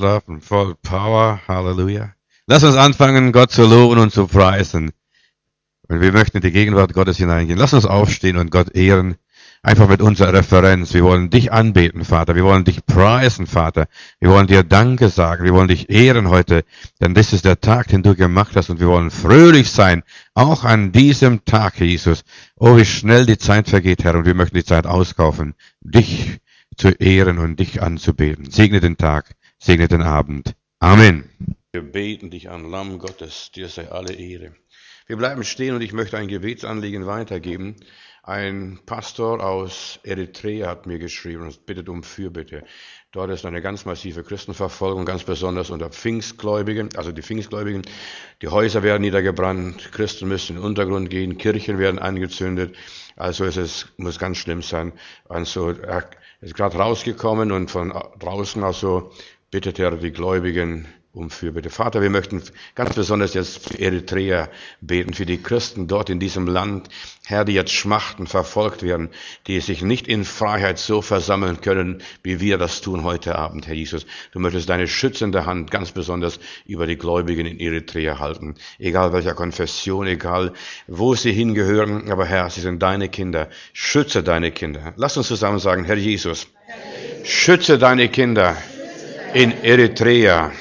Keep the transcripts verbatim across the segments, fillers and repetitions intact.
ausschlafen, voll Power, Halleluja. Lass uns anfangen, Gott zu loben und zu preisen. Und wir möchten in die Gegenwart Gottes hineingehen. Lass uns aufstehen und Gott ehren, einfach mit unserer Referenz. Wir wollen dich anbeten, Vater. Wir wollen dich preisen, Vater. Wir wollen dir Danke sagen. Wir wollen dich ehren heute, denn das ist der Tag, den du gemacht hast. Und wir wollen fröhlich sein, auch an diesem Tag, Jesus. Oh, wie schnell die Zeit vergeht, Herr, und wir möchten die Zeit auskaufen, dich zu ehren und dich anzubeten. Segne den Tag, segne den Abend. Amen. Wir beten dich an, Lamm Gottes, dir sei alle Ehre. Wir bleiben stehen und ich möchte ein Gebetsanliegen weitergeben. Ein Pastor aus Eritrea hat mir geschrieben und bittet um Fürbitte. Dort ist eine ganz massive Christenverfolgung, ganz besonders unter Pfingstgläubigen, also die Pfingstgläubigen. Die Häuser werden niedergebrannt, Christen müssen in den Untergrund gehen, Kirchen werden angezündet. Also es ist, muss ganz schlimm sein. Also er ist gerade rausgekommen und von draußen also bittet er die Gläubigen um Fürbitte. Vater, wir möchten ganz besonders jetzt für Eritrea beten, für die Christen dort in diesem Land, Herr, die jetzt schmachten, verfolgt werden, die sich nicht in Freiheit so versammeln können, wie wir das tun heute Abend, Herr Jesus. Du möchtest deine schützende Hand ganz besonders über die Gläubigen in Eritrea halten, egal welcher Konfession, egal wo sie hingehören, aber Herr, sie sind deine Kinder. Schütze deine Kinder. Lass uns zusammen sagen, Herr Jesus, schütze deine Kinder in Eritrea.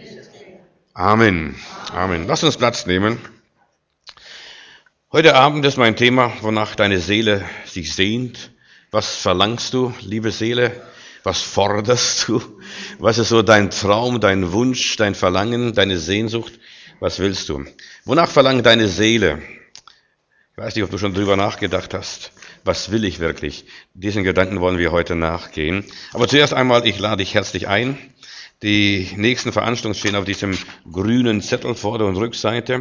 Amen. Amen. Lass uns Platz nehmen. Heute Abend ist mein Thema, wonach deine Seele sich sehnt. Was verlangst du, liebe Seele? Was forderst du? Was ist so dein Traum, dein Wunsch, dein Verlangen, deine Sehnsucht? Was willst du? Wonach verlangt deine Seele? Ich weiß nicht, ob du schon drüber nachgedacht hast. Was will ich wirklich? Diesen Gedanken wollen wir heute nachgehen. Aber zuerst einmal, ich lade dich herzlich ein. Die nächsten Veranstaltungen stehen auf diesem grünen Zettel, Vorder- und Rückseite.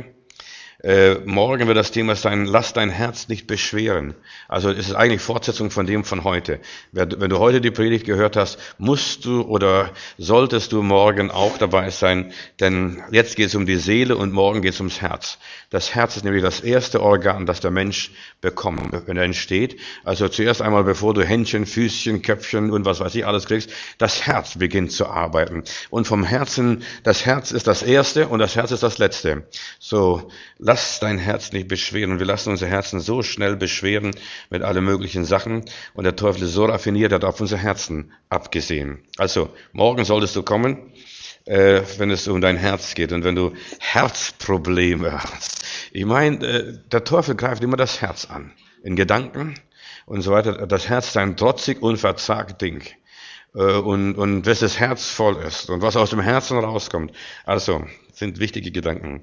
Äh, morgen wird das Thema sein, lass dein Herz nicht beschweren. Also es ist eigentlich Fortsetzung von dem von heute. Wenn du heute die Predigt gehört hast, musst du oder solltest du morgen auch dabei sein, denn jetzt geht es um die Seele und morgen geht es ums Herz. Das Herz ist nämlich das erste Organ, das der Mensch bekommt, wenn er entsteht. Also zuerst einmal, bevor du Händchen, Füßchen, Köpfchen und was weiß ich alles kriegst, das Herz beginnt zu arbeiten. Und vom Herzen, das Herz ist das Erste und das Herz ist das Letzte. So, lass dein Herz nicht beschweren. Wir lassen unser Herzen so schnell beschweren mit allen möglichen Sachen. Und der Teufel ist so raffiniert, hat auf unser Herzen abgesehen. Also, morgen solltest du kommen, äh, wenn es um dein Herz geht. Und wenn du Herzprobleme hast. Ich meine, äh, der Teufel greift immer das Herz an. In Gedanken und so weiter. Das Herz ist ein trotzig, unverzagt Ding. Äh, und, und wenn das Herz voll ist und was aus dem Herzen rauskommt. Also, sind wichtige Gedanken.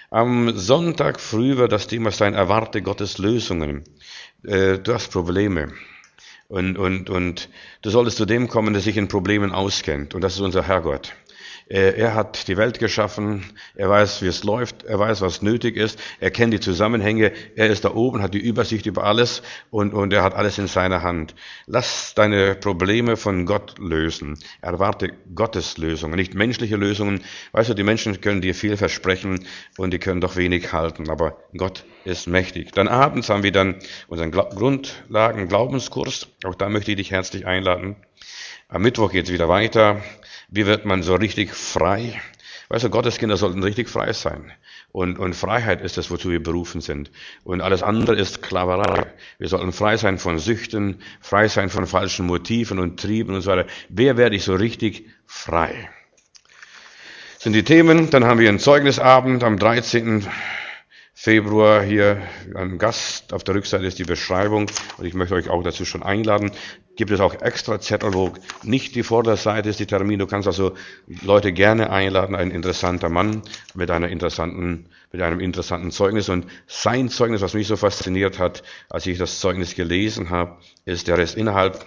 Am Sonntag früh wird das Thema sein, erwarte Gottes Lösungen. Äh, du hast Probleme. Und, und, und du solltest zu dem kommen, der sich in Problemen auskennt. Und das ist unser Herrgott. Er hat die Welt geschaffen, er weiß, wie es läuft, er weiß, was nötig ist, er kennt die Zusammenhänge, er ist da oben, hat die Übersicht über alles und, und er hat alles in seiner Hand. Lass deine Probleme von Gott lösen. Erwarte Gottes Lösungen, nicht menschliche Lösungen. Weißt du, die Menschen können dir viel versprechen und die können doch wenig halten, aber Gott ist mächtig. Dann abends haben wir dann unseren Grundlagen-Glaubenskurs, auch da möchte ich dich herzlich einladen. Am Mittwoch geht es wieder weiter. Wie wird man so richtig frei? Weißt du, Gottes Kinder sollten richtig frei sein. Und, und Freiheit ist das, wozu wir berufen sind. Und alles andere ist Sklaverei. Wir sollten frei sein von Süchten, frei sein von falschen Motiven und Trieben und so weiter. Wer werde ich so richtig frei? Das sind die Themen. Dann haben wir einen Zeugnisabend am dreizehnten Februar hier ein Gast. Auf der Rückseite ist die Beschreibung und ich möchte euch auch dazu schon einladen. Gibt es auch extra Zettel, wo nicht die Vorderseite ist, die Termine. Du kannst also Leute gerne einladen, ein interessanter Mann mit einer interessanten, mit einem interessanten Zeugnis. Und sein Zeugnis, was mich so fasziniert hat, als ich das Zeugnis gelesen habe, ist, der ist innerhalb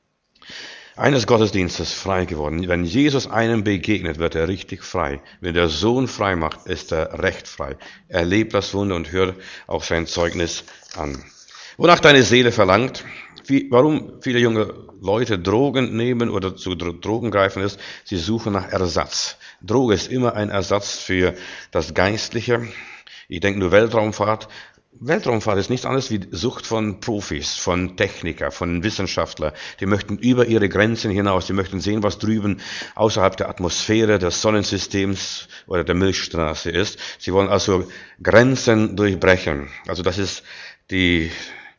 eines Gottesdienstes frei geworden. Wenn Jesus einem begegnet, wird er richtig frei. Wenn der Sohn frei macht, ist er recht frei. Er lebt das Wunder und hört auch sein Zeugnis an. Wonach deine Seele verlangt, wie, warum viele junge Leute Drogen nehmen oder zu Drogen greifen ist, sie suchen nach Ersatz. Droge ist immer ein Ersatz für das Geistliche. Ich denke nur Weltraumfahrt. Weltraumfahrt ist nichts anderes wie Sucht von Profis, von Techniker, von Wissenschaftlern. Die möchten über ihre Grenzen hinaus, die möchten sehen, was drüben außerhalb der Atmosphäre des Sonnensystems oder der Milchstraße ist. Sie wollen also Grenzen durchbrechen. Also das ist die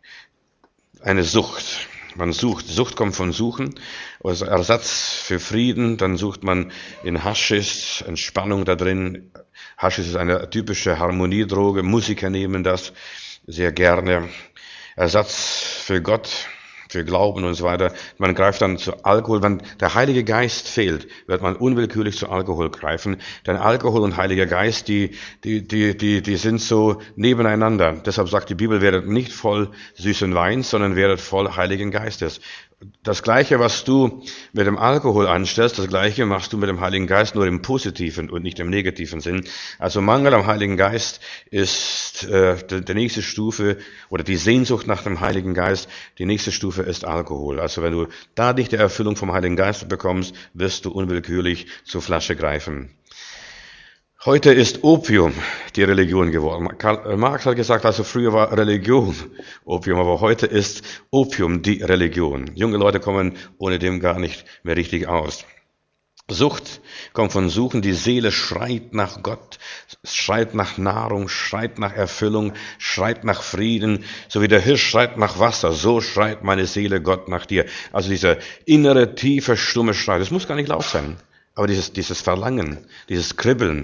eine Sucht. Man sucht. Sucht kommt von Suchen. Als Ersatz für Frieden, dann sucht man in Haschisch Entspannung da drin. Haschisch ist eine typische Harmoniedroge. Musiker nehmen das sehr gerne. Ersatz für Gott, für Glauben und so weiter. Man greift dann zu Alkohol. Wenn der Heilige Geist fehlt, wird man unwillkürlich zu Alkohol greifen. Denn Alkohol und Heiliger Geist, die, die, die, die, die sind so nebeneinander. Deshalb sagt die Bibel, werdet nicht voll süßen Weins, sondern werdet voll Heiligen Geistes. Das Gleiche, was du mit dem Alkohol anstellst, das Gleiche machst du mit dem Heiligen Geist, nur im positiven und nicht im negativen Sinn. Also Mangel am Heiligen Geist ist äh, die, die nächste Stufe, oder die Sehnsucht nach dem Heiligen Geist, die nächste Stufe ist Alkohol. Also wenn du da nicht die Erfüllung vom Heiligen Geist bekommst, wirst du unwillkürlich zur Flasche greifen. Heute ist Opium die Religion geworden. Karl Marx hat gesagt, also früher war Religion Opium, aber heute ist Opium die Religion. Junge Leute kommen ohne dem gar nicht mehr richtig aus. Sucht kommt von Suchen, die Seele schreit nach Gott, schreit nach Nahrung, schreit nach Erfüllung, schreit nach Frieden, so wie der Hirsch schreit nach Wasser, so schreit meine Seele Gott nach dir. Also dieser innere, tiefe, stumme Schrei, das muss gar nicht laut sein, aber dieses, dieses Verlangen, dieses Kribbeln.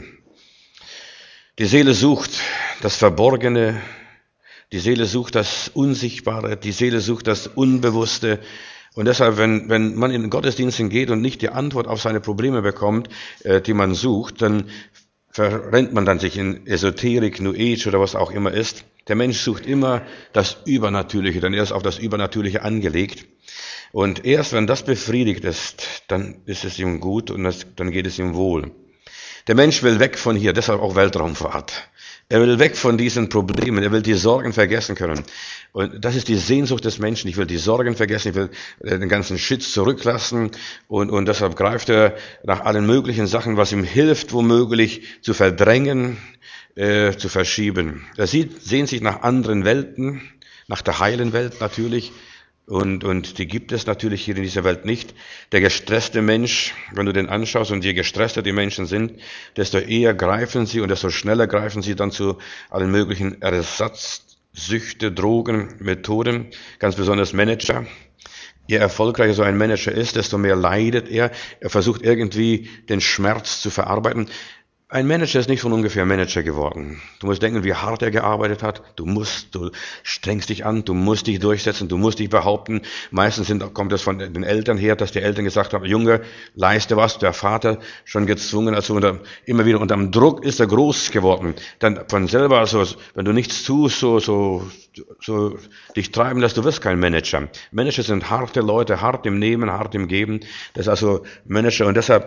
Die Seele sucht das Verborgene, die Seele sucht das Unsichtbare, die Seele sucht das Unbewusste. Und deshalb, wenn, wenn man in den Gottesdiensten geht und nicht die Antwort auf seine Probleme bekommt, äh, die man sucht, dann verrennt man dann sich in Esoterik, New Age oder was auch immer ist. Der Mensch sucht immer das Übernatürliche, denn er ist auf das Übernatürliche angelegt. Und erst wenn das befriedigt ist, dann ist es ihm gut und das, dann geht es ihm wohl. Der Mensch will weg von hier, deshalb auch Weltraumfahrt. Er will weg von diesen Problemen, er will die Sorgen vergessen können. Und das ist die Sehnsucht des Menschen. Ich will die Sorgen vergessen, ich will den ganzen Shit zurücklassen. Und, und deshalb greift er nach allen möglichen Sachen, was ihm hilft, womöglich zu verdrängen, äh, zu verschieben. Er sieht, sehnt sich nach anderen Welten, nach der heilen Welt natürlich. Und, und die gibt es natürlich hier in dieser Welt nicht. Der gestresste Mensch, wenn du den anschaust und je gestresster die Menschen sind, desto eher greifen sie und desto schneller greifen sie dann zu allen möglichen Ersatzsüchte, Drogen, Methoden, ganz besonders Manager. Je erfolgreicher so ein Manager ist, desto mehr leidet er. Er versucht irgendwie den Schmerz zu verarbeiten. Ein Manager ist nicht von ungefähr Manager geworden. Du musst denken, wie hart er gearbeitet hat. Du musst, du strengst dich an, du musst dich durchsetzen, du musst dich behaupten. Meistens sind, kommt das von den Eltern her, dass die Eltern gesagt haben, Junge, leiste was. Der Vater schon gezwungen, also unter, immer wieder unterm Druck ist er groß geworden. Dann von selber, also wenn du nichts tust, so, so, so dich treiben lässt, du wirst kein Manager. Manager sind harte Leute, hart im Nehmen, hart im Geben. Das ist also Manager und deshalb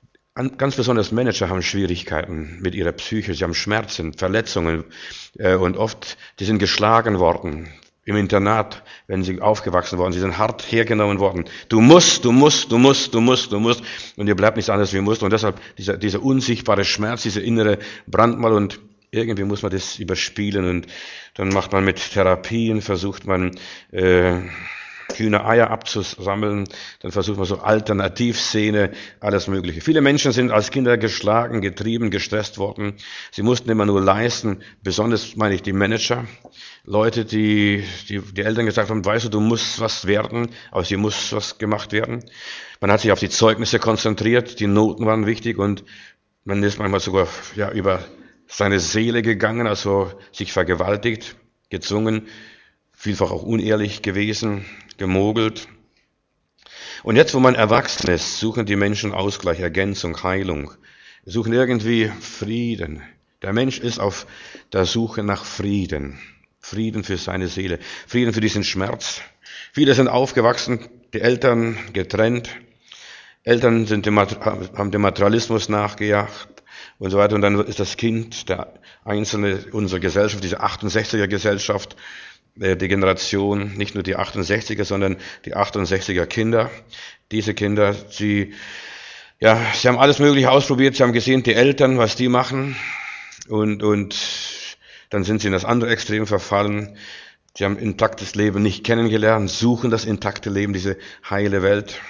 ganz besonders Manager haben Schwierigkeiten mit ihrer Psyche, sie haben Schmerzen, Verletzungen äh, und oft, die sind geschlagen worden im Internat, wenn sie aufgewachsen worden, sie sind hart hergenommen worden. Du musst, du musst, du musst, du musst, du musst und dir bleibt nichts anderes wie musst und deshalb dieser, dieser unsichtbare Schmerz, dieser innere Brandmal und irgendwie muss man das überspielen und dann macht man mit Therapien, versucht man äh, Hühnereier abzusammeln, dann versucht man so Alternativszene, alles Mögliche. Viele Menschen sind als Kinder geschlagen, getrieben, gestresst worden. Sie mussten immer nur leisten, besonders meine ich die Manager, Leute, die, die die Eltern gesagt haben, weißt du, du musst was werden, aus dir muss was gemacht werden. Man hat sich auf die Zeugnisse konzentriert, die Noten waren wichtig und man ist manchmal sogar ja über seine Seele gegangen, also sich vergewaltigt, gezwungen, vielfach auch unehrlich gewesen, gemogelt. Und jetzt, wo man erwachsen ist, suchen die Menschen Ausgleich, Ergänzung, Heilung, suchen irgendwie Frieden. Der Mensch ist auf der Suche nach Frieden. Frieden für seine Seele, Frieden für diesen Schmerz. Viele sind aufgewachsen, die Eltern getrennt. Eltern sind dem, haben dem Materialismus nachgejagt und so weiter. Und dann ist das Kind, der Einzelne unserer Gesellschaft, diese achtundsechziger Gesellschaft, die Generation, nicht nur die achtundsechziger, sondern die achtundsechziger Kinder. Diese Kinder, sie, ja, sie haben alles Mögliche ausprobiert. Sie haben gesehen, die Eltern, was die machen. Und, und Dann sind sie in das andere Extrem verfallen. Sie haben intaktes Leben nicht kennengelernt, suchen das intakte Leben, diese heile Welt.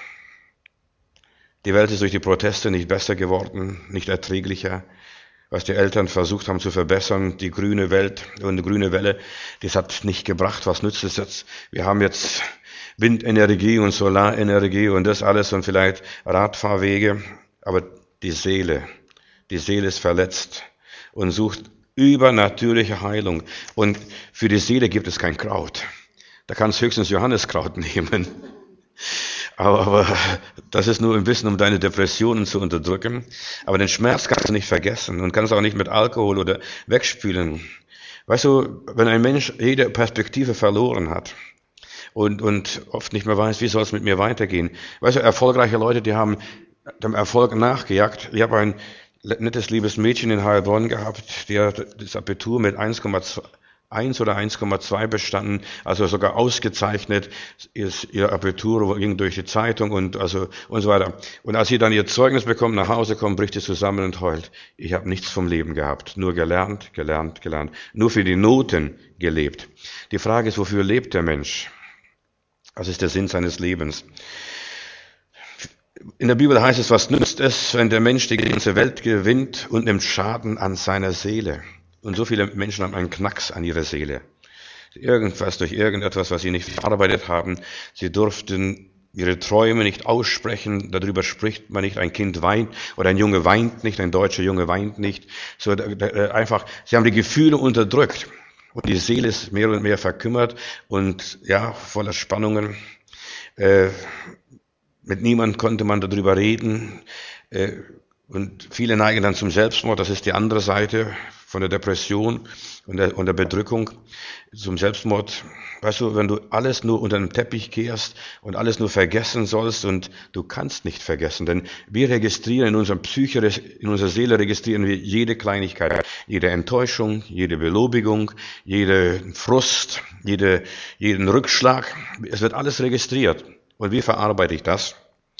Die Welt ist durch die Proteste nicht besser geworden, nicht erträglicher. Was die Eltern versucht haben zu verbessern, die grüne Welt und die grüne Welle, das hat nicht gebracht. Was nützt es jetzt? Wir haben jetzt Windenergie und Solarenergie und das alles und vielleicht Radfahrwege. Aber die Seele, die Seele ist verletzt und sucht übernatürliche Heilung. Und für die Seele gibt es kein Kraut. Da kannst du höchstens Johanniskraut nehmen. Aber, aber das ist nur ein bisschen, um deine Depressionen zu unterdrücken. Aber den Schmerz kannst du nicht vergessen und kannst auch nicht mit Alkohol oder wegspülen. Weißt du, wenn ein Mensch jede Perspektive verloren hat und, und oft nicht mehr weiß, wie soll es mit mir weitergehen. Weißt du, erfolgreiche Leute, die haben dem Erfolg nachgejagt. Ich habe ein nettes, liebes Mädchen in Heilbronn gehabt, die hat das Abitur mit eins Komma eins oder eins Komma zwei bestanden, also sogar ausgezeichnet. Ihr Abitur ging durch die Zeitung und also und so weiter. Und als sie dann ihr Zeugnis bekommt, nach Hause kommt, bricht sie zusammen und heult. Ich habe nichts vom Leben gehabt, nur gelernt, gelernt, gelernt, nur für die Noten gelebt. Die Frage ist, wofür lebt der Mensch? Was ist der Sinn seines Lebens? In der Bibel heißt es, was nützt es, wenn der Mensch die ganze Welt gewinnt und nimmt Schaden an seiner Seele? Und so viele Menschen haben einen Knacks an ihrer Seele. Irgendwas durch irgendetwas, was sie nicht verarbeitet haben. Sie durften ihre Träume nicht aussprechen. Darüber spricht man nicht. Ein Kind weint oder ein Junge weint nicht. Ein deutscher Junge weint nicht. So einfach. Sie haben die Gefühle unterdrückt. Und die Seele ist mehr und mehr verkümmert und ja, voller Spannungen. Äh, mit niemand konnte man darüber reden. Äh, und viele neigen dann zum Selbstmord. Das ist die andere Seite von der Depression und der, und der Bedrückung zum Selbstmord. Weißt du, wenn du alles nur unter den Teppich kehrst und alles nur vergessen sollst und du kannst nicht vergessen, denn wir registrieren in unserer Psyche, in unserer Seele registrieren wir jede Kleinigkeit, jede Enttäuschung, jede Belobigung, jede Frust, jede, jeden Rückschlag. Es wird alles registriert. Und wie verarbeite ich das?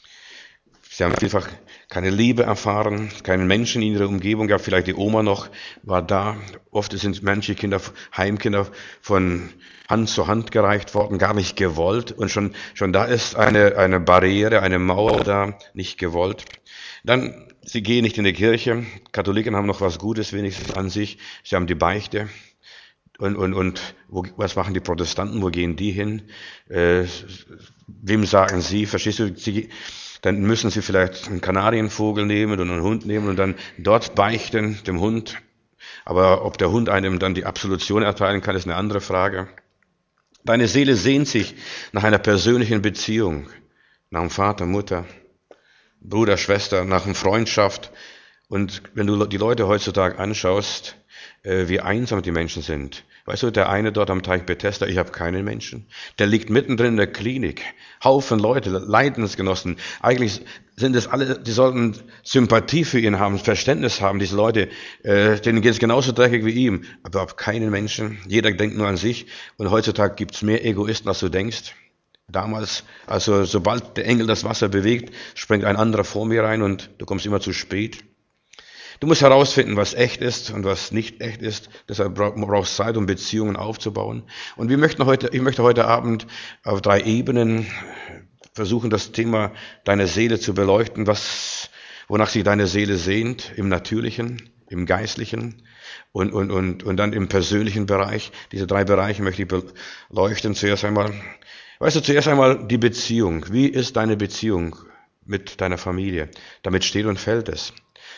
Sie haben vielfach keine Liebe erfahren, keinen Menschen in ihrer Umgebung gehabt, vielleicht die Oma noch war da. Oft sind manche Kinder, Heimkinder von Hand zu Hand gereicht worden, gar nicht gewollt. Und schon, schon da ist eine, eine Barriere, eine Mauer da, nicht gewollt. Dann, sie gehen nicht in die Kirche. Katholiken haben noch was Gutes wenigstens an sich. Sie haben die Beichte. Und, und, und wo, was machen die Protestanten? Wo gehen die hin? Äh, wem sagen sie? Verstehst du? Sie, dann müssen sie vielleicht einen Kanarienvogel nehmen und einen Hund nehmen und dann dort beichten, dem Hund. Aber ob der Hund einem dann die Absolution erteilen kann, ist eine andere Frage. Deine Seele sehnt sich nach einer persönlichen Beziehung, nach einem Vater, Mutter, Bruder, Schwester, nach einer Freundschaft. Und wenn du die Leute heutzutage anschaust, wie einsam die Menschen sind. Weißt du, der eine dort am Teich Bethesda, ich habe keinen Menschen. Der liegt mittendrin in der Klinik. Haufen Leute, Leidensgenossen. Eigentlich sind es alle, die sollten Sympathie für ihn haben, Verständnis haben, diese Leute. Äh, denen geht es genauso dreckig wie ihm. Aber ich habe keinen Menschen. Jeder denkt nur an sich. Und heutzutage gibt es mehr Egoisten, als du denkst. Damals, also sobald der Engel das Wasser bewegt, springt ein anderer vor mir rein und du kommst immer zu spät. Du musst herausfinden, was echt ist und was nicht echt ist. Deshalb brauchst du Zeit, um Beziehungen aufzubauen. Und wir möchten heute, ich möchte heute Abend auf drei Ebenen versuchen, das Thema deiner Seele zu beleuchten, was, wonach sich deine Seele sehnt, im Natürlichen, im Geistlichen und, und, und, und dann im persönlichen Bereich. Diese drei Bereiche möchte ich beleuchten. Zuerst einmal, weißt du, zuerst einmal die Beziehung. Wie ist deine Beziehung mit deiner Familie? Damit steht und fällt es.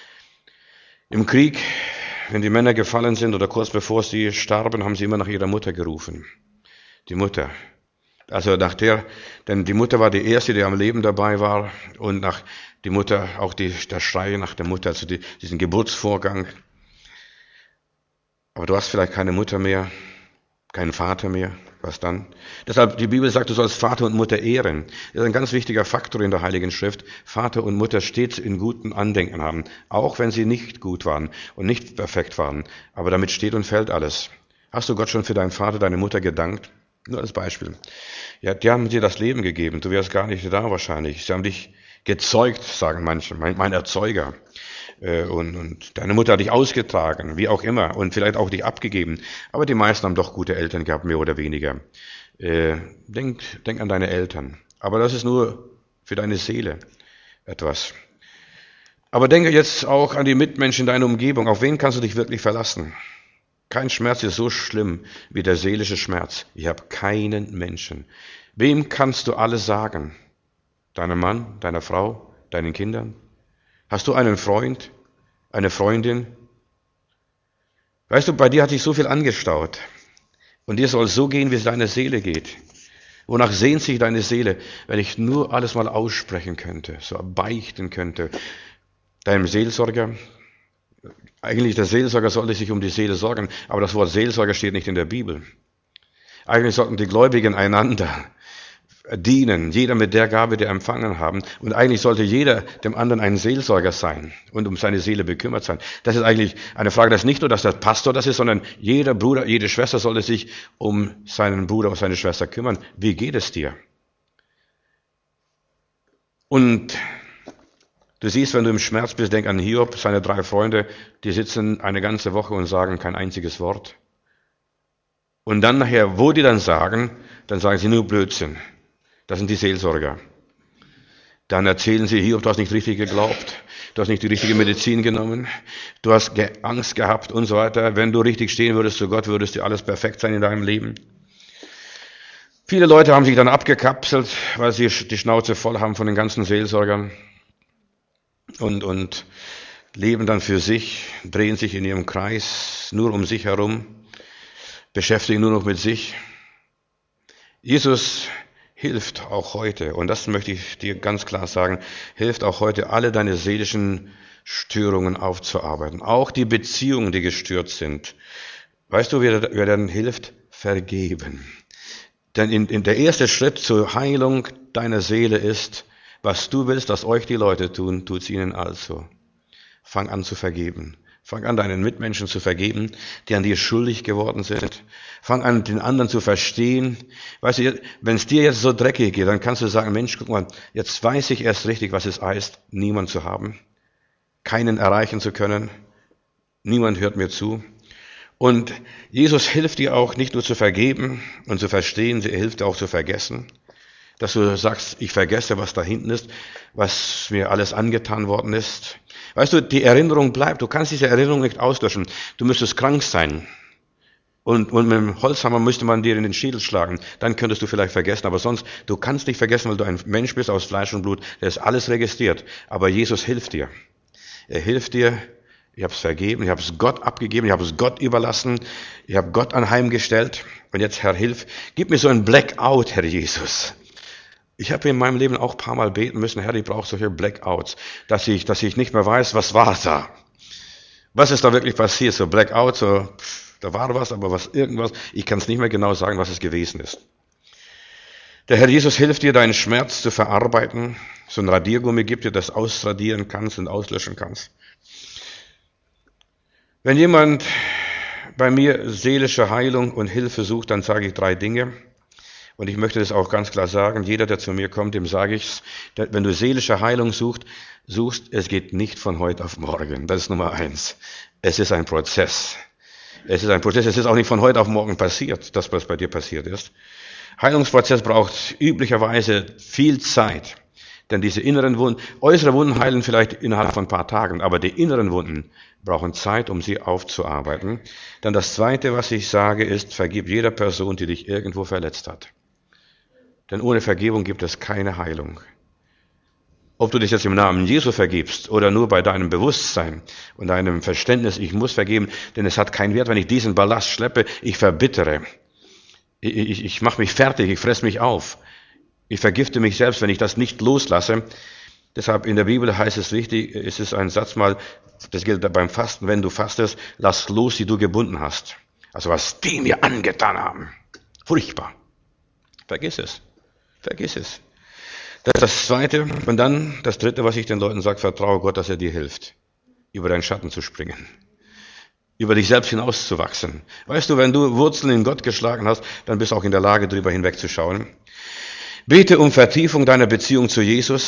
Im Krieg, wenn die Männer gefallen sind oder kurz bevor sie starben, haben sie immer nach ihrer Mutter gerufen. Die Mutter. Also nach der, denn die Mutter war die erste, die am Leben dabei war und nach die Mutter, auch die, der Schrei nach der Mutter, also die, diesen Geburtsvorgang. Aber du hast vielleicht keine Mutter mehr, keinen Vater mehr. Was dann? Deshalb, die Bibel sagt, du sollst Vater und Mutter ehren. Das ist ein ganz wichtiger Faktor in der Heiligen Schrift. Vater und Mutter stets in gutem Andenken haben. Auch wenn sie nicht gut waren und nicht perfekt waren. Aber damit steht und fällt alles. Hast du Gott schon für deinen Vater, deine Mutter gedankt? Nur als Beispiel. Ja, die haben dir das Leben gegeben. Du wärst gar nicht da wahrscheinlich. Sie haben dich gezeugt, sagen manche. Mein, mein Erzeuger. äh, und, und deine Mutter hat dich ausgetragen, wie auch immer, und vielleicht auch dich abgegeben. Aber die meisten haben doch gute Eltern gehabt, mehr oder weniger. Äh, denk, denk an deine Eltern. Aber das ist nur für deine Seele etwas. Aber denke jetzt auch an die Mitmenschen in deiner Umgebung. Auf wen kannst du dich wirklich verlassen? Kein Schmerz ist so schlimm wie der seelische Schmerz. Ich habe keinen Menschen. Wem kannst du alles sagen? Deinem Mann, deiner Frau, deinen Kindern? Hast du einen Freund, eine Freundin? Weißt du, bei dir hat sich so viel angestaut. Und dir soll so gehen, wie es deiner Seele geht. Wonach sehnt sich deine Seele, wenn ich nur alles mal aussprechen könnte, so beichten könnte? Deinem Seelsorger, eigentlich der Seelsorger sollte sich um die Seele sorgen, aber das Wort Seelsorger steht nicht in der Bibel. Eigentlich sollten die Gläubigen einander dienen, jeder mit der Gabe, die er empfangen haben. Und eigentlich sollte jeder dem anderen ein Seelsorger sein und um seine Seele bekümmert sein. Das ist eigentlich eine Frage, das ist nicht nur, dass der Pastor das ist, sondern jeder Bruder, jede Schwester sollte sich um seinen Bruder und seine Schwester kümmern. Wie geht es dir? Und du siehst, wenn du im Schmerz bist, denk an Hiob, seine drei Freunde, die sitzen eine ganze Woche und sagen kein einziges Wort. Und dann nachher, wo die dann sagen, dann sagen sie nur Blödsinn. Das sind die Seelsorger. Dann erzählen sie, Hiob, du hast nicht richtig geglaubt, du hast nicht die richtige Medizin genommen, du hast Angst gehabt und so weiter. Wenn du richtig stehen würdest zu Gott, würdest dir alles perfekt sein in deinem Leben. Viele Leute haben sich dann abgekapselt, weil sie die Schnauze voll haben von den ganzen Seelsorgern und, und leben dann für sich, drehen sich in ihrem Kreis, nur um sich herum, beschäftigen nur noch mit sich. Jesus hilft auch heute, und das möchte ich dir ganz klar sagen, hilft auch heute, alle deine seelischen Störungen aufzuarbeiten. Auch die Beziehungen, die gestört sind. Weißt du, wer, wer dann hilft? Vergeben. Denn in, in der erste Schritt zur Heilung deiner Seele ist, was du willst, dass euch die Leute tun, tut's ihnen also. Fang an zu vergeben. Fang an, deinen Mitmenschen zu vergeben, die an dir schuldig geworden sind. Fang an, den anderen zu verstehen. Weißt du, wenn es dir jetzt so dreckig geht, dann kannst du sagen, Mensch, guck mal, jetzt weiß ich erst richtig, was es heißt, niemand zu haben, keinen erreichen zu können. Niemand hört mir zu. Und Jesus hilft dir auch nicht nur zu vergeben und zu verstehen, er hilft dir auch zu vergessen. Dass du sagst, ich vergesse, was da hinten ist, was mir alles angetan worden ist. Weißt du, die Erinnerung bleibt. Du kannst diese Erinnerung nicht auslöschen. Du müsstest krank sein. Und, und mit dem Holzhammer müsste man dir in den Schädel schlagen. Dann könntest du vielleicht vergessen. Aber sonst, du kannst nicht vergessen, weil du ein Mensch bist aus Fleisch und Blut. Der ist alles registriert. Aber Jesus hilft dir. Er hilft dir. Ich habe es vergeben. Ich habe es Gott abgegeben. Ich habe es Gott überlassen. Ich habe Gott anheimgestellt. Und jetzt, Herr, hilf. Gib mir so ein Blackout, Herr Jesus. Ich habe in meinem Leben auch ein paar Mal beten müssen, Herr, ich brauche solche Blackouts, dass ich, dass ich nicht mehr weiß, was war da. Was ist da wirklich passiert? So Blackout, so, pff, da war was, aber was irgendwas, ich kann es nicht mehr genau sagen, was es gewesen ist. Der Herr Jesus hilft dir, deinen Schmerz zu verarbeiten. So ein Radiergummi gibt dir, das ausradieren kannst und auslöschen kannst. Wenn jemand bei mir seelische Heilung und Hilfe sucht, dann sage ich drei Dinge. Und ich möchte das auch ganz klar sagen, jeder, der zu mir kommt, dem sage ich, wenn du seelische Heilung suchst, suchst, es geht nicht von heute auf morgen. Das ist Nummer eins. Es ist ein Prozess. Es ist ein Prozess. Es ist auch nicht von heute auf morgen passiert, das, was bei dir passiert ist. Heilungsprozess braucht üblicherweise viel Zeit. Denn diese inneren Wunden, äußere Wunden heilen vielleicht innerhalb von ein paar Tagen, aber die inneren Wunden brauchen Zeit, um sie aufzuarbeiten. Dann das Zweite, was ich sage, ist, vergib jeder Person, die dich irgendwo verletzt hat. Denn ohne Vergebung gibt es keine Heilung. Ob du dich jetzt im Namen Jesu vergibst oder nur bei deinem Bewusstsein und deinem Verständnis, ich muss vergeben, denn es hat keinen Wert, wenn ich diesen Ballast schleppe, ich verbittere. Ich, ich, ich mache mich fertig, ich fresse mich auf. Ich vergifte mich selbst, wenn ich das nicht loslasse. Deshalb in der Bibel heißt es richtig, es ist ein Satz mal, das gilt beim Fasten, wenn du fastest, lass los, die du gebunden hast. Also was die mir angetan haben. Furchtbar. Vergiss es. Vergiss es. Das ist das Zweite. Und dann das Dritte, was ich den Leuten sage, vertraue Gott, dass er dir hilft, über deinen Schatten zu springen, über dich selbst hinauszuwachsen. Weißt du, wenn du Wurzeln in Gott geschlagen hast, dann bist du auch in der Lage, drüber hinwegzuschauen. Bete um Vertiefung deiner Beziehung zu Jesus.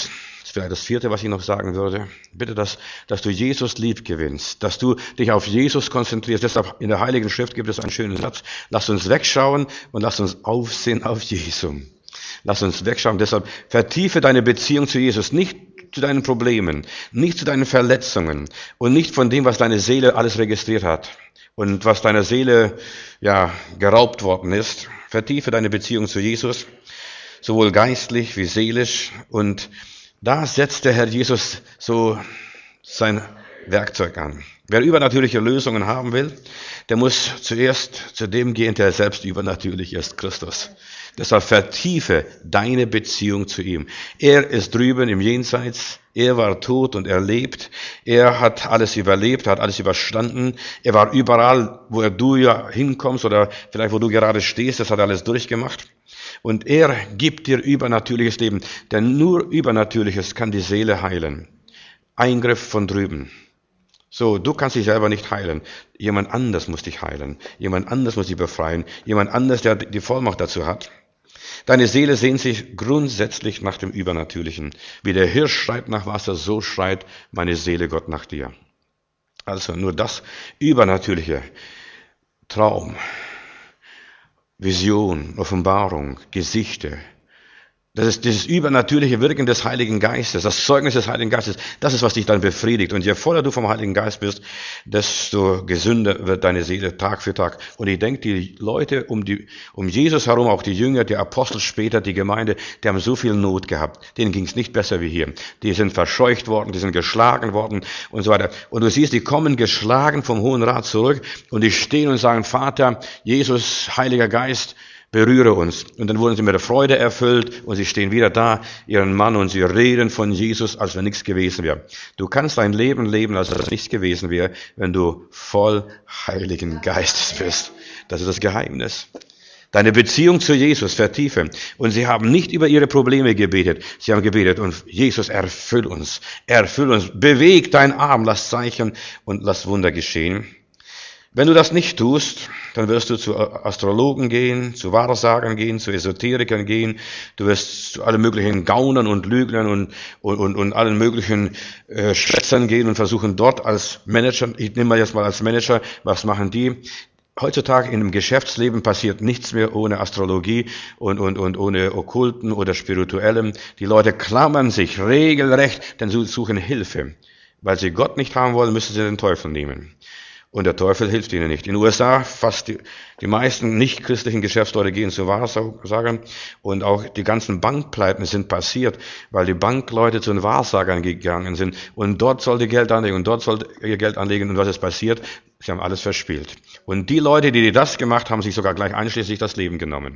Das ist vielleicht das vierte, was ich noch sagen würde. Bitte, dass, dass du Jesus lieb gewinnst, dass du dich auf Jesus konzentrierst. Deshalb in der Heiligen Schrift gibt es einen schönen Satz. Lass uns wegschauen und lass uns aufsehen auf Jesus. Lass uns wegschauen. Deshalb vertiefe deine Beziehung zu Jesus, nicht zu deinen Problemen, nicht zu deinen Verletzungen und nicht von dem, was deine Seele alles registriert hat und was deiner Seele ja geraubt worden ist. Vertiefe deine Beziehung zu Jesus, sowohl geistlich wie seelisch. Und da setzt der Herr Jesus so sein Werkzeug an. Wer übernatürliche Lösungen haben will, der muss zuerst zu dem gehen, der selbst übernatürlich ist, Christus. Deshalb vertiefe deine Beziehung zu ihm. Er ist drüben im Jenseits. Er war tot und er lebt. Er hat alles überlebt, hat alles überstanden. Er war überall, wo er du ja hinkommst oder vielleicht wo du gerade stehst. Das hat er alles durchgemacht. Und er gibt dir übernatürliches Leben. Denn nur Übernatürliches kann die Seele heilen. Eingriff von drüben. So, du kannst dich selber nicht heilen. Jemand anders muss dich heilen. Jemand anders muss dich befreien. Jemand anders, der die Vollmacht dazu hat. Deine Seele sehnt sich grundsätzlich nach dem Übernatürlichen. Wie der Hirsch schreit nach Wasser, so schreit meine Seele Gott nach dir. Also nur das Übernatürliche. Traum, Vision, Offenbarung, Gesichte. Das ist dieses übernatürliche Wirken des Heiligen Geistes, das Zeugnis des Heiligen Geistes. Das ist, was dich dann befriedigt. Und je voller du vom Heiligen Geist bist, desto gesünder wird deine Seele Tag für Tag. Und ich denke, die Leute um, die, um Jesus herum, auch die Jünger, die Apostel später, die Gemeinde, die haben so viel Not gehabt. Denen ging es nicht besser wie hier. Die sind verscheucht worden, die sind geschlagen worden und so weiter. Und du siehst, die kommen geschlagen vom Hohen Rat zurück und die stehen und sagen, Vater, Jesus, Heiliger Geist, berühre uns. Und dann wurden sie mit der Freude erfüllt und sie stehen wieder da, ihren Mann, und sie reden von Jesus, als wenn nichts gewesen wäre. Du kannst dein Leben leben, als wenn es nichts gewesen wäre, wenn du voll Heiligen Geistes bist. Das ist das Geheimnis. Deine Beziehung zu Jesus vertiefen. Und sie haben nicht über ihre Probleme gebetet. Sie haben gebetet und Jesus, erfüll uns. Erfüll uns. Beweg deinen Arm, lass Zeichen und lass Wunder geschehen. Wenn du das nicht tust, dann wirst du zu Astrologen gehen, zu Wahrsagern gehen, zu Esoterikern gehen. Du wirst zu allen möglichen Gaunern und Lügnern und, und, und, und allen möglichen äh, Schätzern gehen und versuchen dort als Manager, ich nehme mal jetzt mal als Manager, was machen die? Heutzutage in dem Geschäftsleben passiert nichts mehr ohne Astrologie und, und, und ohne Okkulten oder Spirituellem. Die Leute klammern sich regelrecht, denn sie suchen Hilfe. Weil sie Gott nicht haben wollen, müssen sie den Teufel nehmen. Und der Teufel hilft ihnen nicht. In den U S A, fast die, die meisten nicht-christlichen Geschäftsleute gehen zu Wahrsagern. Und auch die ganzen Bankpleiten sind passiert, weil die Bankleute zu den Wahrsagern gegangen sind. Und dort sollte Geld anlegen und dort sollte ihr Geld anlegen. Und was ist passiert? Sie haben alles verspielt. Und die Leute, die das gemacht haben, sich sogar gleich einschließlich das Leben genommen.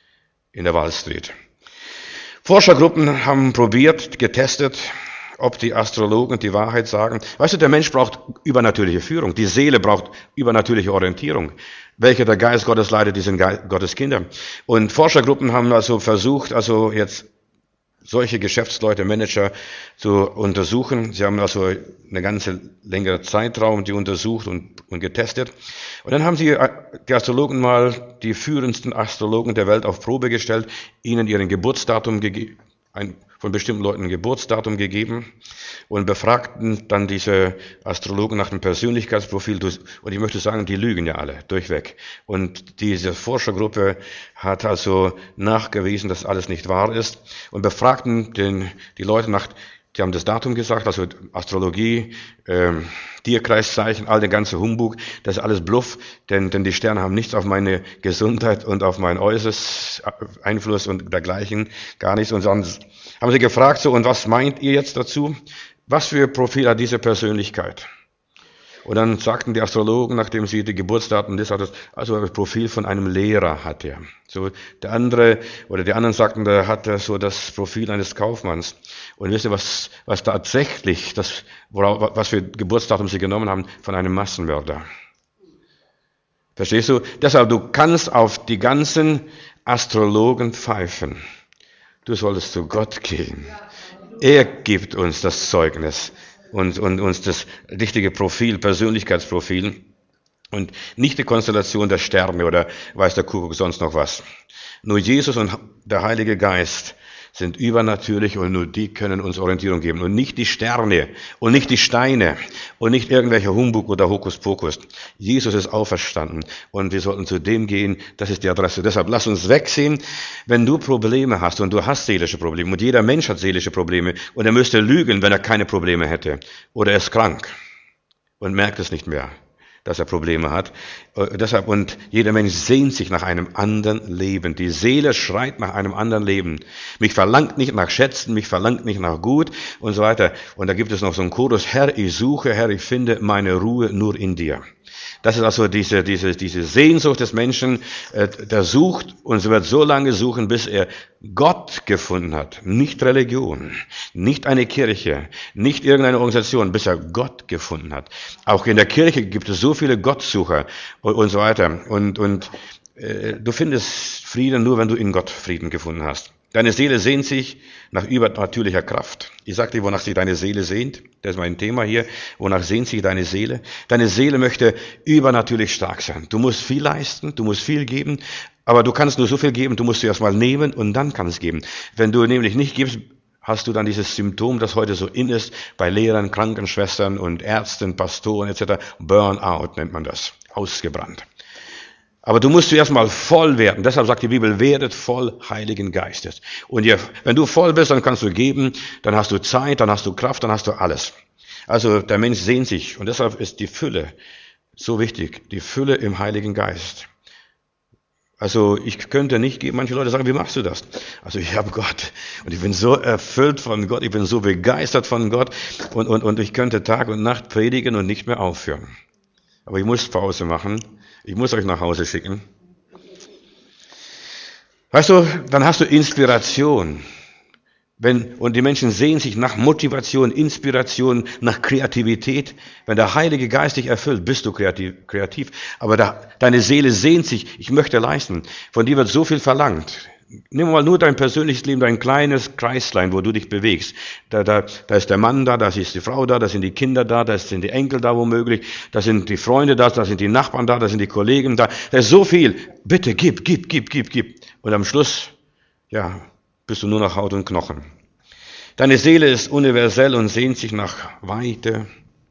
In der Wall Street. Forschergruppen haben probiert, getestet, ob die Astrologen die Wahrheit sagen. Weißt du, der Mensch braucht übernatürliche Führung. Die Seele braucht übernatürliche Orientierung. Welche der Geist Gottes leitet, die sind Gottes Kinder. Und Forschergruppen haben also versucht, also jetzt solche Geschäftsleute, Manager zu untersuchen. Sie haben also eine ganze längere Zeitraum die untersucht und, und getestet. Und dann haben sie die Astrologen mal, die führendsten Astrologen der Welt auf Probe gestellt, ihnen ihren Geburtsdatum gegeben, ein von bestimmten Leuten ein Geburtsdatum gegeben und befragten dann diese Astrologen nach dem Persönlichkeitsprofil. Und ich möchte sagen, die lügen ja alle durchweg. Und diese Forschergruppe hat also nachgewiesen, dass alles nicht wahr ist und befragten den, die Leute nach, die haben das Datum gesagt, also Astrologie, ähm, Tierkreiszeichen, all der ganze Humbug, das ist alles Bluff, denn, denn die Sterne haben nichts auf meine Gesundheit und auf mein äußeres Einfluss und dergleichen, gar nichts. Und sonst haben sie gefragt, so, und was meint ihr jetzt dazu? Was für Profil hat diese Persönlichkeit? Und dann sagten die Astrologen, nachdem sie die Geburtsdaten des hatten, also das Profil von einem Lehrer hat er. So, der andere, oder die anderen sagten, der hatte so das Profil eines Kaufmanns. Und wisst ihr, was, was tatsächlich, das, worauf, was für Geburtsdatum sie genommen haben? Von einem Massenmörder. Verstehst du? Deshalb, du kannst auf die ganzen Astrologen pfeifen. Du solltest zu Gott gehen. Er gibt uns das Zeugnis und, und uns das richtige Profil, Persönlichkeitsprofil und nicht die Konstellation der Sterne oder weiß der Kuckuck sonst noch was. Nur Jesus und der Heilige Geist sind übernatürlich und nur die können uns Orientierung geben. Und nicht die Sterne und nicht die Steine und nicht irgendwelcher Humbug oder Hokuspokus. Jesus ist auferstanden und wir sollten zu dem gehen, das ist die Adresse. Deshalb lass uns wegsehen, wenn du Probleme hast und du hast seelische Probleme und jeder Mensch hat seelische Probleme und er müsste lügen, wenn er keine Probleme hätte. Oder er ist krank und merkt es nicht mehr, dass er Probleme hat. Äh, deshalb, und jeder Mensch sehnt sich nach einem anderen Leben. Die Seele schreit nach einem anderen Leben. Mich verlangt nicht nach Schätzen, mich verlangt nicht nach Gut und so weiter. Und da gibt es noch so einen Chorus, Herr, ich suche, Herr, ich finde meine Ruhe nur in dir. Das ist also diese, diese, diese Sehnsucht des Menschen, äh, der sucht und wird so lange suchen, bis er Gott gefunden hat. Nicht Religion, nicht eine Kirche, nicht irgendeine Organisation, bis er Gott gefunden hat. Auch in der Kirche gibt es so viele Gottsucher und, und so weiter. Und, und äh, du findest Frieden nur, wenn du in Gott Frieden gefunden hast. Deine Seele sehnt sich nach übernatürlicher Kraft. Ich sagte, wonach sich deine Seele sehnt. Das ist mein Thema hier. Wonach sehnt sich deine Seele? Deine Seele möchte übernatürlich stark sein. Du musst viel leisten, du musst viel geben, aber du kannst nur so viel geben, du musst zuerst mal nehmen und dann kannst geben. Wenn du nämlich nicht gibst, hast du dann dieses Symptom, das heute so in ist, bei Lehrern, Krankenschwestern und Ärzten, Pastoren et cetera. Burnout nennt man das. Ausgebrannt. Aber du musst zuerst mal voll werden. Deshalb sagt die Bibel, werdet voll Heiligen Geistes. Und ja, wenn du voll bist, dann kannst du geben, dann hast du Zeit, dann hast du Kraft, dann hast du alles. Also der Mensch sehnt sich. Und deshalb ist die Fülle so wichtig. Die Fülle im Heiligen Geist. Also ich könnte nicht geben. Manche Leute sagen, wie machst du das? Also ich habe Gott. Und ich bin so erfüllt von Gott. Ich bin so begeistert von Gott. Und, und, und ich könnte Tag und Nacht predigen und nicht mehr aufhören. Aber ich muss Pause machen. Ich muss euch nach Hause schicken. Weißt du, dann hast du Inspiration. Wenn, und die Menschen sehen sich nach Motivation, Inspiration, nach Kreativität. Wenn der Heilige Geist dich erfüllt, bist du kreativ. kreativ. Aber da, deine Seele sehnt sich, ich möchte leisten. Von dir wird so viel verlangt. Nimm mal nur dein persönliches Leben, dein kleines Kreislein, wo du dich bewegst. Da, da, da ist der Mann da, da ist die Frau da, da sind die Kinder da, da sind die Enkel da womöglich, da sind die Freunde da, da sind die Nachbarn da, da sind die Kollegen da. Da ist so viel. Bitte gib, gib, gib, gib, gib. Und am Schluss, ja, bist du nur noch Haut und Knochen. Deine Seele ist universell und sehnt sich nach Weite,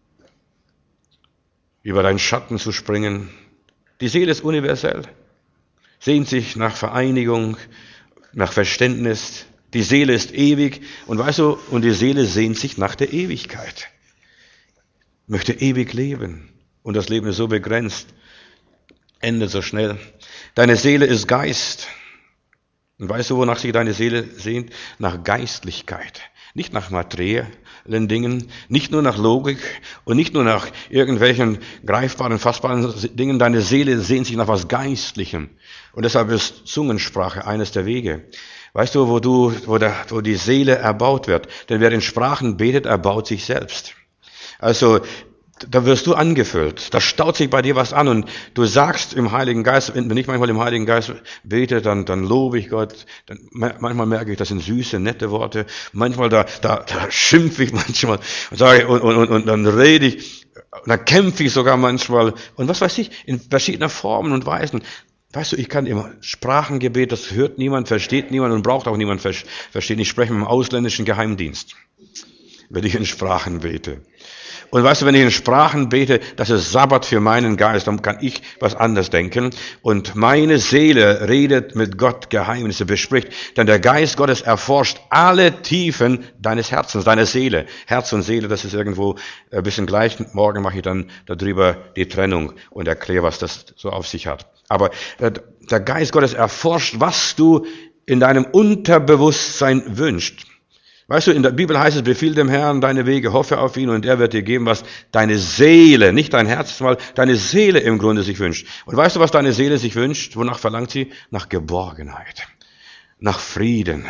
über deinen Schatten zu springen. Die Seele ist universell, sehnt sich nach Vereinigung, nach Verständnis. Die Seele ist ewig und weißt du, und die Seele sehnt sich nach der Ewigkeit. Möchte ewig leben und das Leben ist so begrenzt, endet so schnell. Deine Seele ist Geist. Und weißt du, wonach sich deine Seele sehnt? Nach Geistlichkeit. Nicht nach materiellen Dingen, nicht nur nach Logik und nicht nur nach irgendwelchen greifbaren, fassbaren Dingen. Deine Seele sehnt sich nach was Geistlichem. Und deshalb ist Zungensprache eines der Wege. Weißt du, wo du, wo, der, wo die Seele erbaut wird? Denn wer in Sprachen betet, erbaut sich selbst. Also, da wirst du angefüllt. Da staut sich bei dir was an und du sagst im Heiligen Geist, wenn ich manchmal im Heiligen Geist bete, dann, dann lobe ich Gott. Dann, manchmal merke ich, das sind süße, nette Worte. Manchmal da, da, da schimpfe ich manchmal und sage, und, und, und, und dann rede ich, und dann kämpfe ich sogar manchmal. Und was weiß ich, in verschiedenen Formen und Weisen. Weißt du, ich kann immer Sprachengebet, das hört niemand, versteht niemand und braucht auch niemand verstehen. Ich spreche mit dem ausländischen Geheimdienst, wenn ich in Sprachen bete. Und weißt du, wenn ich in Sprachen bete, das ist Sabbat für meinen Geist, dann kann ich was anderes denken. Und meine Seele redet mit Gott Geheimnisse, bespricht. Denn der Geist Gottes erforscht alle Tiefen deines Herzens, deiner Seele. Herz und Seele, das ist irgendwo ein bisschen gleich. Morgen mache ich dann darüber die Trennung und erkläre, was das so auf sich hat. Aber der Geist Gottes erforscht, was du in deinem Unterbewusstsein wünschst. Weißt du, in der Bibel heißt es, befiehl dem Herrn deine Wege, hoffe auf ihn und er wird dir geben, was deine Seele, nicht dein Herz, mal deine Seele im Grunde sich wünscht. Und weißt du, was deine Seele sich wünscht? Wonach verlangt sie? Nach Geborgenheit, nach Frieden,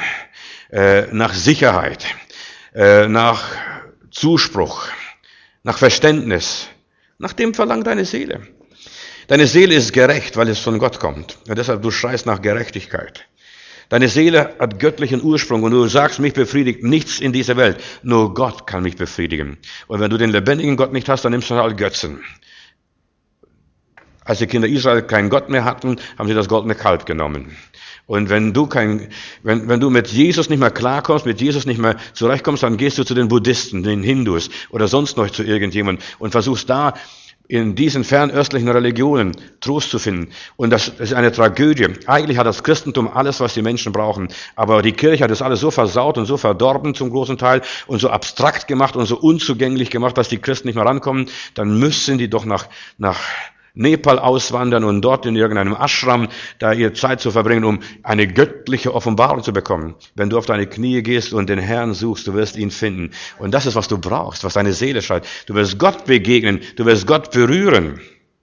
äh, nach Sicherheit, äh, nach Zuspruch, nach Verständnis. Nach dem verlangt deine Seele. Deine Seele ist gerecht, weil es von Gott kommt. Und deshalb, du schreist nach Gerechtigkeit. Deine Seele hat göttlichen Ursprung und du sagst, mich befriedigt nichts in dieser Welt. Nur Gott kann mich befriedigen. Und wenn du den lebendigen Gott nicht hast, dann nimmst du halt Götzen. Als die Kinder Israel keinen Gott mehr hatten, haben sie das goldene Kalb genommen. Und wenn du kein, wenn, wenn du mit Jesus nicht mehr klarkommst, mit Jesus nicht mehr zurechtkommst, dann gehst du zu den Buddhisten, den Hindus oder sonst noch zu irgendjemandem und versuchst da in diesen fernöstlichen Religionen Trost zu finden. Und das ist eine Tragödie. Eigentlich hat das Christentum alles, was die Menschen brauchen. Aber die Kirche hat das alles so versaut und so verdorben zum großen Teil und so abstrakt gemacht und so unzugänglich gemacht, dass die Christen nicht mehr rankommen. Dann müssen die doch nach, nach Nepal auswandern und dort in irgendeinem Ashram da ihre Zeit zu verbringen, um eine göttliche Offenbarung zu bekommen. Wenn du auf deine Knie gehst und den Herrn suchst, du wirst ihn finden. Und das ist, was du brauchst, was deine Seele schreit. Du wirst Gott begegnen, du wirst Gott berühren.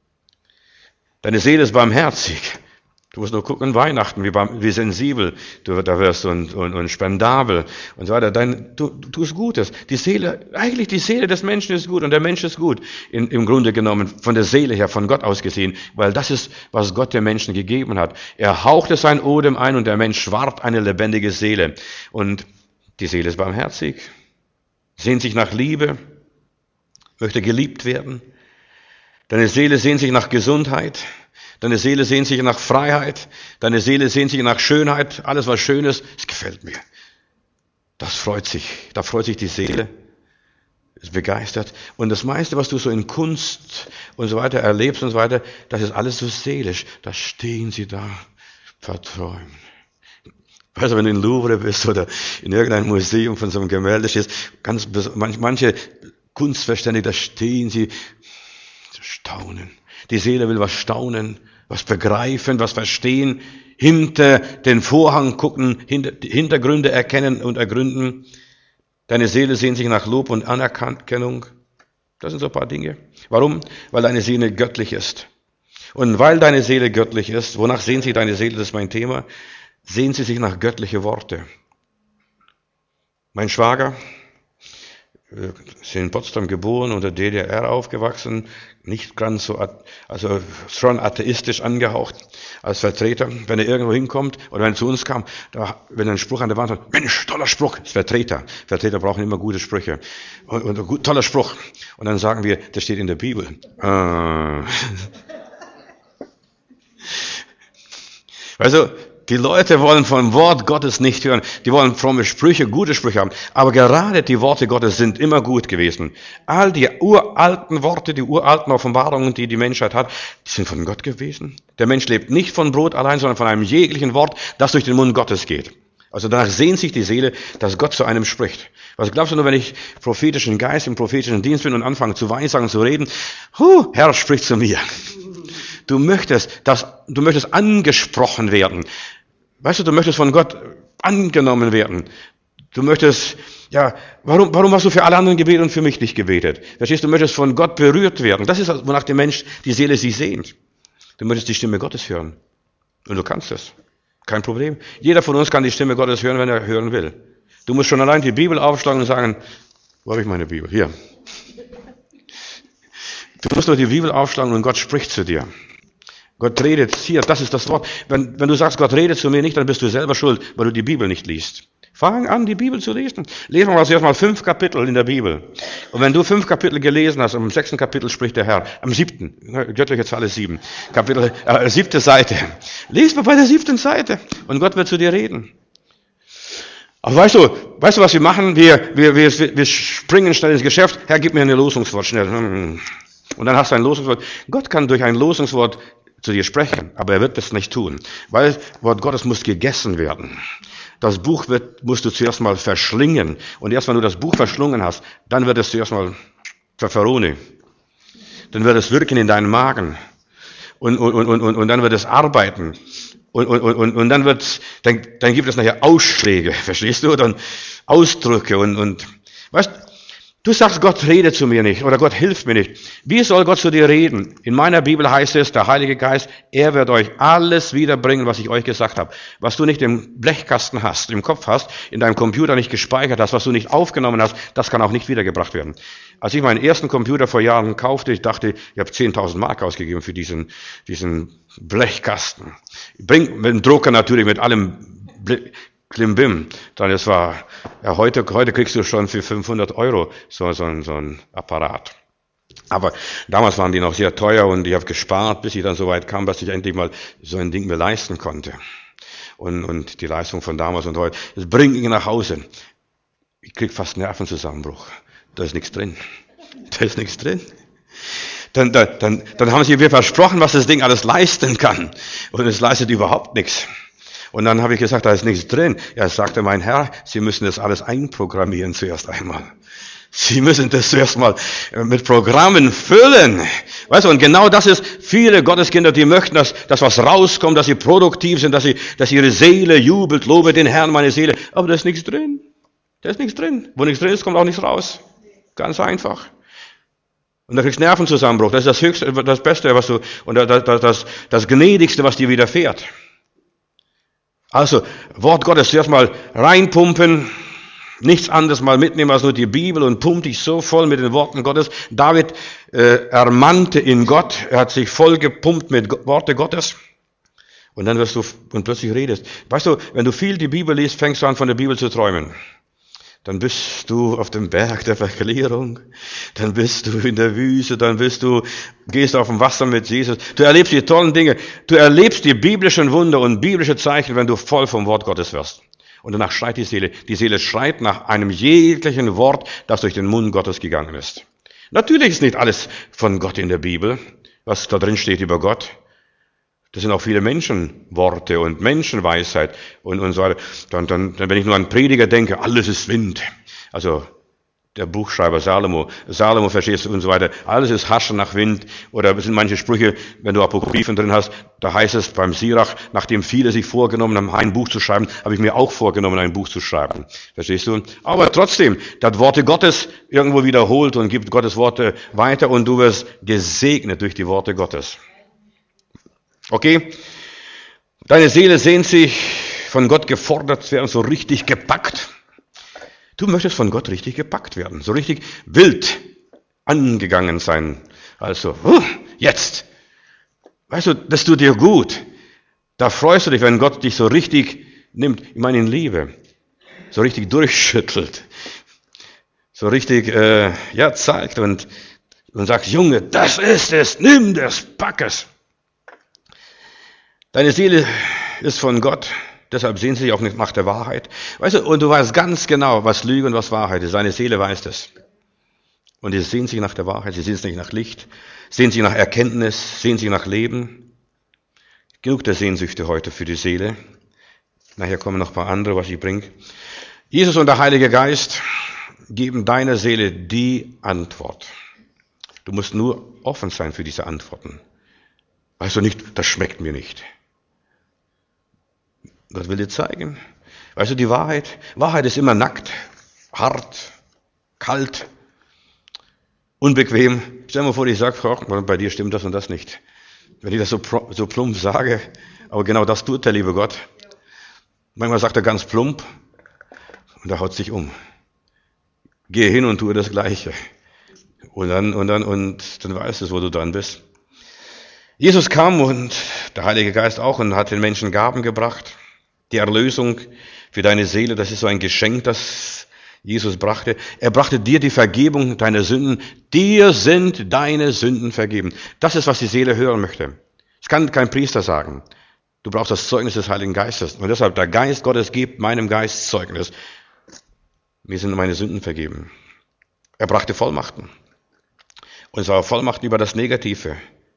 Deine Seele ist barmherzig. Du musst nur gucken, Weihnachten, wie, wie sensibel du da wirst und, und, und spendabel und so weiter. Dein, du, du tust Gutes. Die Seele, eigentlich die Seele des Menschen ist gut und der Mensch ist gut. In, im Grunde genommen, von der Seele her, von Gott aus gesehen. Weil das ist, was Gott dem Menschen gegeben hat. Er hauchte sein Odem ein und der Mensch ward eine lebendige Seele. Und die Seele ist barmherzig, sehnt sich nach Liebe, möchte geliebt werden. Deine Seele sehnt sich nach Gesundheit. Deine Seele sehnt sich nach Freiheit. Deine Seele sehnt sich nach Schönheit. Alles, was schön ist, das gefällt mir. Das freut sich. Da freut sich die Seele. Ist begeistert. Und das meiste, was du so in Kunst und so weiter erlebst und so weiter, das ist alles so seelisch. Da stehen sie da, verträumen. Also wenn du in Louvre bist oder in irgendeinem Museum von so einem Gemälde stehst, ganz, manche Kunstverständige, da stehen sie, staunen. Die Seele will was staunen, was begreifen, was verstehen, hinter den Vorhang gucken, hinter, Hintergründe erkennen und ergründen. Deine Seele sehnt sich nach Lob und Anerkennung. Das sind so ein paar Dinge. Warum? Weil deine Seele göttlich ist. Und weil deine Seele göttlich ist, wonach sehnt sich deine Seele, das ist mein Thema, sehnt sie sich nach göttliche Worte. Mein Schwager, ist in Potsdam geboren, unter D D R aufgewachsen, nicht ganz so, also schon atheistisch angehaucht als Vertreter. Wenn er irgendwo hinkommt oder wenn er zu uns kam, da, wenn er einen Spruch an der Wand hat, Mensch, toller Spruch, ist Vertreter. Vertreter brauchen immer gute Sprüche. Und, und gut, toller Spruch. Und dann sagen wir, das steht in der Bibel. Äh. Also, die Leute wollen vom Wort Gottes nicht hören. Die wollen fromme Sprüche, gute Sprüche haben. Aber gerade die Worte Gottes sind immer gut gewesen. All die uralten Worte, die uralten Offenbarungen, die die Menschheit hat, die sind von Gott gewesen. Der Mensch lebt nicht von Brot allein, sondern von einem jeglichen Wort, das durch den Mund Gottes geht. Also danach sehnt sich die Seele, dass Gott zu einem spricht. Was glaubst du nur, wenn ich prophetischen Geist im prophetischen Dienst bin und anfange zu weissagen, zu reden? Huh, Herr spricht zu mir. Du möchtest, dass, du möchtest angesprochen werden. Weißt du, du möchtest von Gott angenommen werden. Du möchtest, ja, warum, warum hast du für alle anderen gebetet und für mich nicht gebetet? Verstehst du, du möchtest von Gott berührt werden. Das ist, wonach der Mensch, die Seele sich sehnt. Du möchtest die Stimme Gottes hören. Und du kannst es. Kein Problem. Jeder von uns kann die Stimme Gottes hören, wenn er hören will. Du musst schon allein die Bibel aufschlagen und sagen, wo habe ich meine Bibel? Hier. Du musst nur die Bibel aufschlagen und Gott spricht zu dir. Gott redet hier, das ist das Wort. Wenn, wenn du sagst, Gott redet zu mir nicht, dann bist du selber schuld, weil du die Bibel nicht liest. Fang an, die Bibel zu lesen. Lesen wir also erstmal fünf Kapitel in der Bibel. Und wenn du fünf Kapitel gelesen hast, am sechsten Kapitel spricht der Herr, am siebten, göttliche Zahl ist sieben, Kapitel, äh, siebte Seite. Lies mal bei der siebten Seite und Gott wird zu dir reden. Aber weißt du, weißt du, was wir machen? Wir, wir, wir, wir springen schnell ins Geschäft. Herr, gib mir ein Losungswort schnell. Und dann hast du ein Losungswort. Gott kann durch ein Losungswort zu dir sprechen, aber er wird das nicht tun, weil Wort Gottes muss gegessen werden. Das Buch wird, musst du zuerst mal verschlingen und erst wenn du das Buch verschlungen hast, dann wird es zuerst mal Pfefferoni, dann wird es wirken in deinen Magen und, und, und, und, und dann wird es arbeiten und, und, und, und dann wird, dann, dann gibt es nachher Ausschläge, verstehst du, dann Ausdrücke und, und, weißt, du sagst, Gott redet zu mir nicht oder Gott hilft mir nicht. Wie soll Gott zu dir reden? In meiner Bibel heißt es, der Heilige Geist, er wird euch alles wiederbringen, was ich euch gesagt habe. Was du nicht im Blechkasten hast, im Kopf hast, in deinem Computer nicht gespeichert hast, was du nicht aufgenommen hast, das kann auch nicht wiedergebracht werden. Als ich meinen ersten Computer vor Jahren kaufte, ich dachte, ich habe zehntausend Mark ausgegeben für diesen, diesen Blechkasten. Bring, mit dem Drucker natürlich, mit allem Ble- Klimbim, dann es war, ja, heute, heute kriegst du schon für fünfhundert Euro so, so, so ein Apparat. Aber damals waren die noch sehr teuer und ich habe gespart, bis ich dann so weit kam, dass ich endlich mal so ein Ding mir leisten konnte. und, und die Leistung von damals und heute. Das bringt ihn nach Hause. Ich krieg fast Nervenzusammenbruch. Da ist nichts drin. Da ist nichts drin. Dann, dann, dann haben sie mir versprochen, was das Ding alles leisten kann. Und es leistet überhaupt nichts. Und dann habe ich gesagt, da ist nichts drin. Ja, sagte mein Herr, Sie müssen das alles einprogrammieren zuerst einmal. Sie müssen das zuerst mal mit Programmen füllen. Weißt du, und genau das ist, viele Gotteskinder, die möchten, dass, dass was rauskommt, dass sie produktiv sind, dass sie, dass ihre Seele jubelt, lobe den Herrn, meine Seele. Aber da ist nichts drin. Da ist nichts drin. Wo nichts drin ist, kommt auch nichts raus. Ganz einfach. Und da kriegst du Nervenzusammenbruch. Das ist das Höchste, das Beste, was du, und das, das, das, das Gnädigste, was dir widerfährt. Also, Wort Gottes zuerst mal reinpumpen, nichts anderes mal mitnehmen als nur die Bibel und pumpt dich so voll mit den Worten Gottes. David äh, ermannte in Gott, er hat sich voll gepumpt mit Worte Gottes. Und dann wirst du, und plötzlich redest. Weißt du, wenn du viel die Bibel liest, fängst du an, von der Bibel zu träumen. Dann bist du auf dem Berg der Verklärung, dann bist du in der Wüste, dann bist du, gehst auf dem Wasser mit Jesus. Du erlebst die tollen Dinge, du erlebst die biblischen Wunder und biblische Zeichen, wenn du voll vom Wort Gottes wirst. Und danach schreit die Seele. Die Seele schreit nach einem jeglichen Wort, das durch den Mund Gottes gegangen ist. Natürlich ist nicht alles von Gott in der Bibel, was da drin steht über Gott. Das sind auch viele Menschenworte und Menschenweisheit und, und so weiter. Dann, dann, dann, wenn ich nur an Prediger denke, alles ist Wind. Also, der Buchschreiber Salomo, Salomo verstehst du und so weiter. Alles ist Haschen nach Wind. Oder es sind manche Sprüche, wenn du Apokryphen drin hast, da heißt es beim Sirach, nachdem viele sich vorgenommen haben, ein Buch zu schreiben, habe ich mir auch vorgenommen, ein Buch zu schreiben. Verstehst du? Aber trotzdem, das Worte Gottes irgendwo wiederholt und gibt Gottes Worte weiter und du wirst gesegnet durch die Worte Gottes. Okay? Deine Seele sehnt sich, von Gott gefordert zu werden, so richtig gepackt. Du möchtest von Gott richtig gepackt werden, so richtig wild angegangen sein. Also, uh, jetzt. Weißt du, das tut dir gut. Da freust du dich, wenn Gott dich so richtig nimmt, ich meine in Liebe, so richtig durchschüttelt, so richtig, äh, ja, zeigt und, und sagt, Junge, das ist es, nimm das, pack es. Deine Seele ist von Gott, deshalb sehnt sie sich auch nicht nach der Wahrheit. Weißt du, und du weißt ganz genau, was Lüge und was Wahrheit ist. Deine Seele weiß das. Und sie sehnt sich nach der Wahrheit, sie sehnt sich nach Licht, sehnt sich nach Erkenntnis, sehnt sich nach Leben. Genug der Sehnsüchte heute für die Seele. Nachher kommen noch ein paar andere, was ich bringe. Jesus und der Heilige Geist geben deiner Seele die Antwort. Du musst nur offen sein für diese Antworten. Weißt du nicht, das schmeckt mir nicht. Gott will dir zeigen. Weißt du, die Wahrheit, Wahrheit ist immer nackt, hart, kalt, unbequem. Stell dir mal vor, ich sage, oh, bei dir stimmt das und das nicht. Wenn ich das so, so plump sage, aber genau das tut der liebe Gott. Manchmal sagt er ganz plump und er haut sich um. Gehe hin und tue das Gleiche. Und dann, und dann, und dann weißt du, wo du dran bist. Jesus kam und der Heilige Geist auch und hat den Menschen Gaben gebracht. Die Erlösung für deine Seele, das ist so ein Geschenk, das Jesus brachte. Er brachte dir die Vergebung deiner Sünden. Dir sind deine Sünden vergeben. Das ist, was die Seele hören möchte. Das kann kein Priester sagen. Du brauchst das Zeugnis des Heiligen Geistes. Und deshalb, der Geist Gottes gibt meinem Geist Zeugnis. Mir sind meine Sünden vergeben. Er brachte Vollmachten. Und zwar Vollmachten über das Negative.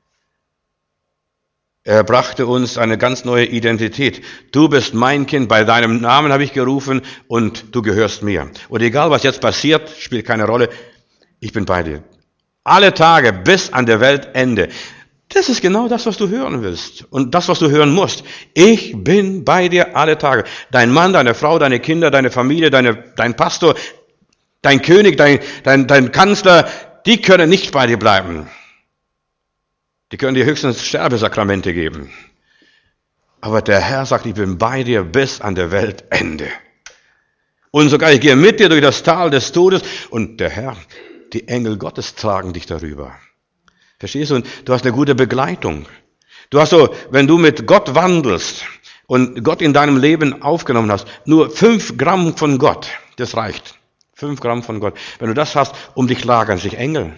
Er brachte uns eine ganz neue Identität. Du bist mein Kind, bei deinem Namen habe ich gerufen und du gehörst mir. Und egal, was jetzt passiert, spielt keine Rolle, ich bin bei dir. Alle Tage bis an der Weltende. Das ist genau das, was du hören willst und das, was du hören musst. Ich bin bei dir alle Tage. Dein Mann, deine Frau, deine Kinder, deine Familie, deine, dein Pastor, dein König, dein, dein, dein Kanzler, die können nicht bei dir bleiben. Die können dir höchstens Sterbesakramente geben. Aber der Herr sagt, ich bin bei dir bis an der Weltende. Und sogar ich gehe mit dir durch das Tal des Todes. Und der Herr, die Engel Gottes tragen dich darüber. Verstehst du? Und du hast eine gute Begleitung. Du hast so, wenn du mit Gott wandelst und Gott in deinem Leben aufgenommen hast, nur fünf Gramm von Gott, das reicht. Fünf Gramm von Gott. Wenn du das hast, um dich lagern sich Engel.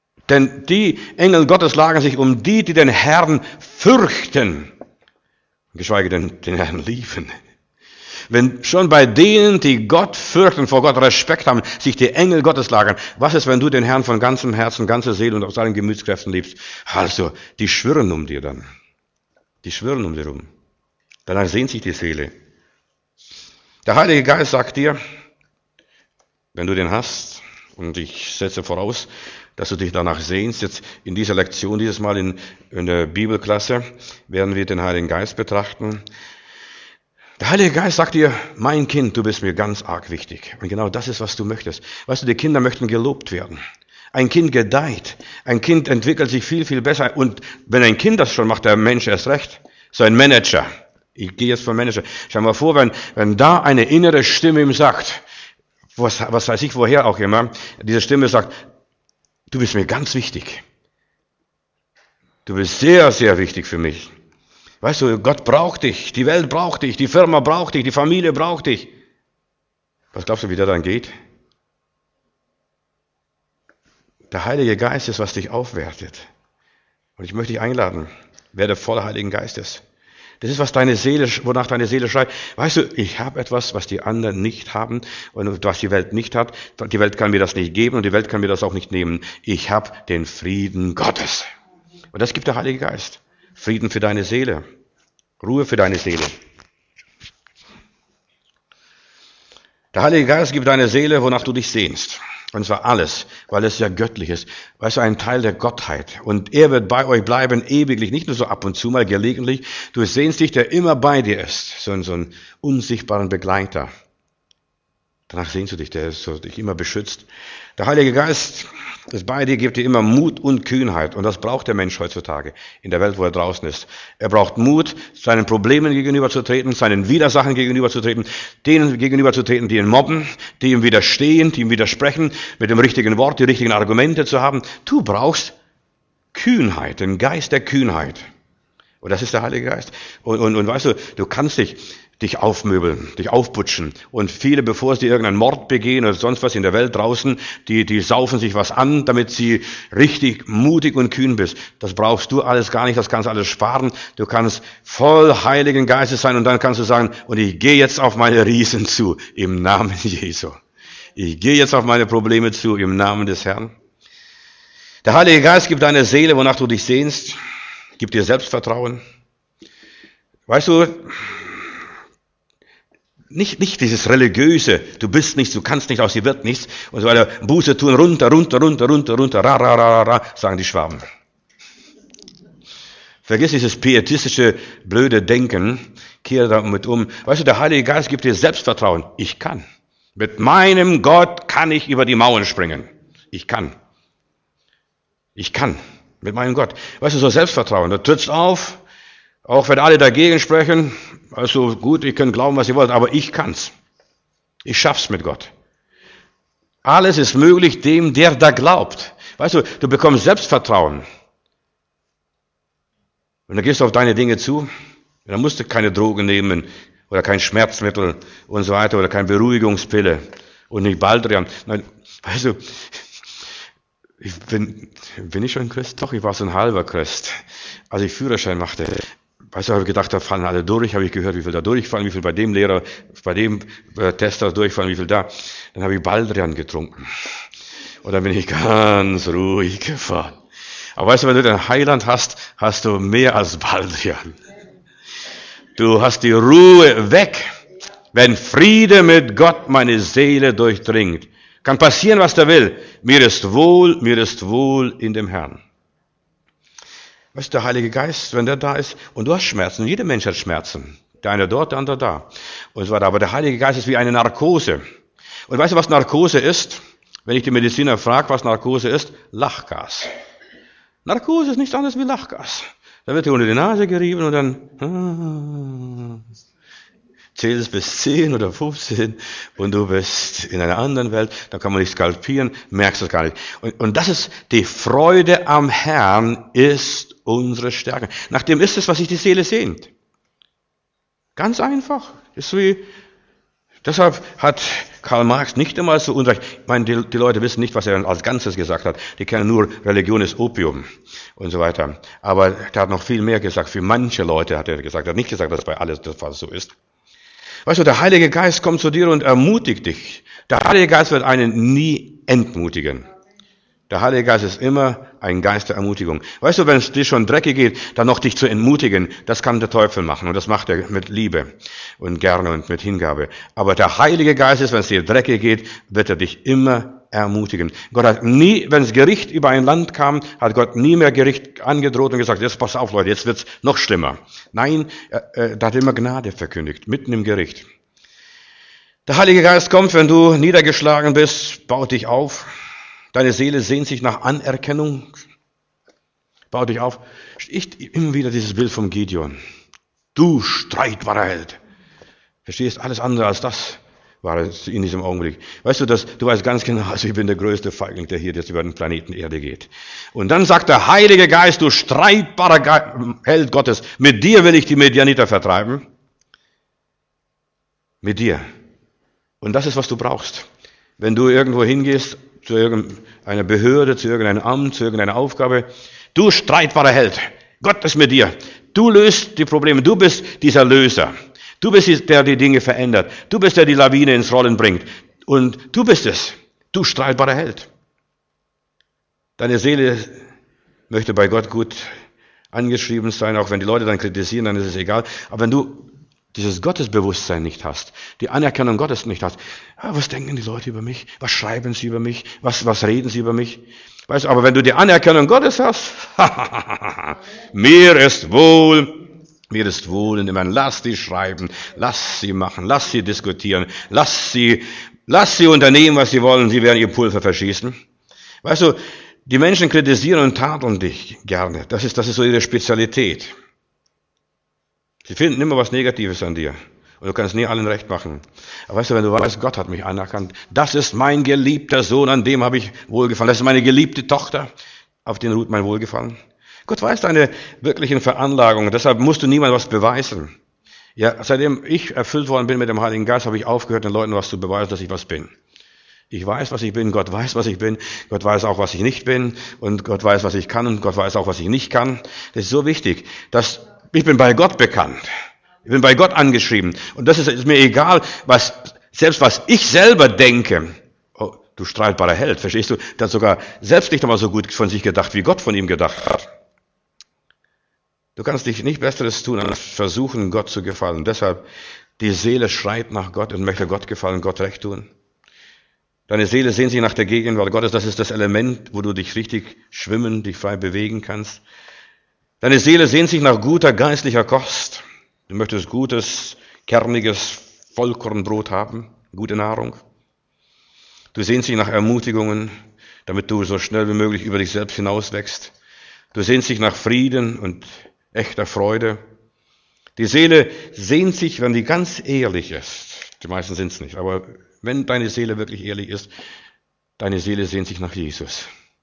Denn die Engel Gottes lagern sich um die, die den Herrn fürchten. geschweige denn den Herrn lieben. Wenn schon bei denen, die Gott fürchten, vor Gott Respekt haben, sich die Engel Gottes lagern, was ist, wenn du den Herrn von ganzem Herzen, ganzer Seele und aus allen Gemütskräften liebst? Also, die schwirren um dir dann. Die schwirren um dir rum. Danach sehnt sich die Seele. Der Heilige Geist sagt dir, wenn du den hast, und ich setze voraus, dass du dich danach sehnst, jetzt in dieser Lektion, dieses Mal in, in der Bibelklasse, werden wir den Heiligen Geist betrachten. Der Heilige Geist sagt dir, mein Kind, du bist mir ganz arg wichtig. Und genau das ist, was du möchtest. Weißt du, die Kinder möchten gelobt werden. Ein Kind gedeiht. Ein Kind entwickelt sich viel, viel besser. Und wenn ein Kind das schon macht, der Mensch erst recht. So ein Manager. Ich gehe jetzt vom Manager. Schau mal vor, wenn, wenn da eine innere Stimme ihm sagt, was, was weiß ich woher auch immer, diese Stimme sagt, du bist mir ganz wichtig. Du bist sehr, sehr wichtig für mich. Weißt du, Gott braucht dich, die Welt braucht dich, die Firma braucht dich, die Familie braucht dich. Was glaubst du, wie der dann geht? Der Heilige Geist ist, was dich aufwertet. Und ich möchte dich einladen, werde voller Heiligen Geistes. Das ist, was deine Seele, wonach deine Seele schreit. Weißt du, ich habe etwas, was die anderen nicht haben und was die Welt nicht hat. Die Welt kann mir das nicht geben und die Welt kann mir das auch nicht nehmen. Ich habe den Frieden Gottes. Und das gibt der Heilige Geist. Frieden für deine Seele. Ruhe für deine Seele. Der Heilige Geist gibt deine Seele, wonach du dich sehnst. Und zwar alles, weil es ja göttlich ist. Weißt du, ein Teil der Gottheit. Und er wird bei euch bleiben ewiglich, nicht nur so ab und zu mal, gelegentlich. Du sehnst dich, der immer bei dir ist. So ein, so ein unsichtbaren Begleiter. Danach sehnst du dich, der ist so, dich immer beschützt. Der Heilige Geist ist bei dir, gibt dir immer Mut und Kühnheit. Und das braucht der Mensch heutzutage in der Welt, wo er draußen ist. Er braucht Mut, seinen Problemen gegenüberzutreten, seinen Widersachen gegenüberzutreten, denen gegenüberzutreten, die ihn mobben, die ihm widerstehen, die ihm widersprechen, mit dem richtigen Wort, die richtigen Argumente zu haben. Du brauchst Kühnheit, den Geist der Kühnheit. Und das ist der Heilige Geist. Und, und, und weißt du, du kannst dich dich aufmöbeln, dich aufputschen. Und viele, bevor sie irgendeinen Mord begehen oder sonst was in der Welt draußen, die, die saufen sich was an, damit sie richtig mutig und kühn bist. Das brauchst du alles gar nicht, das kannst du alles sparen. Du kannst voll Heiligen Geistes sein und dann kannst du sagen, und ich gehe jetzt auf meine Riesen zu, im Namen Jesu. Ich gehe jetzt auf meine Probleme zu, im Namen des Herrn. Der Heilige Geist gibt deiner Seele, wonach du dich sehnst, gibt dir Selbstvertrauen. Weißt du, Nicht, nicht dieses religiöse, du bist nichts, du kannst nicht, aus dir wird nichts, und so weiter, Buße tun, runter, runter, runter, runter, runter, ra, ra, ra, ra, sagen die Schwaben. Vergiss dieses pietistische, blöde Denken, kehre damit um. Weißt du, der Heilige Geist gibt dir Selbstvertrauen. Ich kann. Mit meinem Gott kann ich über die Mauern springen. Ich kann. Ich kann. Mit meinem Gott. Weißt du, so Selbstvertrauen, du trittst auf, auch wenn alle dagegen sprechen, also gut, ihr könnt glauben, was ihr wollt, aber ich kann's. Ich schaff's mit Gott. Alles ist möglich dem, der da glaubt. Weißt du, du bekommst Selbstvertrauen. Und dann gehst du auf deine Dinge zu, dann musst du keine Drogen nehmen oder kein Schmerzmittel und so weiter oder keine Beruhigungspille und nicht Baldrian. Nein, weißt du, ich bin, bin ich schon Christ? Doch, ich war so ein halber Christ. Als ich Führerschein machte, weißt du, habe ich gedacht, da fallen alle durch, habe ich gehört, wie viel da durchfallen, wie viel bei dem Lehrer, bei dem äh, Tester durchfallen, wie viel da. Dann habe ich Baldrian getrunken. Und dann bin ich ganz ruhig gefahren. Aber weißt du, wenn du den Heiland hast, hast du mehr als Baldrian. Du hast die Ruhe weg, wenn Friede mit Gott meine Seele durchdringt. Kann passieren, was der will. Mir ist wohl, mir ist wohl in dem Herrn. Weißt du, der Heilige Geist, wenn der da ist, und du hast Schmerzen, jeder Mensch hat Schmerzen. Der eine dort, der andere da. Und so weiter. Aber der Heilige Geist ist wie eine Narkose. Und weißt du, was Narkose ist? Wenn ich die Mediziner frage, was Narkose ist? Lachgas. Narkose ist nichts anderes wie Lachgas. Da wird dir unter die Nase gerieben und dann ah, zählst bis zehn oder fünfzehn und du bist in einer anderen Welt. Da kann man nicht skalpieren, merkst es gar nicht. Und, und das ist die Freude am Herrn ist unsere Stärke. Nach dem ist es, was sich die Seele sehnt. Ganz einfach. Ist wie Deshalb hat Karl Marx nicht einmal so unrecht. Ich meine, die, die Leute wissen nicht, was er als Ganzes gesagt hat. Die kennen nur, Religion ist Opium und so weiter. Aber er hat noch viel mehr gesagt. Für manche Leute hat er gesagt. Er hat nicht gesagt, dass bei alles das so ist. Weißt du, der Heilige Geist kommt zu dir und ermutigt dich. Der Heilige Geist wird einen nie entmutigen. Der Heilige Geist ist immer ein Geist der Ermutigung. Weißt du, wenn es dir schon dreckig geht, dann noch dich zu entmutigen, das kann der Teufel machen. Und das macht er mit Liebe und gerne und mit Hingabe. Aber der Heilige Geist ist, wenn es dir dreckig geht, wird er dich immer ermutigen. Gott hat nie, wenn das Gericht über ein Land kam, hat Gott nie mehr Gericht angedroht und gesagt, jetzt pass auf Leute, jetzt wird's noch schlimmer. Nein, er, er hat immer Gnade verkündigt, mitten im Gericht. Der Heilige Geist kommt, wenn du niedergeschlagen bist, baut dich auf. Deine Seele sehnt sich nach Anerkennung. Bau dich auf. Ich immer wieder dieses Bild vom Gideon. Du streitbarer Held. Verstehst? Alles andere als das war es in diesem Augenblick. Weißt du, dass, du weißt ganz genau, also ich bin der größte Feigling, der hier jetzt über den Planeten Erde geht. Und dann sagt der Heilige Geist, du streitbarer Ge- Held Gottes, mit dir will ich die Medianiter vertreiben. Mit dir. Und das ist, was du brauchst. Wenn du irgendwo hingehst, zu irgendeiner Behörde, zu irgendeinem Amt, zu irgendeiner Aufgabe. Du streitbarer Held, Gott ist mit dir. Du löst die Probleme, du bist dieser Löser. Du bist der, der die Dinge verändert. Du bist der, der die Lawine ins Rollen bringt. Und du bist es, du streitbarer Held. Deine Seele möchte bei Gott gut angeschrieben sein, auch wenn die Leute dann kritisieren, dann ist es egal. Aber wenn du dieses Gottesbewusstsein nicht hast, die Anerkennung Gottes nicht hast, ja, was denken die Leute über mich? Was schreiben sie über mich? Was, was reden sie über mich? Weißt du, aber wenn du die Anerkennung Gottes hast, mir ist wohl, mir ist wohl in dem Herrn, lass sie schreiben, lass sie machen, lass sie diskutieren, lass sie, lass sie unternehmen, was sie wollen, sie werden ihr Pulver verschießen. Weißt du, die Menschen kritisieren und tadeln dich gerne. Das ist, das ist so ihre Spezialität. Sie finden immer was Negatives an dir. Und du kannst nie allen recht machen. Aber weißt du, wenn du weißt, Gott hat mich anerkannt, das ist mein geliebter Sohn, an dem habe ich wohlgefallen. Das ist meine geliebte Tochter, auf den ruht mein Wohlgefallen. Gott weiß deine wirklichen Veranlagungen, deshalb musst du niemandem was beweisen. Ja, seitdem ich erfüllt worden bin mit dem Heiligen Geist, habe ich aufgehört, den Leuten was zu beweisen, dass ich was bin. Ich weiß, was ich bin, Gott weiß, was ich bin, Gott weiß auch, was ich nicht bin, und Gott weiß, was ich kann, und Gott weiß auch, was ich nicht kann. Das ist so wichtig, dass ich bin bei Gott bekannt. Ich bin bei Gott angeschrieben. Und das ist, ist mir egal, was, selbst was ich selber denke. Oh, du streitbarer Held, verstehst du? Der hat sogar selbst nicht einmal so gut von sich gedacht, wie Gott von ihm gedacht hat. Du kannst dich nicht Besseres tun, als versuchen, Gott zu gefallen. Deshalb, die Seele schreit nach Gott und möchte Gott gefallen, Gott recht tun. Deine Seele sehnt sich nach der Gegenwart Gottes. Das ist das Element, wo du dich richtig schwimmen, dich frei bewegen kannst. Deine Seele sehnt sich nach guter geistlicher Kost. Du möchtest gutes, kerniges Vollkornbrot haben, gute Nahrung. Du sehnst dich nach Ermutigungen, damit du so schnell wie möglich über dich selbst hinauswächst. Du sehnst dich nach Frieden und echter Freude. Die Seele sehnt sich, wenn die ganz ehrlich ist. Die meisten sind es nicht, aber wenn deine Seele wirklich ehrlich ist, deine Seele sehnt sich nach Jesus.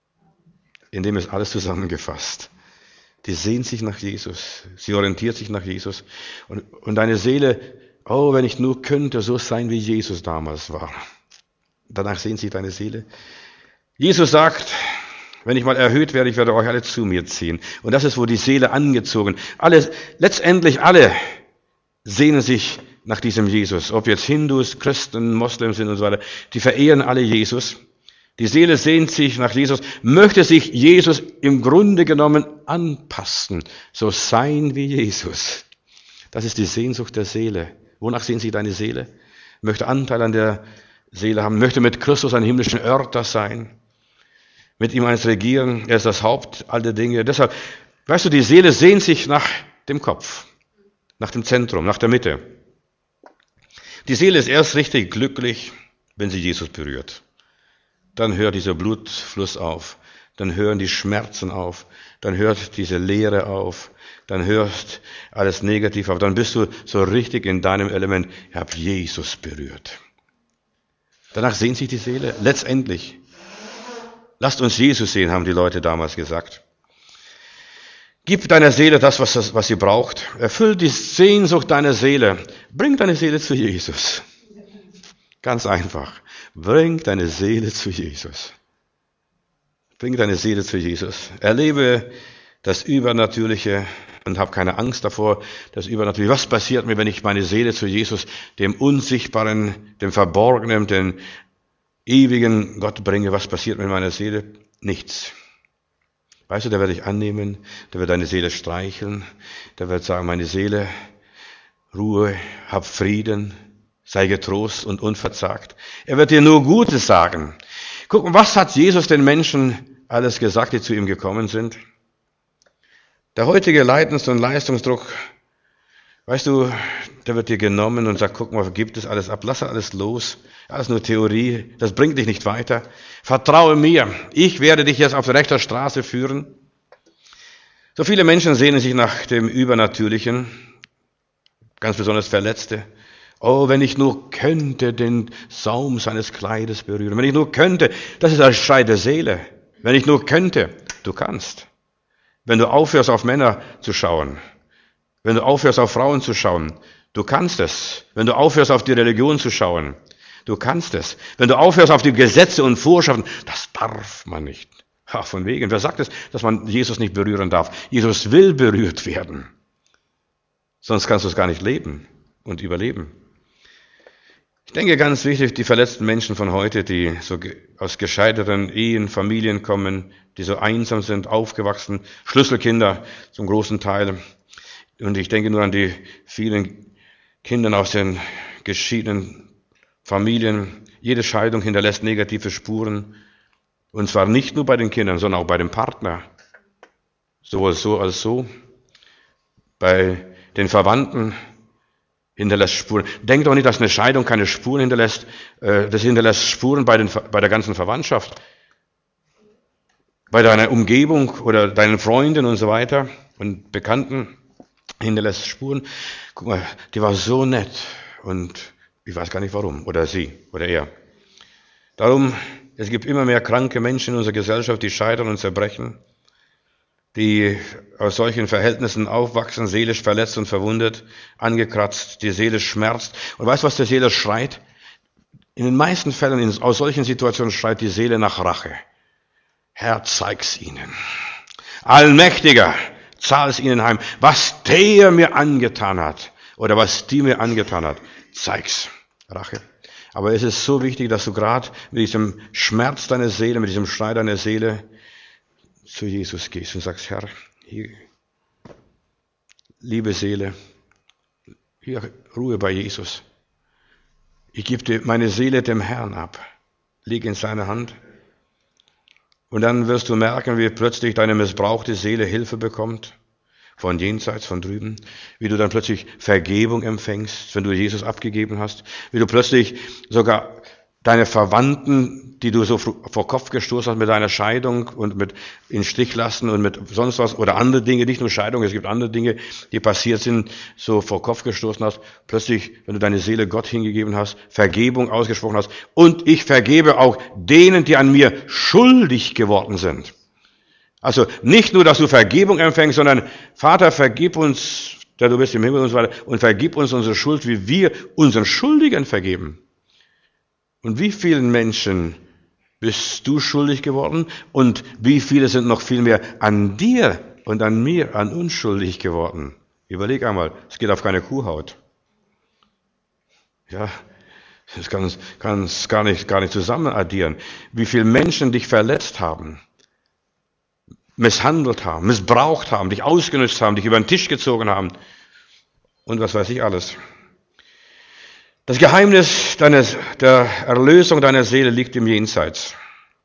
In dem ist alles zusammengefasst. Die sehnt sich nach Jesus. Sie orientiert sich nach Jesus. Und, und deine Seele, oh, wenn ich nur könnte, so sein, wie Jesus damals war. Danach sehnt sich deine Seele. Jesus sagt, wenn ich mal erhöht werde, ich werde euch alle zu mir ziehen. Und das ist, wo die Seele angezogen. Alle, letztendlich alle sehnen sich nach diesem Jesus. Ob jetzt Hindus, Christen, Moslems sind und so weiter. Die verehren alle Jesus. Die Seele sehnt sich nach Jesus, möchte sich Jesus im Grunde genommen anpassen, so sein wie Jesus. Das ist die Sehnsucht der Seele. Wonach sehnt sich deine Seele? Möchte Anteil an der Seele haben, möchte mit Christus ein himmlischen Örter sein, mit ihm eins regieren, er ist das Haupt aller Dinge. Deshalb, weißt du, die Seele sehnt sich nach dem Kopf, nach dem Zentrum, nach der Mitte. Die Seele ist erst richtig glücklich, wenn sie Jesus berührt. Dann hört dieser Blutfluss auf, dann hören die Schmerzen auf, dann hört diese Leere auf, dann hört alles negativ auf, dann bist du so richtig in deinem Element, ich habe Jesus berührt. Danach sehnt sich die Seele, letztendlich. Lasst uns Jesus sehen, haben die Leute damals gesagt. Gib deiner Seele das, was, was sie braucht. Erfüll die Sehnsucht deiner Seele. Bring deine Seele zu Jesus. Ganz einfach. Bring deine Seele zu Jesus. Bring deine Seele zu Jesus. Erlebe das Übernatürliche und hab keine Angst davor, das Übernatürliche. Was passiert mir, wenn ich meine Seele zu Jesus, dem Unsichtbaren, dem Verborgenen, dem ewigen Gott bringe? Was passiert mit meiner Seele? Nichts. Weißt du, der wird dich annehmen, der wird deine Seele streicheln, der wird sagen, meine Seele, Ruhe, hab Frieden, sei getrost und unverzagt. Er wird dir nur Gutes sagen. Guck mal, was hat Jesus den Menschen alles gesagt, die zu ihm gekommen sind? Der heutige Leidens- und Leistungsdruck, weißt du, der wird dir genommen und sagt, guck mal, gib das alles ab, lass alles los, alles nur Theorie, das bringt dich nicht weiter. Vertraue mir, ich werde dich jetzt auf rechter Straße führen. So viele Menschen sehnen sich nach dem Übernatürlichen, ganz besonders Verletzte. Oh, wenn ich nur könnte den Saum seines Kleides berühren, wenn ich nur könnte, das ist ein Schrei der Seele. Wenn ich nur könnte, du kannst. Wenn du aufhörst, auf Männer zu schauen, wenn du aufhörst, auf Frauen zu schauen, du kannst es. Wenn du aufhörst, auf die Religion zu schauen, du kannst es. Wenn du aufhörst, auf die Gesetze und Vorschriften, das darf man nicht. Ach, von wegen. Wer sagt es, dass man Jesus nicht berühren darf? Jesus will berührt werden. Sonst kannst du es gar nicht leben und überleben. Ich denke, ganz wichtig, die verletzten Menschen von heute, die so aus gescheiterten Ehen, Familien kommen, die so einsam sind, aufgewachsen, Schlüsselkinder zum großen Teil. Und ich denke nur an die vielen Kinder aus den geschiedenen Familien. Jede Scheidung hinterlässt negative Spuren. Und zwar nicht nur bei den Kindern, sondern auch bei dem Partner. Sowohl so als so. Bei den Verwandten hinterlässt Spuren. Denk doch nicht, dass eine Scheidung keine Spuren hinterlässt. Das hinterlässt Spuren bei, den, bei der ganzen Verwandtschaft. Bei deiner Umgebung oder deinen Freunden und so weiter und Bekannten hinterlässt Spuren. Guck mal, die war so nett und ich weiß gar nicht warum. Oder sie oder er. Darum, es gibt immer mehr kranke Menschen in unserer Gesellschaft, die scheitern und zerbrechen, die aus solchen Verhältnissen aufwachsen, seelisch verletzt und verwundet, angekratzt, die Seele schmerzt. Und weißt du, was der Seele schreit? In den meisten Fällen, in, aus solchen Situationen schreit die Seele nach Rache. Herr, zeig's ihnen. Allmächtiger, zahl's ihnen heim. Was der mir angetan hat, oder was die mir angetan hat, zeig's. Rache. Aber es ist so wichtig, dass du gerade mit diesem Schmerz deiner Seele, mit diesem Schrei deiner Seele zu Jesus gehst und sagst, Herr, hier, liebe Seele, hier Ruhe bei Jesus. Ich gebe meine Seele dem Herrn ab, leg in seine Hand. Und dann wirst du merken, wie plötzlich deine missbrauchte Seele Hilfe bekommt, von jenseits, von drüben, wie du dann plötzlich Vergebung empfängst, wenn du Jesus abgegeben hast, wie du plötzlich sogar deine Verwandten, die du so vor Kopf gestoßen hast mit deiner Scheidung und mit in Stich lassen und mit sonst was oder andere Dinge, nicht nur Scheidung, es gibt andere Dinge, die passiert sind, so vor Kopf gestoßen hast, plötzlich, wenn du deine Seele Gott hingegeben hast, Vergebung ausgesprochen hast und ich vergebe auch denen, die an mir schuldig geworden sind. Also nicht nur, dass du Vergebung empfängst, sondern Vater, vergib uns, der du bist im Himmel und so weiter, und vergib uns unsere Schuld, wie wir unseren Schuldigen vergeben. Und wie vielen Menschen bist du schuldig geworden und wie viele sind noch viel mehr an dir und an mir, an uns schuldig geworden? Überleg einmal, es geht auf keine Kuhhaut. Ja, das kann es gar nicht, gar nicht zusammen addieren. Wie viele Menschen dich verletzt haben, misshandelt haben, missbraucht haben, dich ausgenutzt haben, dich über den Tisch gezogen haben und was weiß ich alles. Das Geheimnis deines, der Erlösung deiner Seele liegt im Jenseits.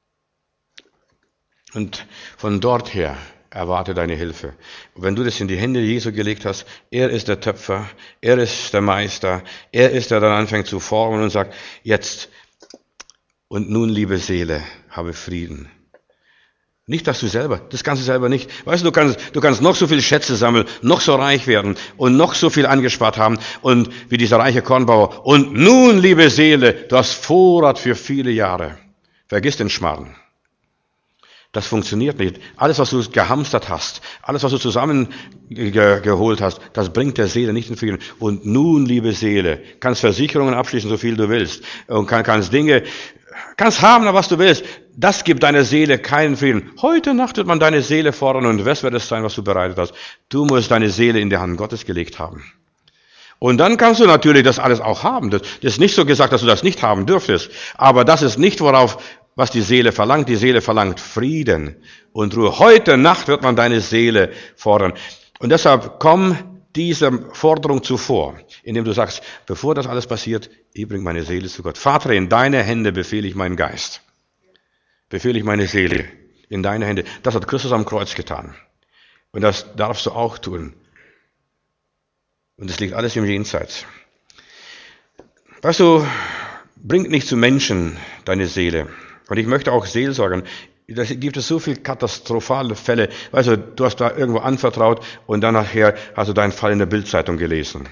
Und von dort her erwarte deine Hilfe. Und wenn du das in die Hände Jesu gelegt hast, er ist der Töpfer, er ist der Meister, er ist der, der dann anfängt zu formen und sagt, jetzt und nun, liebe Seele, habe Frieden. Nicht, dass du selber, das kannst du selber nicht. Weißt du, du kannst, du kannst noch so viel Schätze sammeln, noch so reich werden und noch so viel angespart haben und wie dieser reiche Kornbauer. Und nun, liebe Seele, du hast Vorrat für viele Jahre. Vergiss den Schmarrn. Das funktioniert nicht. Alles, was du gehamstert hast, alles, was du zusammengeholt hast, das bringt der Seele nicht in Frieden. Und nun, liebe Seele, kannst Versicherungen abschließen, so viel du willst. Und kann, kannst Dinge, kannst haben, was du willst. Das gibt deiner Seele keinen Frieden. Heute Nacht wird man deine Seele fordern und was wird es sein, was du bereitet hast? Du musst deine Seele in die Hand Gottes gelegt haben. Und dann kannst du natürlich das alles auch haben. Das ist nicht so gesagt, dass du das nicht haben dürftest. Aber das ist nicht, worauf was die Seele verlangt. Die Seele verlangt Frieden und Ruhe. Heute Nacht wird man deine Seele fordern. Und deshalb komm dieser Forderung zuvor, indem du sagst, bevor das alles passiert, ich bringe meine Seele zu Gott. Vater, in deine Hände befehle ich meinen Geist. Befehle ich meine Seele in deine Hände. Das hat Christus am Kreuz getan. Und das darfst du auch tun. Und es liegt alles im Jenseits. Weißt du, bringt nicht zu Menschen deine Seele. Und ich möchte auch seelsorgen. Da gibt es so viele katastrophale Fälle. Weißt du, du hast da irgendwo anvertraut und dann nachher hast du deinen Fall in der Bildzeitung gelesen.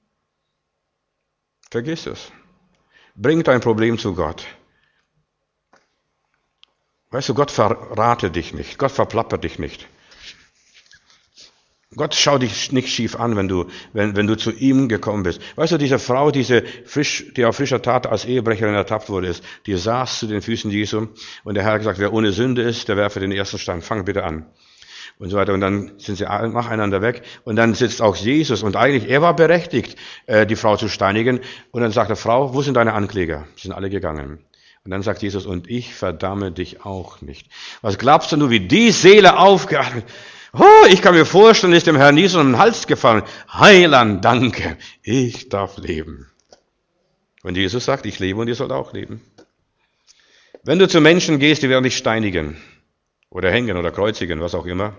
Vergiss es. Bring dein Problem zu Gott. Weißt du, Gott verrate dich nicht. Gott verplappert dich nicht. Gott schaut dich nicht schief an, wenn du, wenn, wenn du zu ihm gekommen bist. Weißt du, diese Frau, diese frisch, die auf frischer Tat als Ehebrecherin ertappt wurde, ist, die saß zu den Füßen Jesu und der Herr hat gesagt, wer ohne Sünde ist, der werfe den ersten Stein. Fang bitte an. Und so weiter. Und dann sind sie nacheinander weg. Und dann sitzt auch Jesus. Und eigentlich, er war berechtigt, die Frau zu steinigen. Und dann sagt er, Frau, wo sind deine Ankläger? Sie sind alle gegangen. Und dann sagt Jesus, und ich verdamme dich auch nicht. Was glaubst du, wie die Seele aufgeatmet? Oh, ich kann mir vorstellen, ist dem Herrn Jesus um den Hals gefallen. Heiland, danke, ich darf leben. Und Jesus sagt, ich lebe und ihr sollt auch leben. Wenn du zu Menschen gehst, die werden dich steinigen oder hängen oder kreuzigen, was auch immer.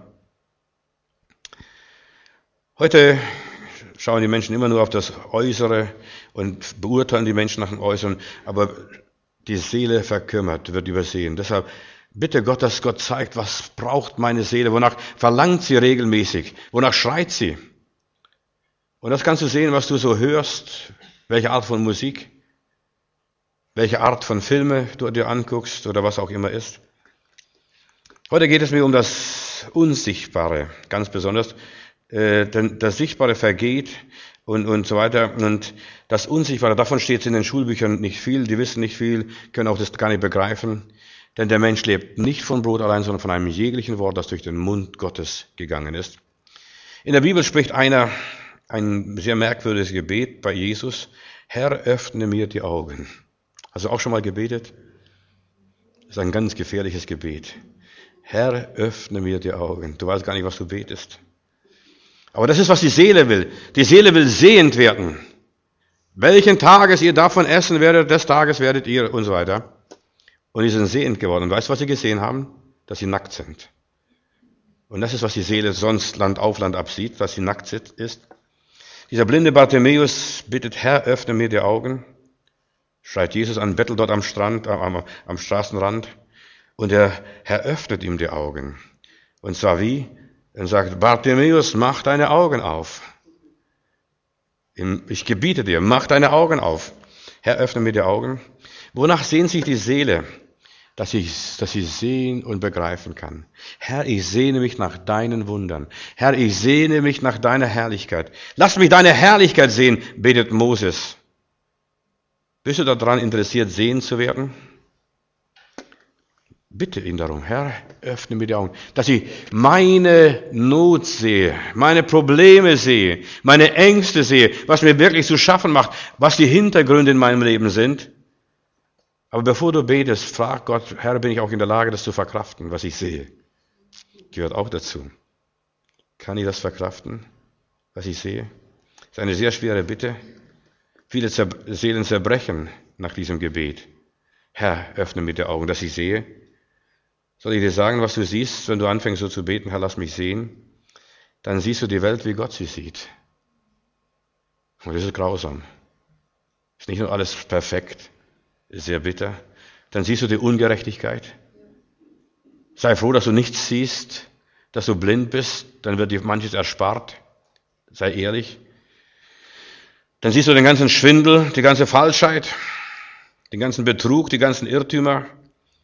Heute schauen die Menschen immer nur auf das Äußere und beurteilen die Menschen nach dem Äußeren, aber die Seele verkümmert, wird übersehen. Deshalb bitte Gott, dass Gott zeigt, was braucht meine Seele, wonach verlangt sie regelmäßig, wonach schreit sie. Und das kannst du sehen, was du so hörst, welche Art von Musik, welche Art von Filme du dir anguckst oder was auch immer ist. Heute geht es mir um das Unsichtbare, ganz besonders, äh, denn das Sichtbare vergeht und, und so weiter. Und das Unsichtbare, davon steht es in den Schulbüchern nicht viel, die wissen nicht viel, können auch das gar nicht begreifen. Denn der Mensch lebt nicht von Brot allein, sondern von einem jeglichen Wort, das durch den Mund Gottes gegangen ist. In der Bibel spricht einer ein sehr merkwürdiges Gebet bei Jesus. Herr, öffne mir die Augen. Hast du auch schon mal gebetet? Das ist ein ganz gefährliches Gebet. Herr, öffne mir die Augen. Du weißt gar nicht, was du betest. Aber das ist, was die Seele will. Die Seele will sehend werden. Welchen Tages ihr davon essen werdet, des Tages werdet ihr und so weiter. Und die sind sehend geworden. Und weißt du, was sie gesehen haben? Dass sie nackt sind. Und das ist, was die Seele sonst Land auf Land absieht, dass sie nackt ist. Dieser blinde Bartimäus bittet, Herr, öffne mir die Augen. Schreit Jesus an, bettelt dort am Strand, am, am Straßenrand. Und der Herr öffnet ihm die Augen. Und zwar wie? Er sagt, Bartimäus, mach deine Augen auf. Ich gebiete dir, mach deine Augen auf. Herr, öffne mir die Augen. Wonach sehnt sich die Seele? Dass ich, dass ich sehen und begreifen kann. Herr, ich sehne mich nach deinen Wundern. Herr, ich sehne mich nach deiner Herrlichkeit. Lass mich deine Herrlichkeit sehen, betet Moses. Bist du daran interessiert, sehen zu werden? Bitte ihn darum, Herr, öffne mir die Augen, dass ich meine Not sehe, meine Probleme sehe, meine Ängste sehe, was mir wirklich zu schaffen macht, was die Hintergründe in meinem Leben sind. Aber bevor du betest, frag Gott, Herr, bin ich auch in der Lage, das zu verkraften, was ich sehe? Gehört auch dazu. Kann ich das verkraften, was ich sehe? Das ist eine sehr schwere Bitte. Viele Seelen zerbrechen nach diesem Gebet. Herr, öffne mir die Augen, dass ich sehe. Soll ich dir sagen, was du siehst, wenn du anfängst so zu beten, Herr, lass mich sehen? Dann siehst du die Welt, wie Gott sie sieht. Und das ist grausam. Ist nicht nur alles perfekt. Sehr bitter. Dann siehst du die Ungerechtigkeit. Sei froh, dass du nichts siehst, dass du blind bist, dann wird dir manches erspart. Sei ehrlich. Dann siehst du den ganzen Schwindel, die ganze Falschheit, den ganzen Betrug, die ganzen Irrtümer.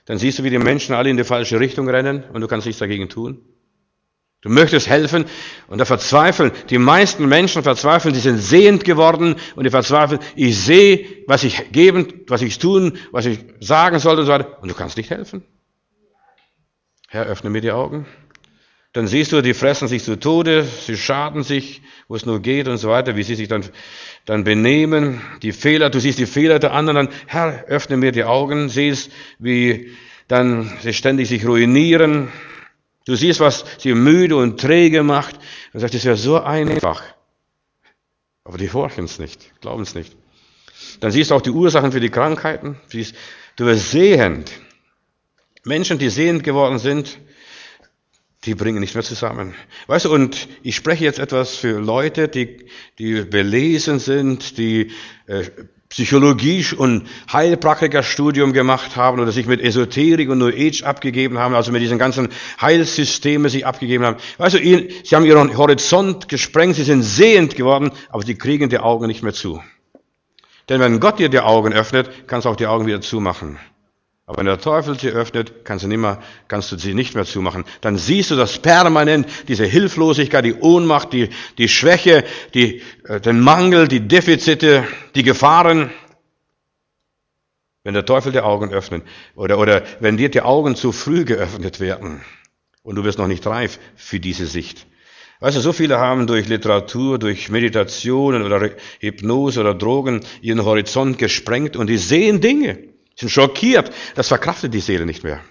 Dann siehst du, wie die Menschen alle in die falsche Richtung rennen und du kannst nichts dagegen tun. Du möchtest helfen und da verzweifeln. Die meisten Menschen verzweifeln, die sind sehend geworden und die verzweifeln, ich sehe, was ich geben, was ich tun, was ich sagen sollte und so weiter. Und du kannst nicht helfen. Herr, öffne mir die Augen. Dann siehst du, die fressen sich zu Tode, sie schaden sich, wo es nur geht und so weiter, wie sie sich dann, dann benehmen, die Fehler, du siehst die Fehler der anderen, dann, Herr, öffne mir die Augen, siehst, wie dann sie ständig sich ruinieren. Du siehst, was sie müde und träge macht. Und sagst, das ist ja so einfach. Aber die horchen es nicht, glauben es nicht. Dann siehst du auch die Ursachen für die Krankheiten. Siehst, du wirst sehend. Menschen, die sehend geworden sind, die bringen nicht mehr zusammen. Weißt du, und ich spreche jetzt etwas für Leute, die, die belesen sind, die äh, Psychologie und Heilpraktikerstudium gemacht haben oder sich mit Esoterik und New Age abgegeben haben, also mit diesen ganzen Heilsystemen sich abgegeben haben. Weißt du, sie haben ihren Horizont gesprengt, sie sind sehend geworden, aber sie kriegen die Augen nicht mehr zu. Denn wenn Gott dir die Augen öffnet, kannst du auch die Augen wieder zumachen. Aber wenn der Teufel sie öffnet, kannst du, nicht mehr, kannst du sie nicht mehr zumachen. Dann siehst du das permanent, diese Hilflosigkeit, die Ohnmacht, die, die Schwäche, die, äh, den Mangel, die Defizite, die Gefahren. Wenn der Teufel die Augen öffnet oder, oder wenn dir die Augen zu früh geöffnet werden und du bist noch nicht reif für diese Sicht. Weißt du, so viele haben durch Literatur, durch Meditationen oder Hypnose oder Drogen ihren Horizont gesprengt und die sehen Dinge. Sind schockiert, das verkraftet die Seele nicht mehr.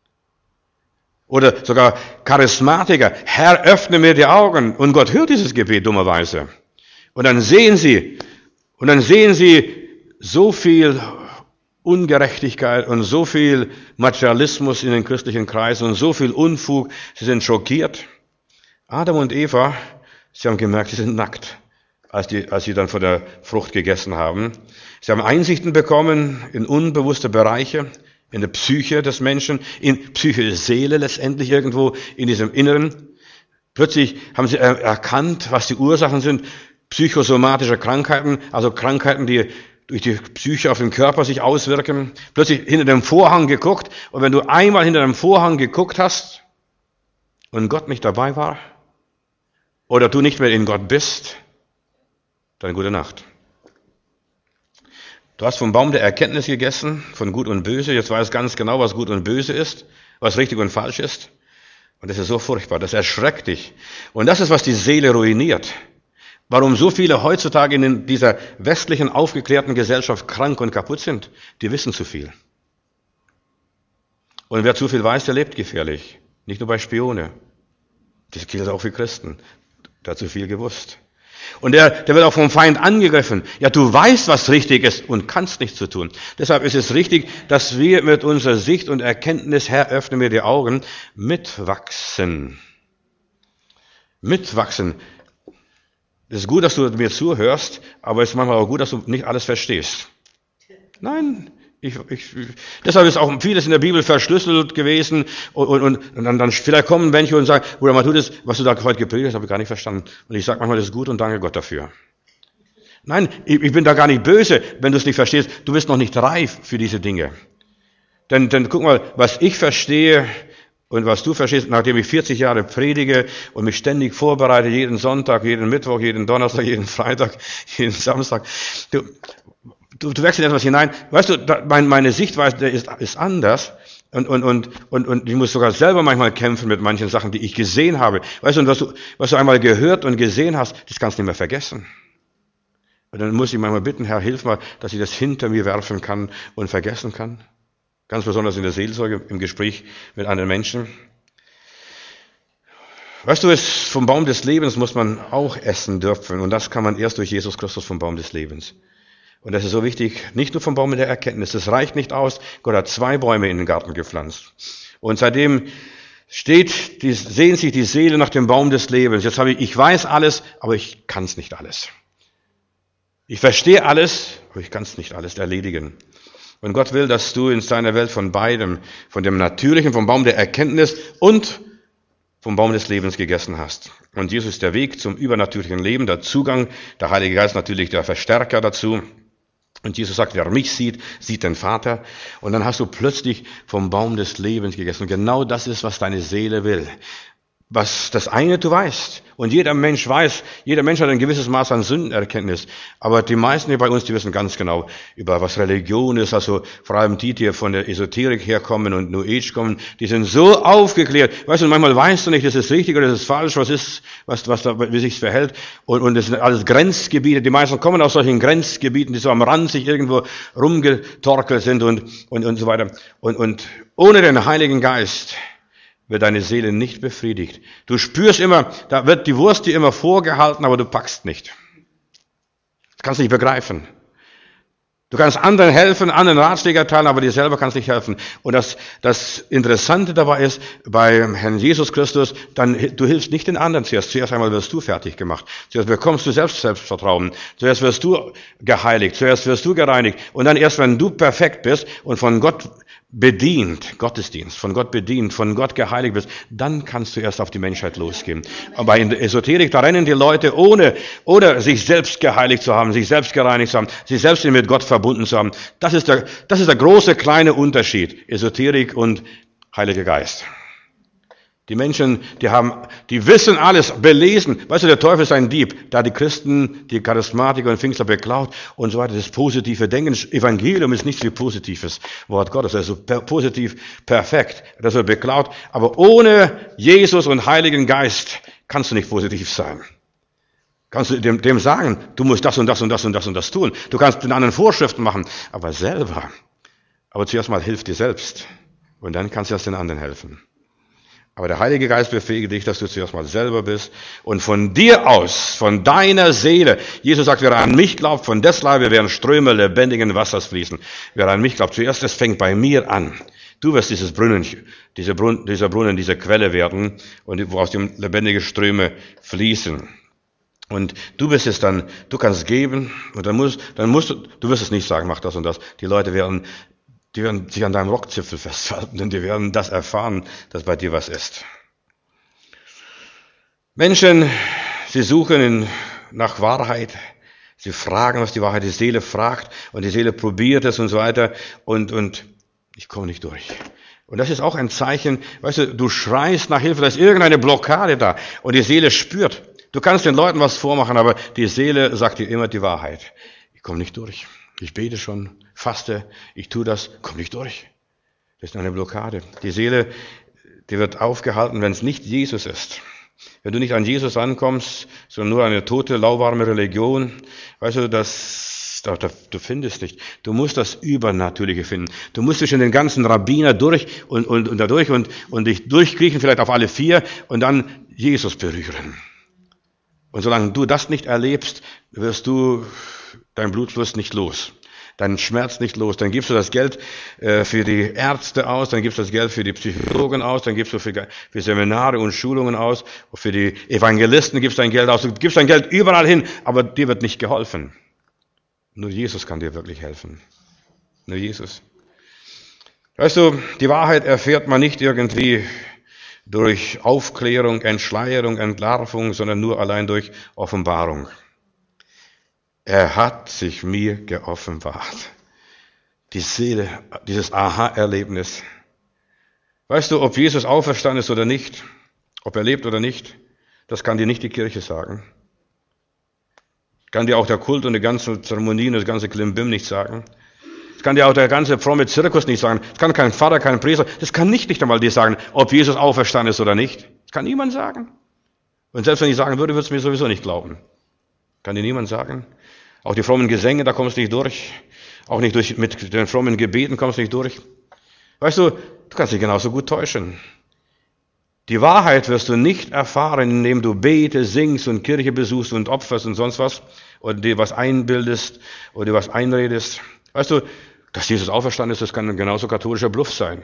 Oder sogar Charismatiker, Herr, öffne mir die Augen. Und Gott hört dieses Gebet dummerweise. Und dann sehen sie, und dann sehen sie so viel Ungerechtigkeit und so viel Materialismus in den christlichen Kreisen und so viel Unfug. Sie sind schockiert. Adam und Eva, sie haben gemerkt, sie sind nackt, als, die, als sie dann von der Frucht gegessen haben. Sie haben Einsichten bekommen in unbewusste Bereiche, in der Psyche des Menschen, in Psyche der Seele letztendlich irgendwo in diesem Inneren. Plötzlich haben sie erkannt, was die Ursachen sind, psychosomatische Krankheiten, also Krankheiten, die durch die Psyche auf den Körper sich auswirken. Plötzlich hinter dem Vorhang geguckt und wenn du einmal hinter dem Vorhang geguckt hast und Gott nicht dabei war oder du nicht mehr in Gott bist, dann gute Nacht. Du hast vom Baum der Erkenntnis gegessen, von Gut und Böse. Jetzt weißt du ganz genau, was Gut und Böse ist, was richtig und falsch ist. Und das ist so furchtbar, das erschreckt dich. Und das ist, was die Seele ruiniert. Warum so viele heutzutage in dieser westlichen, aufgeklärten Gesellschaft krank und kaputt sind, die wissen zu viel. Und wer zu viel weiß, der lebt gefährlich. Nicht nur bei Spione. Das gilt auch für Christen. Der hat zu viel gewusst. Und der, der wird auch vom Feind angegriffen. Ja, du weißt, was richtig ist und kannst nichts zu tun. Deshalb ist es richtig, dass wir mit unserer Sicht und Erkenntnis, Herr, öffne mir die Augen, mitwachsen. Mitwachsen. Es ist gut, dass du mir zuhörst, aber es ist manchmal auch gut, dass du nicht alles verstehst. Nein, ich, ich, deshalb ist auch vieles in der Bibel verschlüsselt gewesen und, und, und dann, dann vielleicht kommen welche und sagen, Bruder Matthäus, was du da heute gepredigt hast, habe ich gar nicht verstanden. Und ich sage manchmal, das ist gut und danke Gott dafür. Nein, ich, ich bin da gar nicht böse, wenn du es nicht verstehst. Du bist noch nicht reif für diese Dinge. Denn, denn guck mal, was ich verstehe und was du verstehst, nachdem ich vierzig Jahre predige und mich ständig vorbereite, jeden Sonntag, jeden Mittwoch, jeden Donnerstag, jeden Freitag, jeden Samstag. Du, Du, du wächst in etwas hinein. Weißt du, da, mein, meine Sichtweise ist, ist anders. Und, und, und, und, und ich muss sogar selber manchmal kämpfen mit manchen Sachen, die ich gesehen habe. Weißt du, und was du, was du einmal gehört und gesehen hast, das kannst du nicht mehr vergessen. Und dann muss ich manchmal bitten, Herr, hilf mal, dass ich das hinter mir werfen kann und vergessen kann. Ganz besonders in der Seelsorge, im Gespräch mit anderen Menschen. Weißt du, es, vom Baum des Lebens muss man auch essen dürfen. Und das kann man erst durch Jesus Christus vom Baum des Lebens. Und das ist so wichtig, nicht nur vom Baum der Erkenntnis. Das reicht nicht aus. Gott hat zwei Bäume in den Garten gepflanzt. Und seitdem steht, die, sehnt sich die Seele nach dem Baum des Lebens. Jetzt habe ich, ich weiß alles, aber ich kann es nicht alles. Ich verstehe alles, aber ich kann es nicht alles erledigen. Und Gott will, dass du in seiner Welt von beidem, von dem Natürlichen, vom Baum der Erkenntnis und vom Baum des Lebens gegessen hast. Und Jesus ist der Weg zum übernatürlichen Leben, der Zugang, der Heilige Geist natürlich der Verstärker dazu. Und Jesus sagt, wer mich sieht, sieht den Vater. Und dann hast du plötzlich vom Baum des Lebens gegessen. Und genau das ist, was deine Seele will. Was das eine du weißt. Und jeder Mensch weiß, jeder Mensch hat ein gewisses Maß an Sündenerkenntnis. Aber die meisten hier bei uns, die wissen ganz genau, über was Religion ist. Also vor allem die, die von der Esoterik herkommen und New Age kommen, die sind so aufgeklärt. Weißt du, manchmal weißt du nicht, das ist richtig oder das ist falsch, was ist, was, was da, wie sich's verhält. Und, und das sind alles Grenzgebiete. Die meisten kommen aus solchen Grenzgebieten, die so am Rand sich irgendwo rumgetorkelt sind und, und, und so weiter. Und, und ohne den Heiligen Geist wird deine Seele nicht befriedigt. Du spürst immer, da wird die Wurst dir immer vorgehalten, aber du packst nicht. Das kannst du nicht begreifen. Du kannst anderen helfen, anderen Ratschläge erteilen, aber dir selber kannst nicht helfen. Und das, das Interessante dabei ist, bei Herrn Jesus Christus, dann, du hilfst nicht den anderen zuerst. Zuerst einmal wirst du fertig gemacht. Zuerst bekommst du selbst Selbstvertrauen. Zuerst wirst du geheiligt. Zuerst wirst du gereinigt. Und dann erst, wenn du perfekt bist und von Gott bedient, Gottesdienst, von Gott bedient, von Gott geheiligt bist, dann kannst du erst auf die Menschheit losgehen. Aber in der Esoterik, da rennen die Leute ohne, oder sich selbst geheiligt zu haben, sich selbst gereinigt zu haben, sich selbst mit Gott verbunden zu haben. Das ist der, das ist der große, kleine Unterschied. Esoterik und Heiliger Geist. Die Menschen, die haben, die wissen alles, belesen. Weißt du, der Teufel ist ein Dieb. Da die Christen, die Charismatiker und Pfingstler beklaut und so weiter, das positive Denken. Das Evangelium ist nichts wie positives Wort Gottes. Also per, positiv, perfekt. Das wird beklaut. Aber ohne Jesus und Heiligen Geist kannst du nicht positiv sein. Kannst du dem, dem sagen, du musst das und das und das und das und das tun. Du kannst den anderen Vorschriften machen, aber selber. Aber zuerst mal hilf dir selbst. Und dann kannst du erst den anderen helfen. Aber der Heilige Geist befähigt dich, dass du zuerst mal selber bist und von dir aus, von deiner Seele, Jesus sagt, wer an mich glaubt, von des Leibes werden Ströme lebendigen Wassers fließen. Wer an mich glaubt, zuerst, es fängt bei mir an. Du wirst dieses Brunnen, diese Brunnen, dieser Brunnen, diese Quelle werden und wo aus dem lebendige Ströme fließen. Und du bist es dann, du kannst geben und dann musst, dann musst du, du wirst es nicht sagen, mach das und das. Die Leute werden Die werden sich an deinem Rockzipfel festhalten, denn die werden das erfahren, dass bei dir was ist. Menschen, sie suchen in, nach Wahrheit. Sie fragen, was die Wahrheit, die Seele fragt und die Seele probiert es und so weiter und, und ich komme nicht durch. Und das ist auch ein Zeichen, weißt du, du schreist nach Hilfe, da ist irgendeine Blockade da und die Seele spürt. Du kannst den Leuten was vormachen, aber die Seele sagt dir immer die Wahrheit. Ich komme nicht durch. Ich bete schon, faste, ich tue das, komm nicht durch. Das ist eine Blockade. Die Seele, die wird aufgehalten, wenn es nicht Jesus ist. Wenn du nicht an Jesus ankommst, sondern nur eine tote, lauwarme Religion, weißt du, das, da, da, du findest nicht. Du musst das Übernatürliche finden. Du musst dich in den ganzen Rabbiner durch und, und, und dadurch und, und dich durchkriechen, vielleicht auf alle vier und dann Jesus berühren. Und solange du das nicht erlebst, wirst du dein Blutfluss nicht los, deinen Schmerz nicht los. Dann gibst du das Geld äh, für die Ärzte aus, dann gibst du das Geld für die Psychologen aus, dann gibst du für, für Seminare und Schulungen aus, für die Evangelisten gibst du dein Geld aus. Du gibst dein Geld überall hin, aber dir wird nicht geholfen. Nur Jesus kann dir wirklich helfen. Nur Jesus. Weißt du, die Wahrheit erfährt man nicht irgendwie durch Aufklärung, Entschleierung, Entlarvung, sondern nur allein durch Offenbarung. Er hat sich mir geoffenbart. Die Seele, dieses Aha-Erlebnis. Weißt du, ob Jesus auferstanden ist oder nicht, ob er lebt oder nicht, das kann dir nicht die Kirche sagen. Kann dir auch der Kult und die ganzen Zeremonien, das ganze Klimbim nicht sagen. Das kann dir auch der ganze fromme Zirkus nicht sagen. Das kann kein Pfarrer, kein Priester, das kann nicht nicht einmal dir sagen, ob Jesus auferstanden ist oder nicht. Das kann niemand sagen. Und selbst wenn ich sagen würde, würde es mir sowieso nicht glauben. Kann dir niemand sagen. Auch die frommen Gesänge, da kommst du nicht durch. Auch nicht durch, mit den frommen Gebeten kommst du nicht durch. Weißt du, du kannst dich genauso gut täuschen. Die Wahrheit wirst du nicht erfahren, indem du betest, singst und Kirche besuchst und opferst und sonst was. Oder dir was einbildest oder dir was einredest. Weißt du, dass Jesus auferstanden ist, das kann genauso katholischer Bluff sein.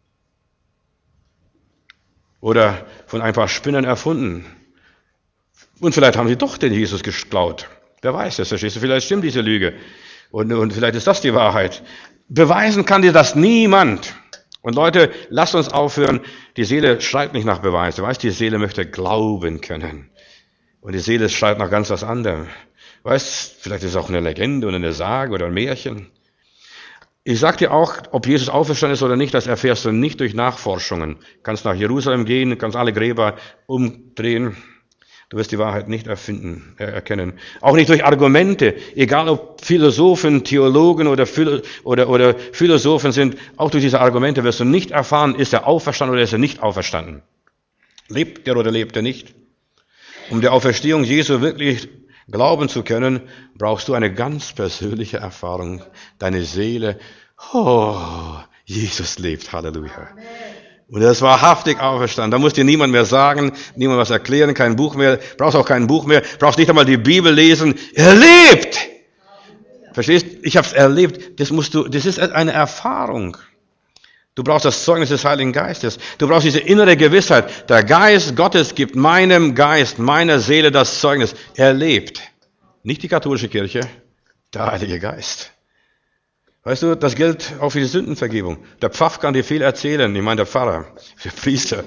Oder von ein paar Spinnern erfunden. Und vielleicht haben sie doch den Jesus geklaut. Wer weiß das, verstehst du? Vielleicht stimmt diese Lüge. Und, und vielleicht ist das die Wahrheit. Beweisen kann dir das niemand. Und Leute, lasst uns aufhören. Die Seele schreit nicht nach Beweisen. Weißt du, die Seele möchte glauben können. Und die Seele schreit nach ganz was anderem. Weißt, vielleicht ist es auch eine Legende oder eine Sage oder ein Märchen. Ich sag dir auch, ob Jesus auferstanden ist oder nicht, das erfährst du nicht durch Nachforschungen. Du kannst nach Jerusalem gehen, kannst alle Gräber umdrehen. Du wirst die Wahrheit nicht erfinden, erkennen. Auch nicht durch Argumente, egal ob Philosophen, Theologen oder, oder, oder Philosophen sind, auch durch diese Argumente wirst du nicht erfahren, ist er auferstanden oder ist er nicht auferstanden. Lebt er oder lebt er nicht? Um der Auferstehung Jesu wirklich glauben zu können, brauchst du eine ganz persönliche Erfahrung. Deine Seele, oh, Jesus lebt, Halleluja. Und er ist wahrhaftig auferstanden. Da muss dir niemand mehr sagen, niemand was erklären, kein Buch mehr, brauchst auch kein Buch mehr, brauchst nicht einmal die Bibel lesen. Er lebt! Verstehst? Ich habe es erlebt. Das musst du, das ist eine Erfahrung. Du brauchst das Zeugnis des Heiligen Geistes. Du brauchst diese innere Gewissheit. Der Geist Gottes gibt meinem Geist, meiner Seele das Zeugnis. Er lebt. Nicht die katholische Kirche, der Heilige Geist. Weißt du, das gilt auch für die Sündenvergebung. Der Pfaff kann dir viel erzählen, ich meine der Pfarrer, der Priester.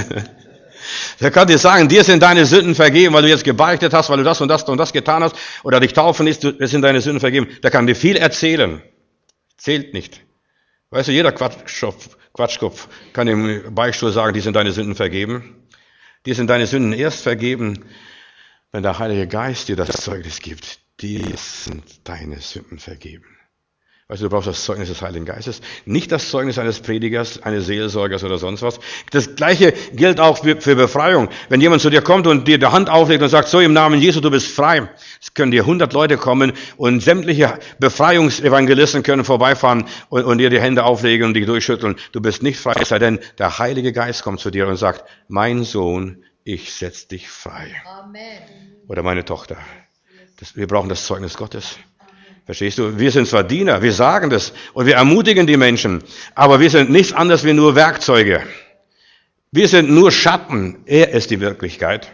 Der kann dir sagen, dir sind deine Sünden vergeben, weil du jetzt gebeichtet hast, weil du das und das und das getan hast, oder dich taufen lässt, es sind deine Sünden vergeben. Der kann dir viel erzählen. Zählt nicht. Weißt du, jeder Quatschkopf, Quatschkopf kann im Beichtstuhl sagen, die sind deine Sünden vergeben. Die sind deine Sünden erst vergeben, wenn der Heilige Geist dir das Zeugnis gibt. Die sind deine Sünden vergeben. Weißt du, du brauchst das Zeugnis des Heiligen Geistes, nicht das Zeugnis eines Predigers, eines Seelsorgers oder sonst was. Das Gleiche gilt auch für, für Befreiung. Wenn jemand zu dir kommt und dir die Hand auflegt und sagt, so im Namen Jesu, du bist frei. Es können dir hundert Leute kommen und sämtliche Befreiungsevangelisten können vorbeifahren und, und dir die Hände auflegen und dich durchschütteln. Du bist nicht frei, es sei denn, der Heilige Geist kommt zu dir und sagt, mein Sohn, ich setz dich frei. Amen. Oder meine Tochter. Das, wir brauchen das Zeugnis Gottes. Verstehst du? Wir sind zwar Diener, wir sagen das und wir ermutigen die Menschen, aber wir sind nichts anderes wie nur Werkzeuge. Wir sind nur Schatten, er ist die Wirklichkeit.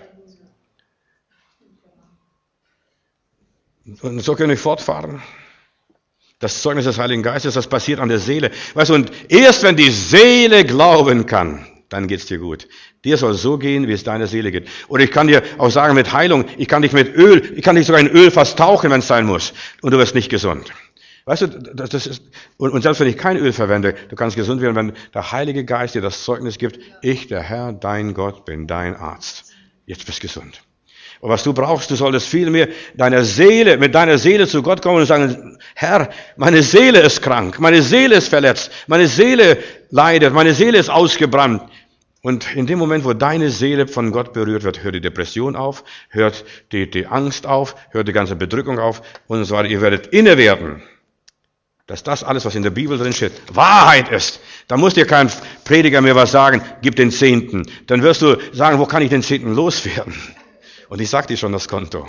Und so können wir fortfahren. Das Zeugnis des Heiligen Geistes, das passiert an der Seele. Weißt du, und erst wenn die Seele glauben kann, dann geht's dir gut. Dir soll so gehen, wie es deiner Seele geht. Oder ich kann dir auch sagen mit Heilung, ich kann dich mit Öl, ich kann dich sogar in Öl fast tauchen, wenn es sein muss. Und du wirst nicht gesund. Weißt du, das, das ist, und, und selbst wenn ich kein Öl verwende, du kannst gesund werden, wenn der Heilige Geist dir das Zeugnis gibt, ich, der Herr, dein Gott, bin dein Arzt. Jetzt bist du gesund. Und was du brauchst, du solltest vielmehr deiner Seele, mit deiner Seele zu Gott kommen und sagen, Herr, meine Seele ist krank, meine Seele ist verletzt, meine Seele leidet, meine Seele ist ausgebrannt. Und in dem Moment, wo deine Seele von Gott berührt wird, hört die Depression auf, hört die, die Angst auf, hört die ganze Bedrückung auf und so weiter. Ihr werdet inne werden, dass das alles, was in der Bibel drin steht, Wahrheit ist. Da muss dir kein Prediger mehr was sagen, gib den Zehnten. Dann wirst du sagen, wo kann ich den Zehnten loswerden? Und ich sag dir schon das Konto.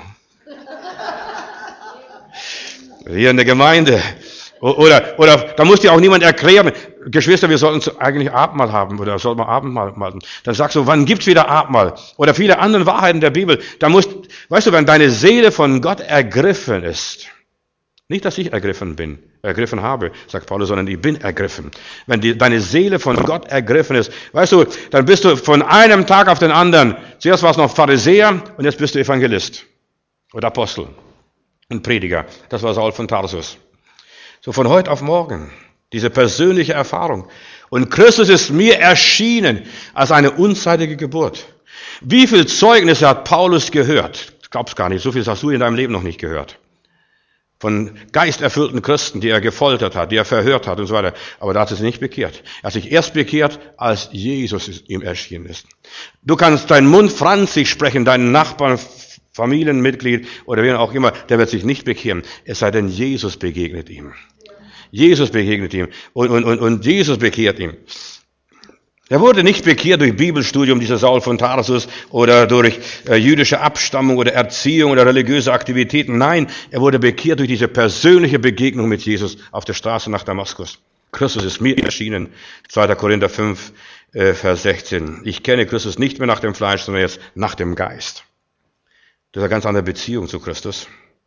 Hier in der Gemeinde. Oder, oder da muss dir auch niemand erklären, Geschwister, wir sollten eigentlich Abendmahl haben oder sollten wir Abendmahl machen. Dann sagst du, wann gibt's wieder Abendmahl? Oder viele andere Wahrheiten der Bibel. Da musst, weißt du, wenn deine Seele von Gott ergriffen ist, nicht, dass ich ergriffen bin, ergriffen habe, sagt Paulus, sondern ich bin ergriffen. Wenn die, deine Seele von Gott ergriffen ist, weißt du, dann bist du von einem Tag auf den anderen, zuerst war es noch Pharisäer und jetzt bist du Evangelist oder Apostel und Prediger. Das war Saul von Tarsus. So von heute auf morgen, diese persönliche Erfahrung. Und Christus ist mir erschienen als eine unzeitige Geburt. Wie viel Zeugnisse hat Paulus gehört? Ich glaub's gar nicht, so viel hast du in deinem Leben noch nicht gehört. Von geisterfüllten Christen, die er gefoltert hat, die er verhört hat und so weiter. Aber da hat er sich nicht bekehrt. Er hat sich erst bekehrt, als Jesus ihm erschienen ist. Du kannst deinen Mund franzig sprechen, deinen Nachbarn, Familienmitglied oder wen auch immer, der wird sich nicht bekehren. Es sei denn, Jesus begegnet ihm. Jesus begegnet ihm und, und, und, und Jesus bekehrt ihn. Er wurde nicht bekehrt durch Bibelstudium, dieser Saul von Tarsus, oder durch äh, jüdische Abstammung oder Erziehung oder religiöse Aktivitäten. Nein, er wurde bekehrt durch diese persönliche Begegnung mit Jesus auf der Straße nach Damaskus. Christus ist mir erschienen. zweiter Korinther fünf, äh, Vers sechzehn. Ich kenne Christus nicht mehr nach dem Fleisch, sondern jetzt nach dem Geist. Das ist eine ganz andere Beziehung zu Christus.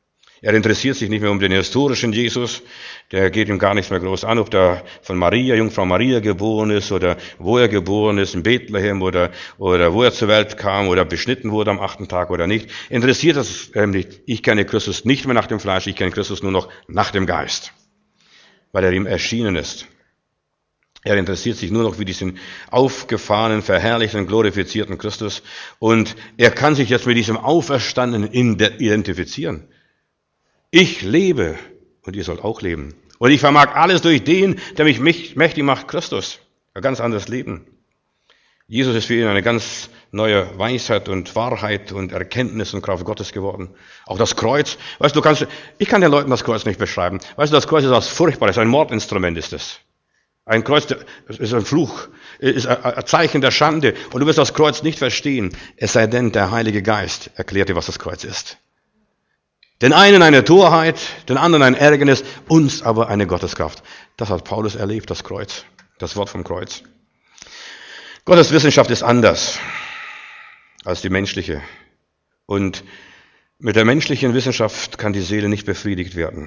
Er interessiert sich nicht mehr um den historischen Jesus. Der geht ihm gar nichts mehr groß an, ob der von Maria, Jungfrau Maria geboren ist oder wo er geboren ist, in Bethlehem oder, oder wo er zur Welt kam oder beschnitten wurde am achten Tag oder nicht. Interessiert das ähm, nicht. Ich kenne Christus nicht mehr nach dem Fleisch, ich kenne Christus nur noch nach dem Geist, weil er ihm erschienen ist. Er interessiert sich nur noch für diesen aufgefahrenen, verherrlichten, glorifizierten Christus. Und er kann sich jetzt mit diesem Auferstandenen identifizieren. Ich lebe und ihr sollt auch leben. Und ich vermag alles durch den, der mich mächtig macht, Christus. Ein ganz anderes Leben. Jesus ist für ihn eine ganz neue Weisheit und Wahrheit und Erkenntnis und Kraft Gottes geworden. Auch das Kreuz. Weißt du, du kannst, ich kann den Leuten das Kreuz nicht beschreiben. Weißt du, das Kreuz ist was Furchtbares, ein Mordinstrument ist es. Ein Kreuz ist ein Fluch, ist ein Zeichen der Schande. Und du wirst das Kreuz nicht verstehen, es sei denn, der Heilige Geist erklärt dir, was das Kreuz ist. Den einen eine Torheit, den anderen ein Ärgernis, uns aber eine Gotteskraft. Das hat Paulus erlebt, das Kreuz, das Wort vom Kreuz. Gottes Wissenschaft ist anders als die menschliche. Und mit der menschlichen Wissenschaft kann die Seele nicht befriedigt werden.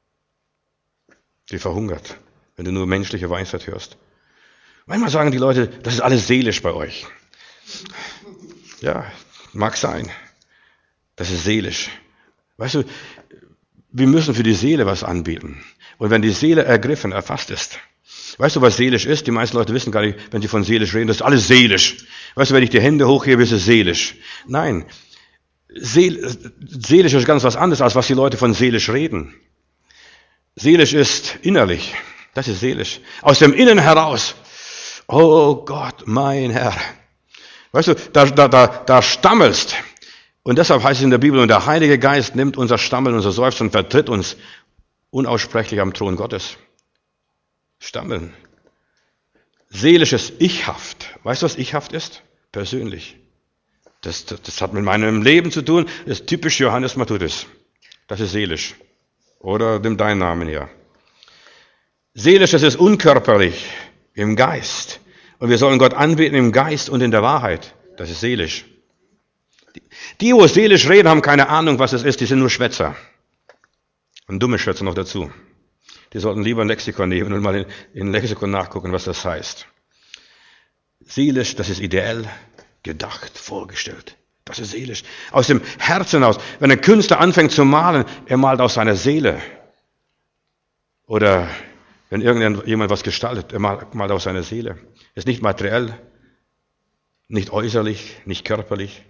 Sie verhungert, wenn du nur menschliche Weisheit hörst. Manchmal sagen die Leute, das ist alles seelisch bei euch. Ja, mag sein. Das ist seelisch. Weißt du, wir müssen für die Seele was anbieten. Und wenn die Seele ergriffen, erfasst ist. Weißt du, was seelisch ist? Die meisten Leute wissen gar nicht, wenn sie von seelisch reden, das ist alles seelisch. Weißt du, wenn ich die Hände hochhebe, ist es seelisch. Nein, Seel, seelisch ist ganz was anderes, als was die Leute von seelisch reden. Seelisch ist innerlich. Das ist seelisch. Aus dem Innen heraus. Oh Gott, mein Herr. Weißt du, da, da, da, da stammelst. Und deshalb heißt es in der Bibel, und der Heilige Geist nimmt unser Stammeln, unser Seufzen und vertritt uns unaussprechlich am Thron Gottes. Stammeln. Seelisches Ichhaft. Weißt du, was Ichhaft ist? Persönlich. Das, das, das hat mit meinem Leben zu tun. Das ist typisch Johannes Matthäus. Das ist seelisch. Oder nimm deinen Namen her. Seelisches ist unkörperlich, im Geist. Und wir sollen Gott anbeten im Geist und in der Wahrheit. Das ist seelisch. Die, wo seelisch reden, haben keine Ahnung, was es ist. Die sind nur Schwätzer. Und dumme Schwätzer noch dazu. Die sollten lieber ein Lexikon nehmen und mal in, in Lexikon nachgucken, was das heißt. Seelisch, das ist ideell, gedacht, vorgestellt. Das ist seelisch. Aus dem Herzen aus. Wenn ein Künstler anfängt zu malen, er malt aus seiner Seele. Oder wenn irgendjemand was gestaltet, er malt, malt aus seiner Seele. Ist nicht materiell, nicht äußerlich, nicht körperlich.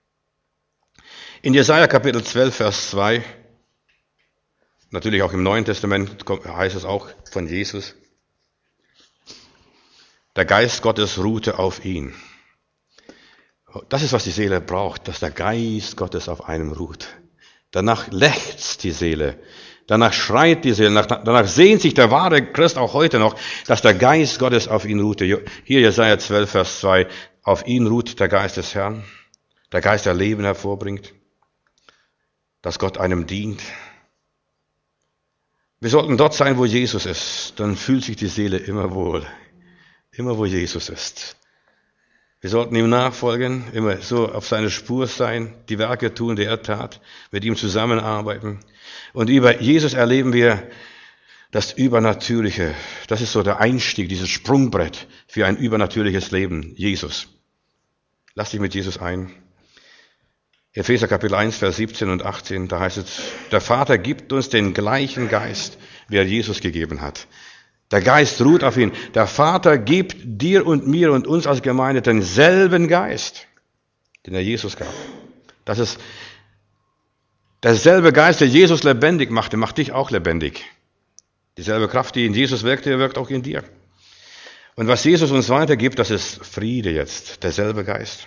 In Jesaja Kapitel zwölf, Vers zwei, natürlich auch im Neuen Testament heißt es auch von Jesus, der Geist Gottes ruhte auf ihn. Das ist, was die Seele braucht, dass der Geist Gottes auf einem ruht. Danach lechzt die Seele, danach schreit die Seele, danach sehnt sich der wahre Christ auch heute noch, dass der Geist Gottes auf ihn ruhte. Hier Jesaja zwölf, Vers zwei, auf ihn ruht der Geist des Herrn, der Geist, der Leben hervorbringt, dass Gott einem dient. Wir sollten dort sein, wo Jesus ist, dann fühlt sich die Seele immer wohl, immer wo Jesus ist. Wir sollten ihm nachfolgen, immer so auf seine Spur sein, die Werke tun, die er tat, mit ihm zusammenarbeiten. Und über Jesus erleben wir das Übernatürliche. Das ist so der Einstieg, dieses Sprungbrett für ein übernatürliches Leben, Jesus. Lass dich mit Jesus ein. Epheser Kapitel eins, Vers siebzehn und achtzehn, da heißt es, der Vater gibt uns den gleichen Geist, wie er Jesus gegeben hat. Der Geist ruht auf ihn. Der Vater gibt dir und mir und uns als Gemeinde denselben Geist, den er Jesus gab. Das ist derselbe Geist, der Jesus lebendig machte, macht dich auch lebendig. Dieselbe Kraft, die in Jesus wirkte, wirkt auch in dir. Und was Jesus uns weitergibt, das ist Friede jetzt, derselbe Geist.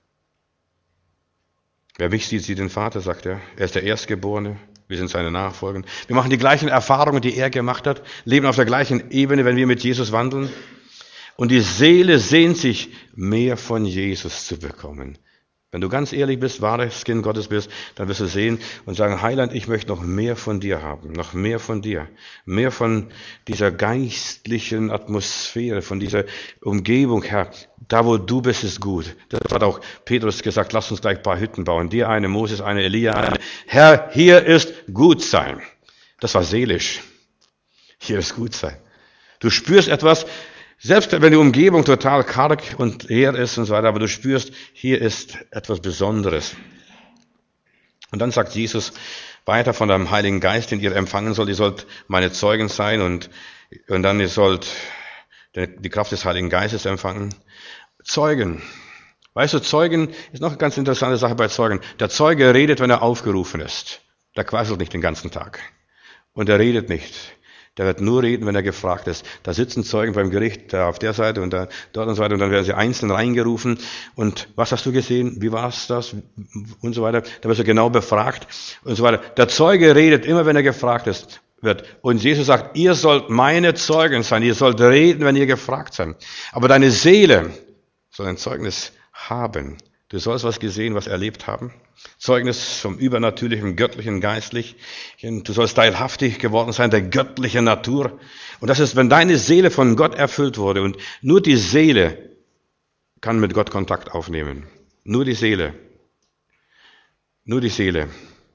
Wer mich sieht, sieht den Vater, sagt er. Er ist der Erstgeborene. Wir sind seine Nachfolger. Wir machen die gleichen Erfahrungen, die er gemacht hat, leben auf der gleichen Ebene, wenn wir mit Jesus wandeln. Und die Seele sehnt sich, mehr von Jesus zu bekommen. Wenn du ganz ehrlich bist, wahres Kind Gottes bist, dann wirst du sehen und sagen, Heiland, ich möchte noch mehr von dir haben, noch mehr von dir, mehr von dieser geistlichen Atmosphäre, von dieser Umgebung, Herr. Da, wo du bist, ist gut. Das hat auch Petrus gesagt, lass uns gleich ein paar Hütten bauen. Dir eine, Moses eine, Elia eine. Herr, hier ist gut sein. Das war seelisch. Hier ist gut sein. Du spürst etwas, selbst wenn die Umgebung total karg und leer ist und so weiter, aber du spürst, hier ist etwas Besonderes. Und dann sagt Jesus weiter von dem Heiligen Geist, den ihr empfangen sollt, ihr sollt meine Zeugen sein und, und dann ihr sollt die Kraft des Heiligen Geistes empfangen. Zeugen. Weißt du, Zeugen ist noch eine ganz interessante Sache bei Zeugen. Der Zeuge redet, wenn er aufgerufen ist. Der quasselt nicht den ganzen Tag. Und er redet nicht. Der wird nur reden, wenn er gefragt ist. Da sitzen Zeugen beim Gericht, da auf der Seite und da, dort und so weiter, und dann werden sie einzeln reingerufen. Und was hast du gesehen? Wie war es das? Und so weiter. Da wirst du genau befragt und so weiter. Der Zeuge redet immer, wenn er gefragt ist, wird. Und Jesus sagt, ihr sollt meine Zeugen sein. Ihr sollt reden, wenn ihr gefragt seid. Aber deine Seele soll ein Zeugnis haben. Du sollst was gesehen, was erlebt haben. Zeugnis vom Übernatürlichen, Göttlichen, Geistlichen. Du sollst teilhaftig geworden sein, der göttlichen Natur. Und das ist, wenn deine Seele von Gott erfüllt wurde. Und nur die Seele kann mit Gott Kontakt aufnehmen. Nur die Seele. Nur die Seele.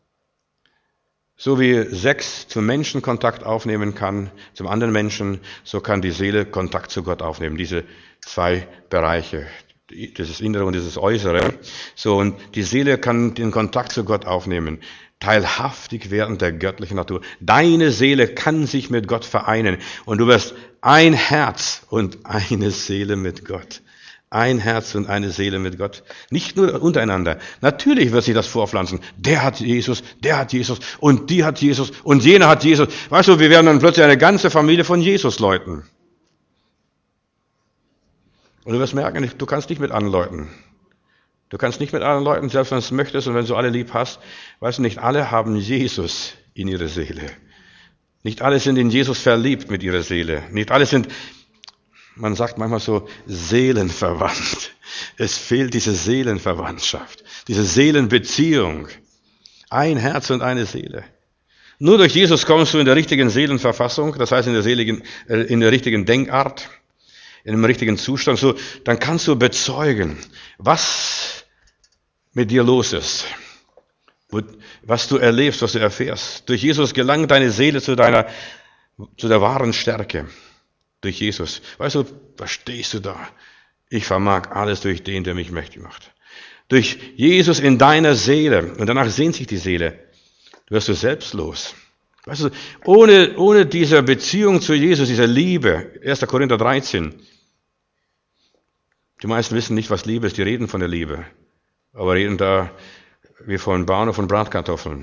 So wie Sex zum Menschen Kontakt aufnehmen kann, zum anderen Menschen, so kann die Seele Kontakt zu Gott aufnehmen. Diese zwei Bereiche. Dieses Innere und dieses Äußere. So, und die Seele kann den Kontakt zu Gott aufnehmen. Teilhaftig werden der göttlichen Natur. Deine Seele kann sich mit Gott vereinen. Und du wirst ein Herz und eine Seele mit Gott. Ein Herz und eine Seele mit Gott. Nicht nur untereinander. Natürlich wird sich das vorpflanzen. Der hat Jesus, der hat Jesus und die hat Jesus und jener hat Jesus. Weißt du, wir werden dann plötzlich eine ganze Familie von Jesus-Leuten. Und du wirst merken, du kannst nicht mit anderen Leuten. Du kannst nicht mit anderen Leuten, selbst wenn du es möchtest und wenn du alle lieb hast. Weißt du, nicht alle haben Jesus in ihrer Seele. Nicht alle sind in Jesus verliebt mit ihrer Seele. Nicht alle sind, man sagt manchmal so, seelenverwandt. Es fehlt diese Seelenverwandtschaft, diese Seelenbeziehung. Ein Herz und eine Seele. Nur durch Jesus kommst du in der richtigen Seelenverfassung, das heißt in der, seligen, in der richtigen Denkart, in einem richtigen Zustand, so, dann kannst du bezeugen, was mit dir los ist, was du erlebst, was du erfährst. Durch Jesus gelangt deine Seele zu deiner, zu der wahren Stärke. Durch Jesus. Weißt du, was stehst du da? Ich vermag alles durch den, der mich mächtig macht. Durch Jesus in deiner Seele. Und danach sehnt sich die Seele. Du wirst du selbstlos. Weißt du, ohne, ohne diese Beziehung zu Jesus, diese Liebe, erster Korinther dreizehn. Die meisten wissen nicht, was Liebe ist, die reden von der Liebe. Aber reden da wie von Bauen und von Bratkartoffeln.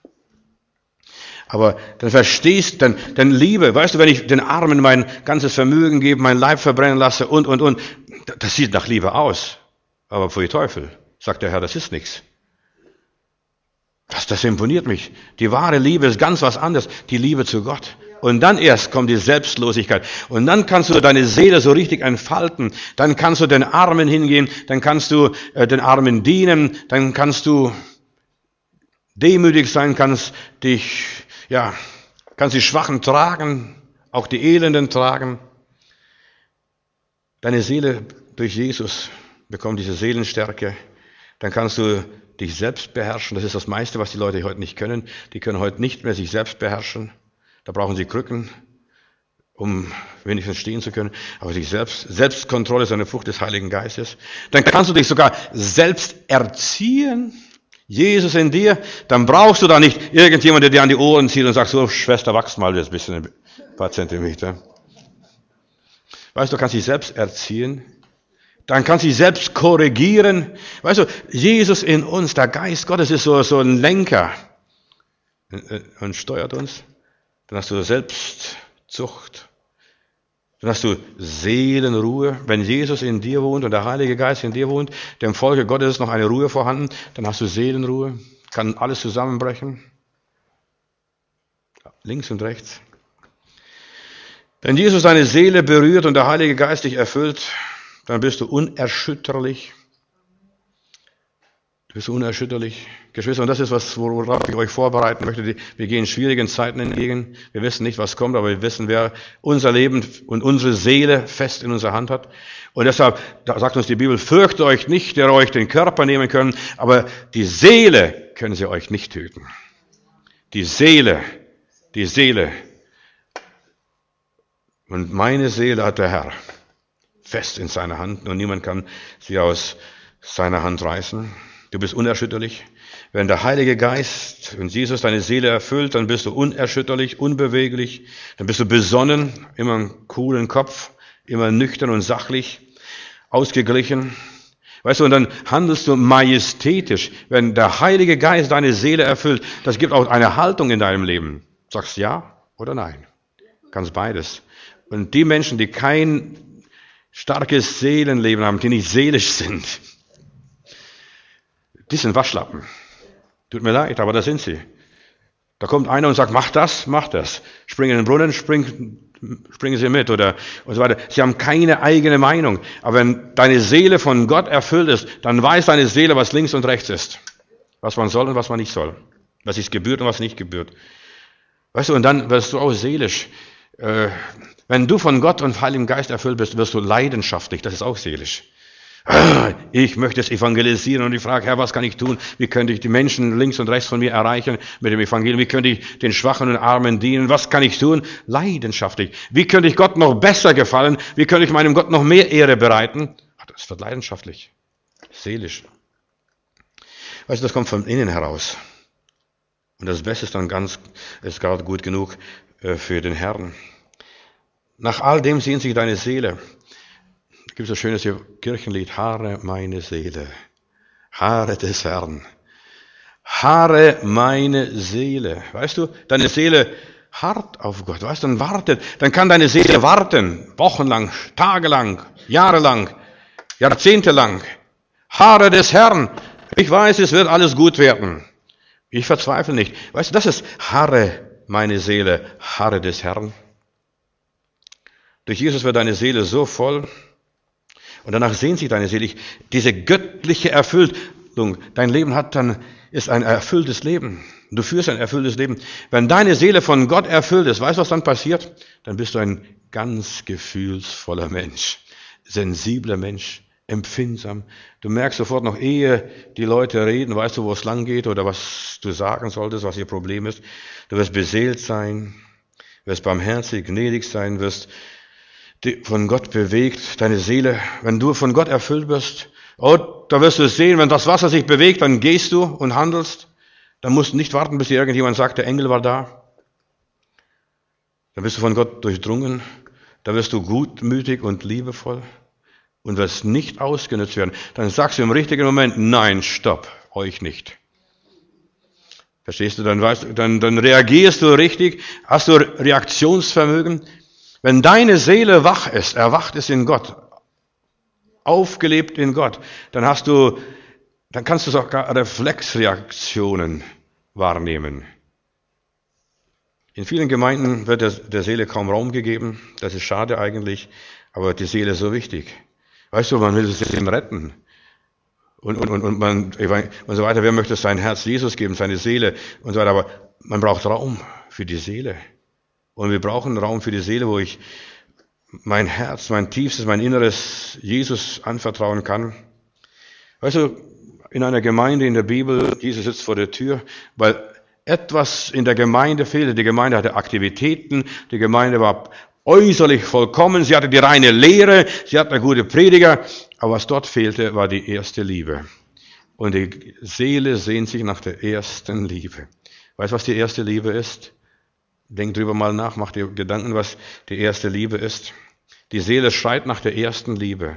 Aber dann verstehst, dann, dann Liebe, weißt du, wenn ich den Armen mein ganzes Vermögen gebe, mein Leib verbrennen lasse und, und, und, das sieht nach Liebe aus. Aber für die Teufel, sagt der Herr, das ist nichts. Das, das imponiert mich. Die wahre Liebe ist ganz was anderes. Die Liebe zu Gott. Und dann erst kommt die Selbstlosigkeit. Und dann kannst du deine Seele so richtig entfalten. Dann kannst du den Armen hingehen. Dann kannst du äh, den Armen dienen. Dann kannst du demütig sein, kannst dich, ja, kannst die Schwachen tragen, auch die Elenden tragen. Deine Seele durch Jesus bekommt diese Seelenstärke. Dann kannst du dich selbst beherrschen. Das ist das meiste, was die Leute heute nicht können. Die können heute nicht mehr sich selbst beherrschen. Da brauchen sie Krücken, um wenigstens stehen zu können. Aber sich selbst, Selbstkontrolle ist eine Frucht des Heiligen Geistes. Dann kannst du dich sogar selbst erziehen. Jesus in dir. Dann brauchst du da nicht irgendjemand, der dir an die Ohren zieht und sagt, so Schwester, wachs mal jetzt ein bisschen, ein paar Zentimeter. Weißt du, du kannst dich selbst erziehen. Dann kannst du dich selbst korrigieren. Weißt du, Jesus in uns, der Geist Gottes ist so, so ein Lenker und steuert uns. Dann hast du Selbstzucht. Dann hast du Seelenruhe. Wenn Jesus in dir wohnt und der Heilige Geist in dir wohnt, dem Volke Gottes ist noch eine Ruhe vorhanden, dann hast du Seelenruhe. Kann alles zusammenbrechen. Links und rechts. Wenn Jesus deine Seele berührt und der Heilige Geist dich erfüllt, dann bist du unerschütterlich. Bist du unerschütterlich? Geschwister, und das ist was, worauf ich euch vorbereiten möchte. Wir gehen schwierigen Zeiten entgegen. Wir wissen nicht, was kommt, aber wir wissen, wer unser Leben und unsere Seele fest in unserer Hand hat. Und deshalb da sagt uns die Bibel, fürchtet euch nicht, der euch den Körper nehmen können, aber die Seele können sie euch nicht töten. Die Seele, die Seele. Und meine Seele hat der Herr fest in seiner Hand und niemand kann sie aus seiner Hand reißen. Du bist unerschütterlich. Wenn der Heilige Geist und Jesus deine Seele erfüllt, dann bist du unerschütterlich, unbeweglich. Dann bist du besonnen, immer einen coolen Kopf, immer nüchtern und sachlich, ausgeglichen. Weißt du, und dann handelst du majestätisch. Wenn der Heilige Geist deine Seele erfüllt, das gibt auch eine Haltung in deinem Leben. Sagst ja oder nein. Ganz beides. Und die Menschen, die kein starkes Seelenleben haben, die nicht seelisch sind, die sind Waschlappen. Tut mir leid, aber das sind sie. Da kommt einer und sagt, mach das, mach das. Spring in den Brunnen, spring, springen sie mit oder und so weiter. Sie haben keine eigene Meinung. Aber wenn deine Seele von Gott erfüllt ist, dann weiß deine Seele, was links und rechts ist. Was man soll und was man nicht soll. Was sich gebührt und was nicht gebührt. Weißt du, und dann wirst du auch seelisch. Äh, wenn du von Gott und Heiligem Geist erfüllt bist, wirst du leidenschaftlich. Das ist auch seelisch. Ich möchte es evangelisieren und ich frage, Herr, was kann ich tun? Wie könnte ich die Menschen links und rechts von mir erreichen mit dem Evangelium? Wie könnte ich den Schwachen und Armen dienen? Was kann ich tun? Leidenschaftlich. Wie könnte ich Gott noch besser gefallen? Wie könnte ich meinem Gott noch mehr Ehre bereiten? Das wird leidenschaftlich, seelisch. Weißt du, das kommt von innen heraus. Und das Beste ist dann ganz, ist gerade gut genug für den Herrn. Nach all dem sehnt sich deine Seele. Es gibt so ein schönes Kirchenlied, Harre meine Seele, Harre des Herrn, Harre meine Seele. Weißt du, deine Seele harrt auf Gott, weißt du, dann wartet, dann kann deine Seele warten, wochenlang, tagelang, jahrelang, jahrzehntelang. Harre des Herrn, ich weiß, es wird alles gut werden. Ich verzweifle nicht. Weißt du, das ist Harre meine Seele, Harre des Herrn. Durch Jesus wird deine Seele so voll, und danach sehnt sich deine Seele, diese göttliche Erfüllung. Dein Leben hat dann, ist ein erfülltes Leben. Du führst ein erfülltes Leben. Wenn deine Seele von Gott erfüllt ist, weißt du, was dann passiert? Dann bist du ein ganz gefühlsvoller Mensch, sensibler Mensch, empfindsam. Du merkst sofort noch, ehe die Leute reden, weißt du, wo es lang geht oder was du sagen solltest, was ihr Problem ist. Du wirst beseelt sein, wirst barmherzig, gnädig sein, wirst von Gott bewegt, deine Seele, wenn du von Gott erfüllt wirst, oh, da wirst du es sehen, wenn das Wasser sich bewegt, dann gehst du und handelst, dann musst du nicht warten, bis dir irgendjemand sagt, der Engel war da. Dann bist du von Gott durchdrungen, dann wirst du gutmütig und liebevoll und wirst nicht ausgenutzt werden. Dann sagst du im richtigen Moment, nein, stopp, euch nicht. Verstehst du, dann, weißt, dann, dann reagierst du richtig, hast du Reaktionsvermögen. Wenn deine Seele wach ist, erwacht ist in Gott, aufgelebt in Gott, dann hast du, dann kannst du sogar Reflexreaktionen wahrnehmen. In vielen Gemeinden wird der, der Seele kaum Raum gegeben. Das ist schade eigentlich, aber die Seele ist so wichtig. Weißt du, man will das Leben retten. Und, und, und, und, man, und so weiter. Wer möchte sein Herz Jesus geben, seine Seele und so weiter. Aber man braucht Raum für die Seele. Und wir brauchen Raum für die Seele, wo ich mein Herz, mein Tiefstes, mein Inneres Jesus anvertrauen kann. Weißt du, in einer Gemeinde in der Bibel, Jesus sitzt vor der Tür, weil etwas in der Gemeinde fehlte. Die Gemeinde hatte Aktivitäten, die Gemeinde war äußerlich vollkommen, sie hatte die reine Lehre, sie hatte gute Prediger, aber was dort fehlte, war die erste Liebe. Und die Seele sehnt sich nach der ersten Liebe. Weißt du, was die erste Liebe ist? Denk drüber mal nach, mach dir Gedanken, was die erste Liebe ist. Die Seele schreit nach der ersten Liebe.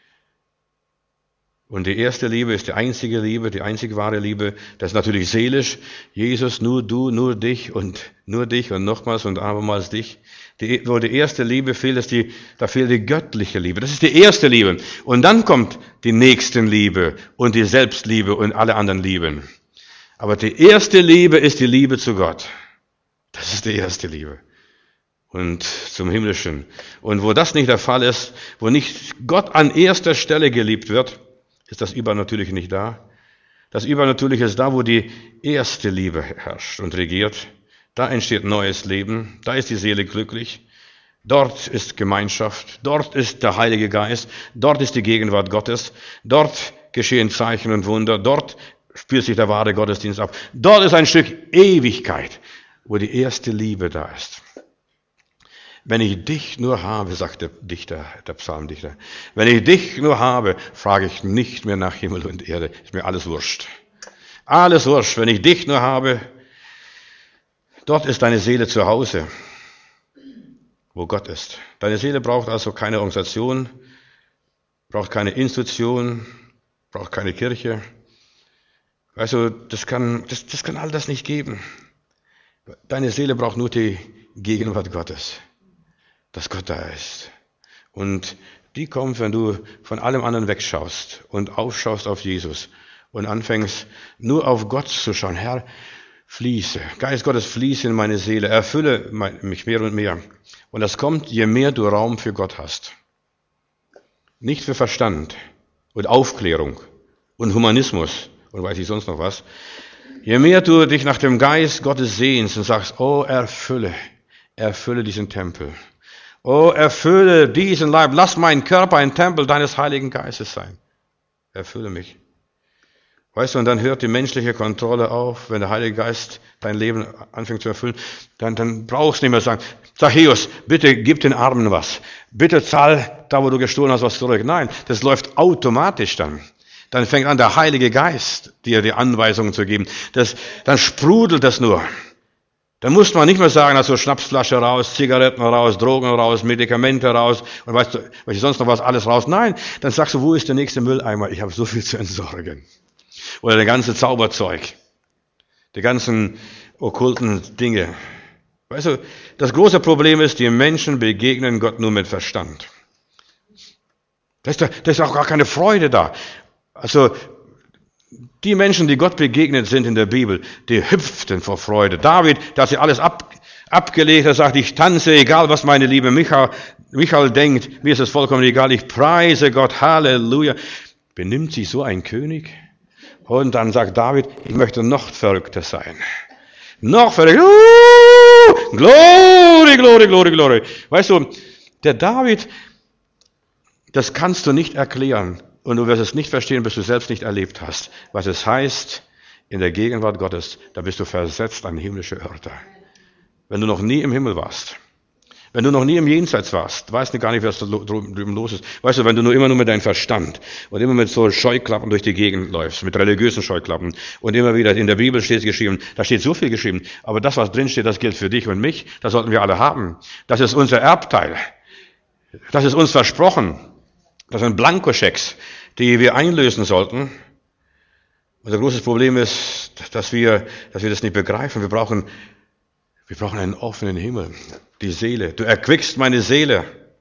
Und die erste Liebe ist die einzige Liebe, die einzig wahre Liebe. Das ist natürlich seelisch. Jesus, nur du, nur dich und nur dich und nochmals und abermals dich. Die, wo die erste Liebe fehlt, ist die, da fehlt die göttliche Liebe. Das ist die erste Liebe. Und dann kommt die Nächstenliebe und die Selbstliebe und alle anderen Lieben. Aber die erste Liebe ist die Liebe zu Gott. Das ist die erste Liebe. Und zum Himmlischen. Und wo das nicht der Fall ist, wo nicht Gott an erster Stelle geliebt wird, ist das Übernatürliche nicht da. Das Übernatürliche ist da, wo die erste Liebe herrscht und regiert. Da entsteht neues Leben, da ist die Seele glücklich. Dort ist Gemeinschaft, dort ist der Heilige Geist, dort ist die Gegenwart Gottes, dort geschehen Zeichen und Wunder, dort spielt sich der wahre Gottesdienst ab. Dort ist ein Stück Ewigkeit, wo die erste Liebe da ist. Wenn ich dich nur habe, sagt der Dichter, der Psalmdichter, wenn ich dich nur habe, frage ich nicht mehr nach Himmel und Erde. Ist mir alles wurscht. Alles wurscht. Wenn ich dich nur habe, dort ist deine Seele zu Hause, wo Gott ist. Deine Seele braucht also keine Organisation, braucht keine Institution, braucht keine Kirche. Also das kann, das, das kann all das nicht geben. Deine Seele braucht nur die Gegenwart Gottes. Dass Gott da ist. Und die kommt, wenn du von allem anderen wegschaust und aufschaust auf Jesus und anfängst nur auf Gott zu schauen. Herr, fließe, Geist Gottes, fließe in meine Seele, erfülle mich mehr und mehr. Und das kommt, je mehr du Raum für Gott hast. Nicht für Verstand und Aufklärung und Humanismus und weiß ich sonst noch was. Je mehr du dich nach dem Geist Gottes sehnst und sagst, oh, erfülle, erfülle diesen Tempel. Oh, erfülle diesen Leib, lass meinen Körper ein Tempel deines Heiligen Geistes sein. Erfülle mich. Weißt du, und dann hört die menschliche Kontrolle auf, wenn der Heilige Geist dein Leben anfängt zu erfüllen, dann, dann brauchst du nicht mehr sagen, Zachäus, bitte gib den Armen was. Bitte zahl da, wo du gestohlen hast, was zurück. Nein, das läuft automatisch dann. Dann fängt an, der Heilige Geist dir die Anweisungen zu geben. Das, dann sprudelt das nur. Dann muss man nicht mehr sagen, also Schnapsflasche raus, Zigaretten raus, Drogen raus, Medikamente raus und weißt du, weißt du sonst noch was, alles raus. Nein, dann sagst du, wo ist der nächste Mülleimer? Ich habe so viel zu entsorgen. Oder der ganze Zauberzeug, die ganzen okkulten Dinge. Weißt du, das große Problem ist, die Menschen begegnen Gott nur mit Verstand. Da ist, da, da ist auch gar keine Freude da. Also die Menschen, die Gott begegnet sind in der Bibel, die hüpften vor Freude. David, der hat sich alles ab, abgelegt, er sagt, ich tanze, egal was meine liebe Michael, Michael denkt, mir ist es vollkommen egal, ich preise Gott, Halleluja. Benimmt sich so ein König? Und dann sagt David, ich möchte noch verrückter sein. Noch verrückter. Uh, Glory, Glory, Glory, Glory. Weißt du, der David, das kannst du nicht erklären. Und du wirst es nicht verstehen, bis du selbst nicht erlebt hast, was es heißt, in der Gegenwart Gottes, da bist du versetzt an himmlische Orte. Wenn du noch nie im Himmel warst, wenn du noch nie im Jenseits warst, weißt du gar nicht, was da drüben los ist. Weißt du, wenn du nur immer nur mit deinem Verstand und immer mit so Scheuklappen durch die Gegend läufst, mit religiösen Scheuklappen und immer wieder, in der Bibel steht geschrieben, da steht so viel geschrieben, aber das, was drin steht, das gilt für dich und mich, das sollten wir alle haben. Das ist unser Erbteil. Das ist uns versprochen. Das sind Blankoschecks, die wir einlösen sollten. Unser großes Problem ist, dass wir, dass wir das nicht begreifen. Wir brauchen, wir brauchen einen offenen Himmel. Die Seele. Du erquickst meine Seele.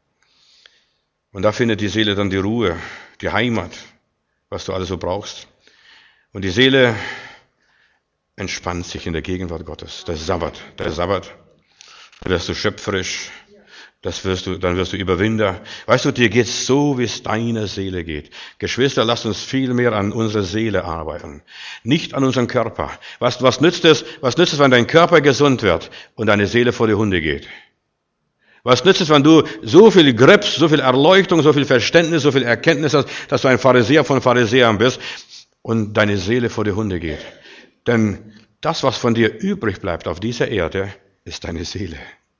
Und da findet die Seele dann die Ruhe, die Heimat, was du alles so brauchst. Und die Seele entspannt sich in der Gegenwart Gottes. Der Sabbat, der Sabbat. Da wirst du schöpferisch. Das wirst du, dann wirst du Überwinder. Weißt du, dir geht's so, wie es deiner Seele geht. Geschwister, lasst uns viel mehr an unserer Seele arbeiten. Nicht an unserem Körper. Was, was nützt es, was nützt es, wenn dein Körper gesund wird und deine Seele vor die Hunde geht? Was nützt es, wenn du so viel Grips, so viel Erleuchtung, so viel Verständnis, so viel Erkenntnis hast, dass du ein Pharisäer von Pharisäern bist und deine Seele vor die Hunde geht? Denn das, was von dir übrig bleibt auf dieser Erde, ist deine Seele.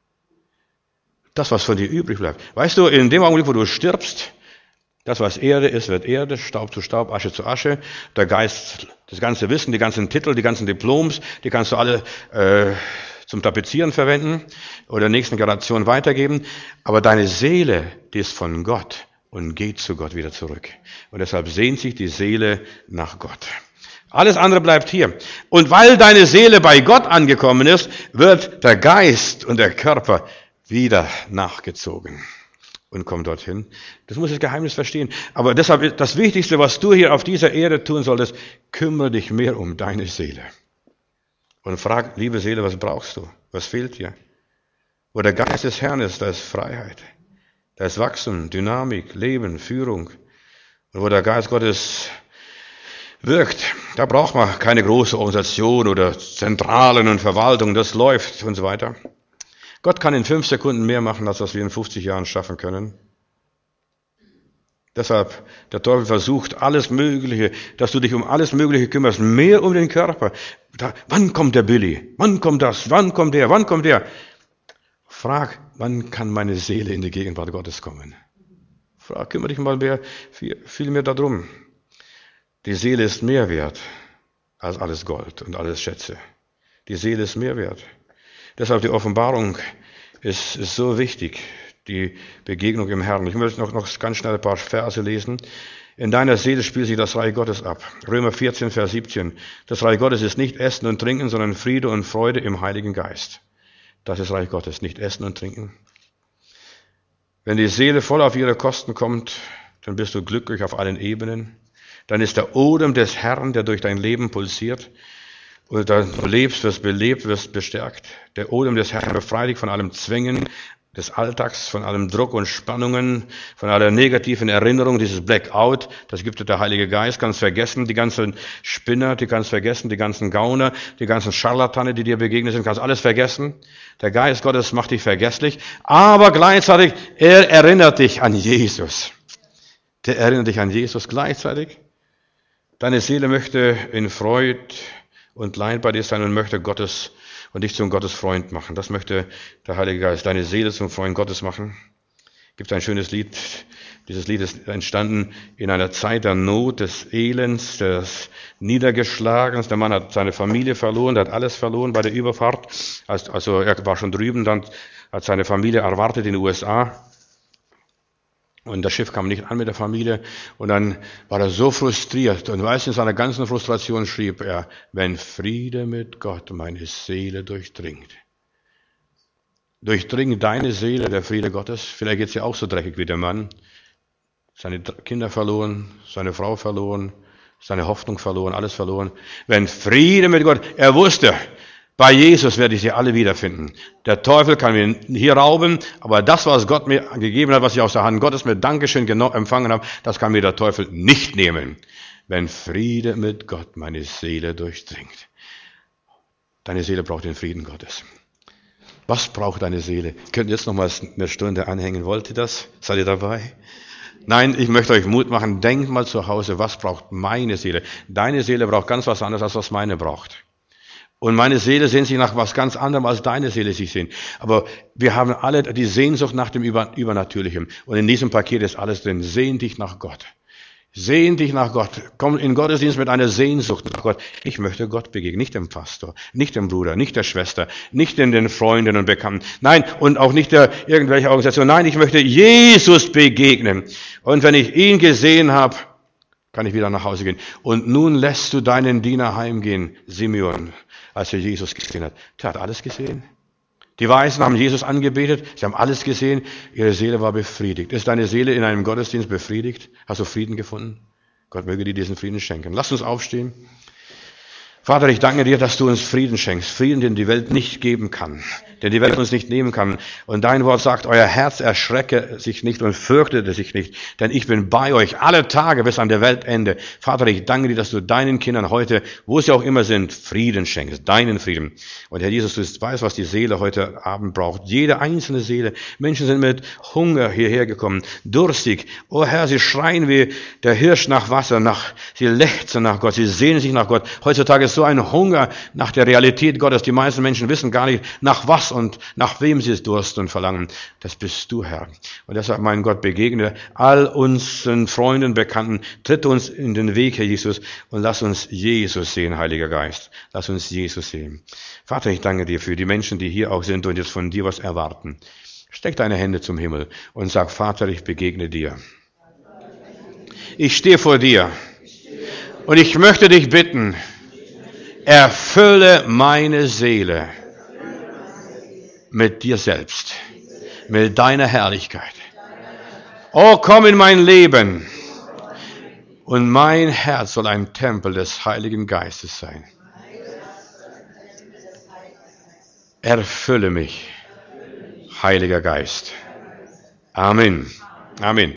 Das, was von dir übrig bleibt. Weißt du, in dem Augenblick, wo du stirbst, das, was Erde ist, wird Erde, Staub zu Staub, Asche zu Asche. Der Geist, das ganze Wissen, die ganzen Titel, die ganzen Diploms, die kannst du alle äh, zum Tapezieren verwenden oder der nächsten Generation weitergeben. Aber deine Seele, die ist von Gott und geht zu Gott wieder zurück. Und deshalb sehnt sich die Seele nach Gott. Alles andere bleibt hier. Und weil deine Seele bei Gott angekommen ist, wird der Geist und der Körper wieder nachgezogen und kommt dorthin. Das muss das Geheimnis verstehen. Aber deshalb ist das Wichtigste, was du hier auf dieser Erde tun solltest, kümmere dich mehr um deine Seele. Und frag, liebe Seele, was brauchst du? Was fehlt dir? Wo der Geist des Herrn ist, da ist Freiheit. Da ist Wachstum, Dynamik, Leben, Führung. Und wo der Geist Gottes wirkt. Da braucht man keine große Organisation oder Zentralen und Verwaltung, das läuft und so weiter. Gott kann in fünf Sekunden mehr machen, als was wir in fünfzig Jahren schaffen können. Deshalb, der Teufel versucht alles Mögliche, dass du dich um alles Mögliche kümmerst, mehr um den Körper. Da, wann kommt der Billy? Wann kommt das? Wann kommt der? Wann kommt der? Frag, wann kann meine Seele in die Gegenwart Gottes kommen? Frag, kümmere dich mal mehr, viel, viel mehr darum. Die Seele ist mehr wert als alles Gold und alles Schätze. Die Seele ist mehr wert. Deshalb die Offenbarung ist, ist so wichtig, die Begegnung im Herrn. Ich möchte noch, noch ganz schnell ein paar Verse lesen. In deiner Seele spielt sich das Reich Gottes ab. Römer vierzehn, Vers siebzehn. Das Reich Gottes ist nicht Essen und Trinken, sondern Friede und Freude im Heiligen Geist. Das ist Reich Gottes, nicht Essen und Trinken. Wenn die Seele voll auf ihre Kosten kommt, dann bist du glücklich auf allen Ebenen. Dann ist der Odem des Herrn, der durch dein Leben pulsiert. Und dann du lebst, wirst belebt, wirst bestärkt. Der Odem des Herrn befreit dich von allem Zwängen des Alltags, von allem Druck und Spannungen, von aller negativen Erinnerung, dieses Blackout, das gibt dir der Heilige Geist, kannst vergessen, die ganzen Spinner, die kannst vergessen, die ganzen Gauner, die ganzen Scharlatane, die dir begegnet sind, kannst alles vergessen. Der Geist Gottes macht dich vergesslich, aber gleichzeitig, er erinnert dich an Jesus. Der erinnert dich an Jesus gleichzeitig. Deine Seele möchte in Freude und Leid bei dir sein und möchte Gottes und dich zum Gottes Freund machen. Das möchte der Heilige Geist, deine Seele zum Freund Gottes machen. Gibt ein schönes Lied. Dieses Lied ist entstanden in einer Zeit der Not, des Elends, des Niedergeschlagens. Der Mann hat seine Familie verloren, der hat alles verloren bei der Überfahrt. Also er war schon drüben, dann hat seine Familie erwartet in den U S A. Und das Schiff kam nicht an mit der Familie. Und dann war er so frustriert. Und weißt du, in seiner ganzen Frustration schrieb er, wenn Friede mit Gott meine Seele durchdringt. Durchdringt deine Seele der Friede Gottes. Vielleicht geht's ja auch so dreckig wie der Mann. Seine Kinder verloren, seine Frau verloren, seine Hoffnung verloren, alles verloren. Wenn Friede mit Gott, er wusste, bei Jesus werde ich sie alle wiederfinden. Der Teufel kann mir hier rauben, aber das, was Gott mir gegeben hat, was ich aus der Hand Gottes mit Dankeschön empfangen habe, das kann mir der Teufel nicht nehmen. Wenn Friede mit Gott meine Seele durchdringt. Deine Seele braucht den Frieden Gottes. Was braucht deine Seele? Ihr könnt jetzt noch mal eine Stunde anhängen. Wollt ihr das? Seid ihr dabei? Nein, ich möchte euch Mut machen. Denkt mal zu Hause, was braucht meine Seele? Deine Seele braucht ganz was anderes, als was meine braucht. Und meine Seele sehnt sich nach was ganz anderem, als deine Seele sich sehnt. Aber wir haben alle die Sehnsucht nach dem Übernatürlichen. Und in diesem Paket ist alles drin. Sehn dich nach Gott. Sehn dich nach Gott. Komm in Gottesdienst mit einer Sehnsucht nach Gott. Ich möchte Gott begegnen. Nicht dem Pastor, nicht dem Bruder, nicht der Schwester, nicht in den Freunden und Bekannten. Nein, und auch nicht der irgendwelche Organisation. Nein, ich möchte Jesus begegnen. Und wenn ich ihn gesehen habe, kann ich wieder nach Hause gehen. Und nun lässt du deinen Diener heimgehen, Simeon, als er Jesus gesehen hat. Der hat alles gesehen. Die Weisen haben Jesus angebetet, sie haben alles gesehen, ihre Seele war befriedigt. Ist deine Seele in einem Gottesdienst befriedigt? Hast du Frieden gefunden? Gott möge dir diesen Frieden schenken. Lass uns aufstehen. Vater, ich danke dir, dass du uns Frieden schenkst. Frieden, den die Welt nicht geben kann, den die Welt uns nicht nehmen kann. Und dein Wort sagt, euer Herz erschrecke sich nicht und fürchtete sich nicht, denn ich bin bei euch alle Tage bis an der Weltende. Vater, ich danke dir, dass du deinen Kindern heute, wo sie auch immer sind, Frieden schenkst, deinen Frieden. Und Herr Jesus, du weißt, was die Seele heute Abend braucht. Jede einzelne Seele. Menschen sind mit Hunger hierher gekommen, durstig. Oh Herr, sie schreien wie der Hirsch nach Wasser, nach, sie lechzen nach Gott, sie sehnen sich nach Gott. Heutzutage ist so ein Hunger nach der Realität Gottes. Die meisten Menschen wissen gar nicht, nach was und nach wem sie es dursten und verlangen. Das bist du, Herr. Und deshalb, mein Gott, begegne all unseren Freunden, Bekannten. Tritt uns in den Weg, Herr Jesus, und lass uns Jesus sehen, Heiliger Geist. Lass uns Jesus sehen. Vater, ich danke dir für die Menschen, die hier auch sind und jetzt von dir was erwarten. Steck deine Hände zum Himmel und sag, Vater, ich begegne dir. Ich stehe vor dir und ich möchte dich bitten, erfülle meine Seele mit dir selbst, mit deiner Herrlichkeit. Oh, komm in mein Leben und mein Herz soll ein Tempel des Heiligen Geistes sein. Erfülle mich, Heiliger Geist. Amen. Amen.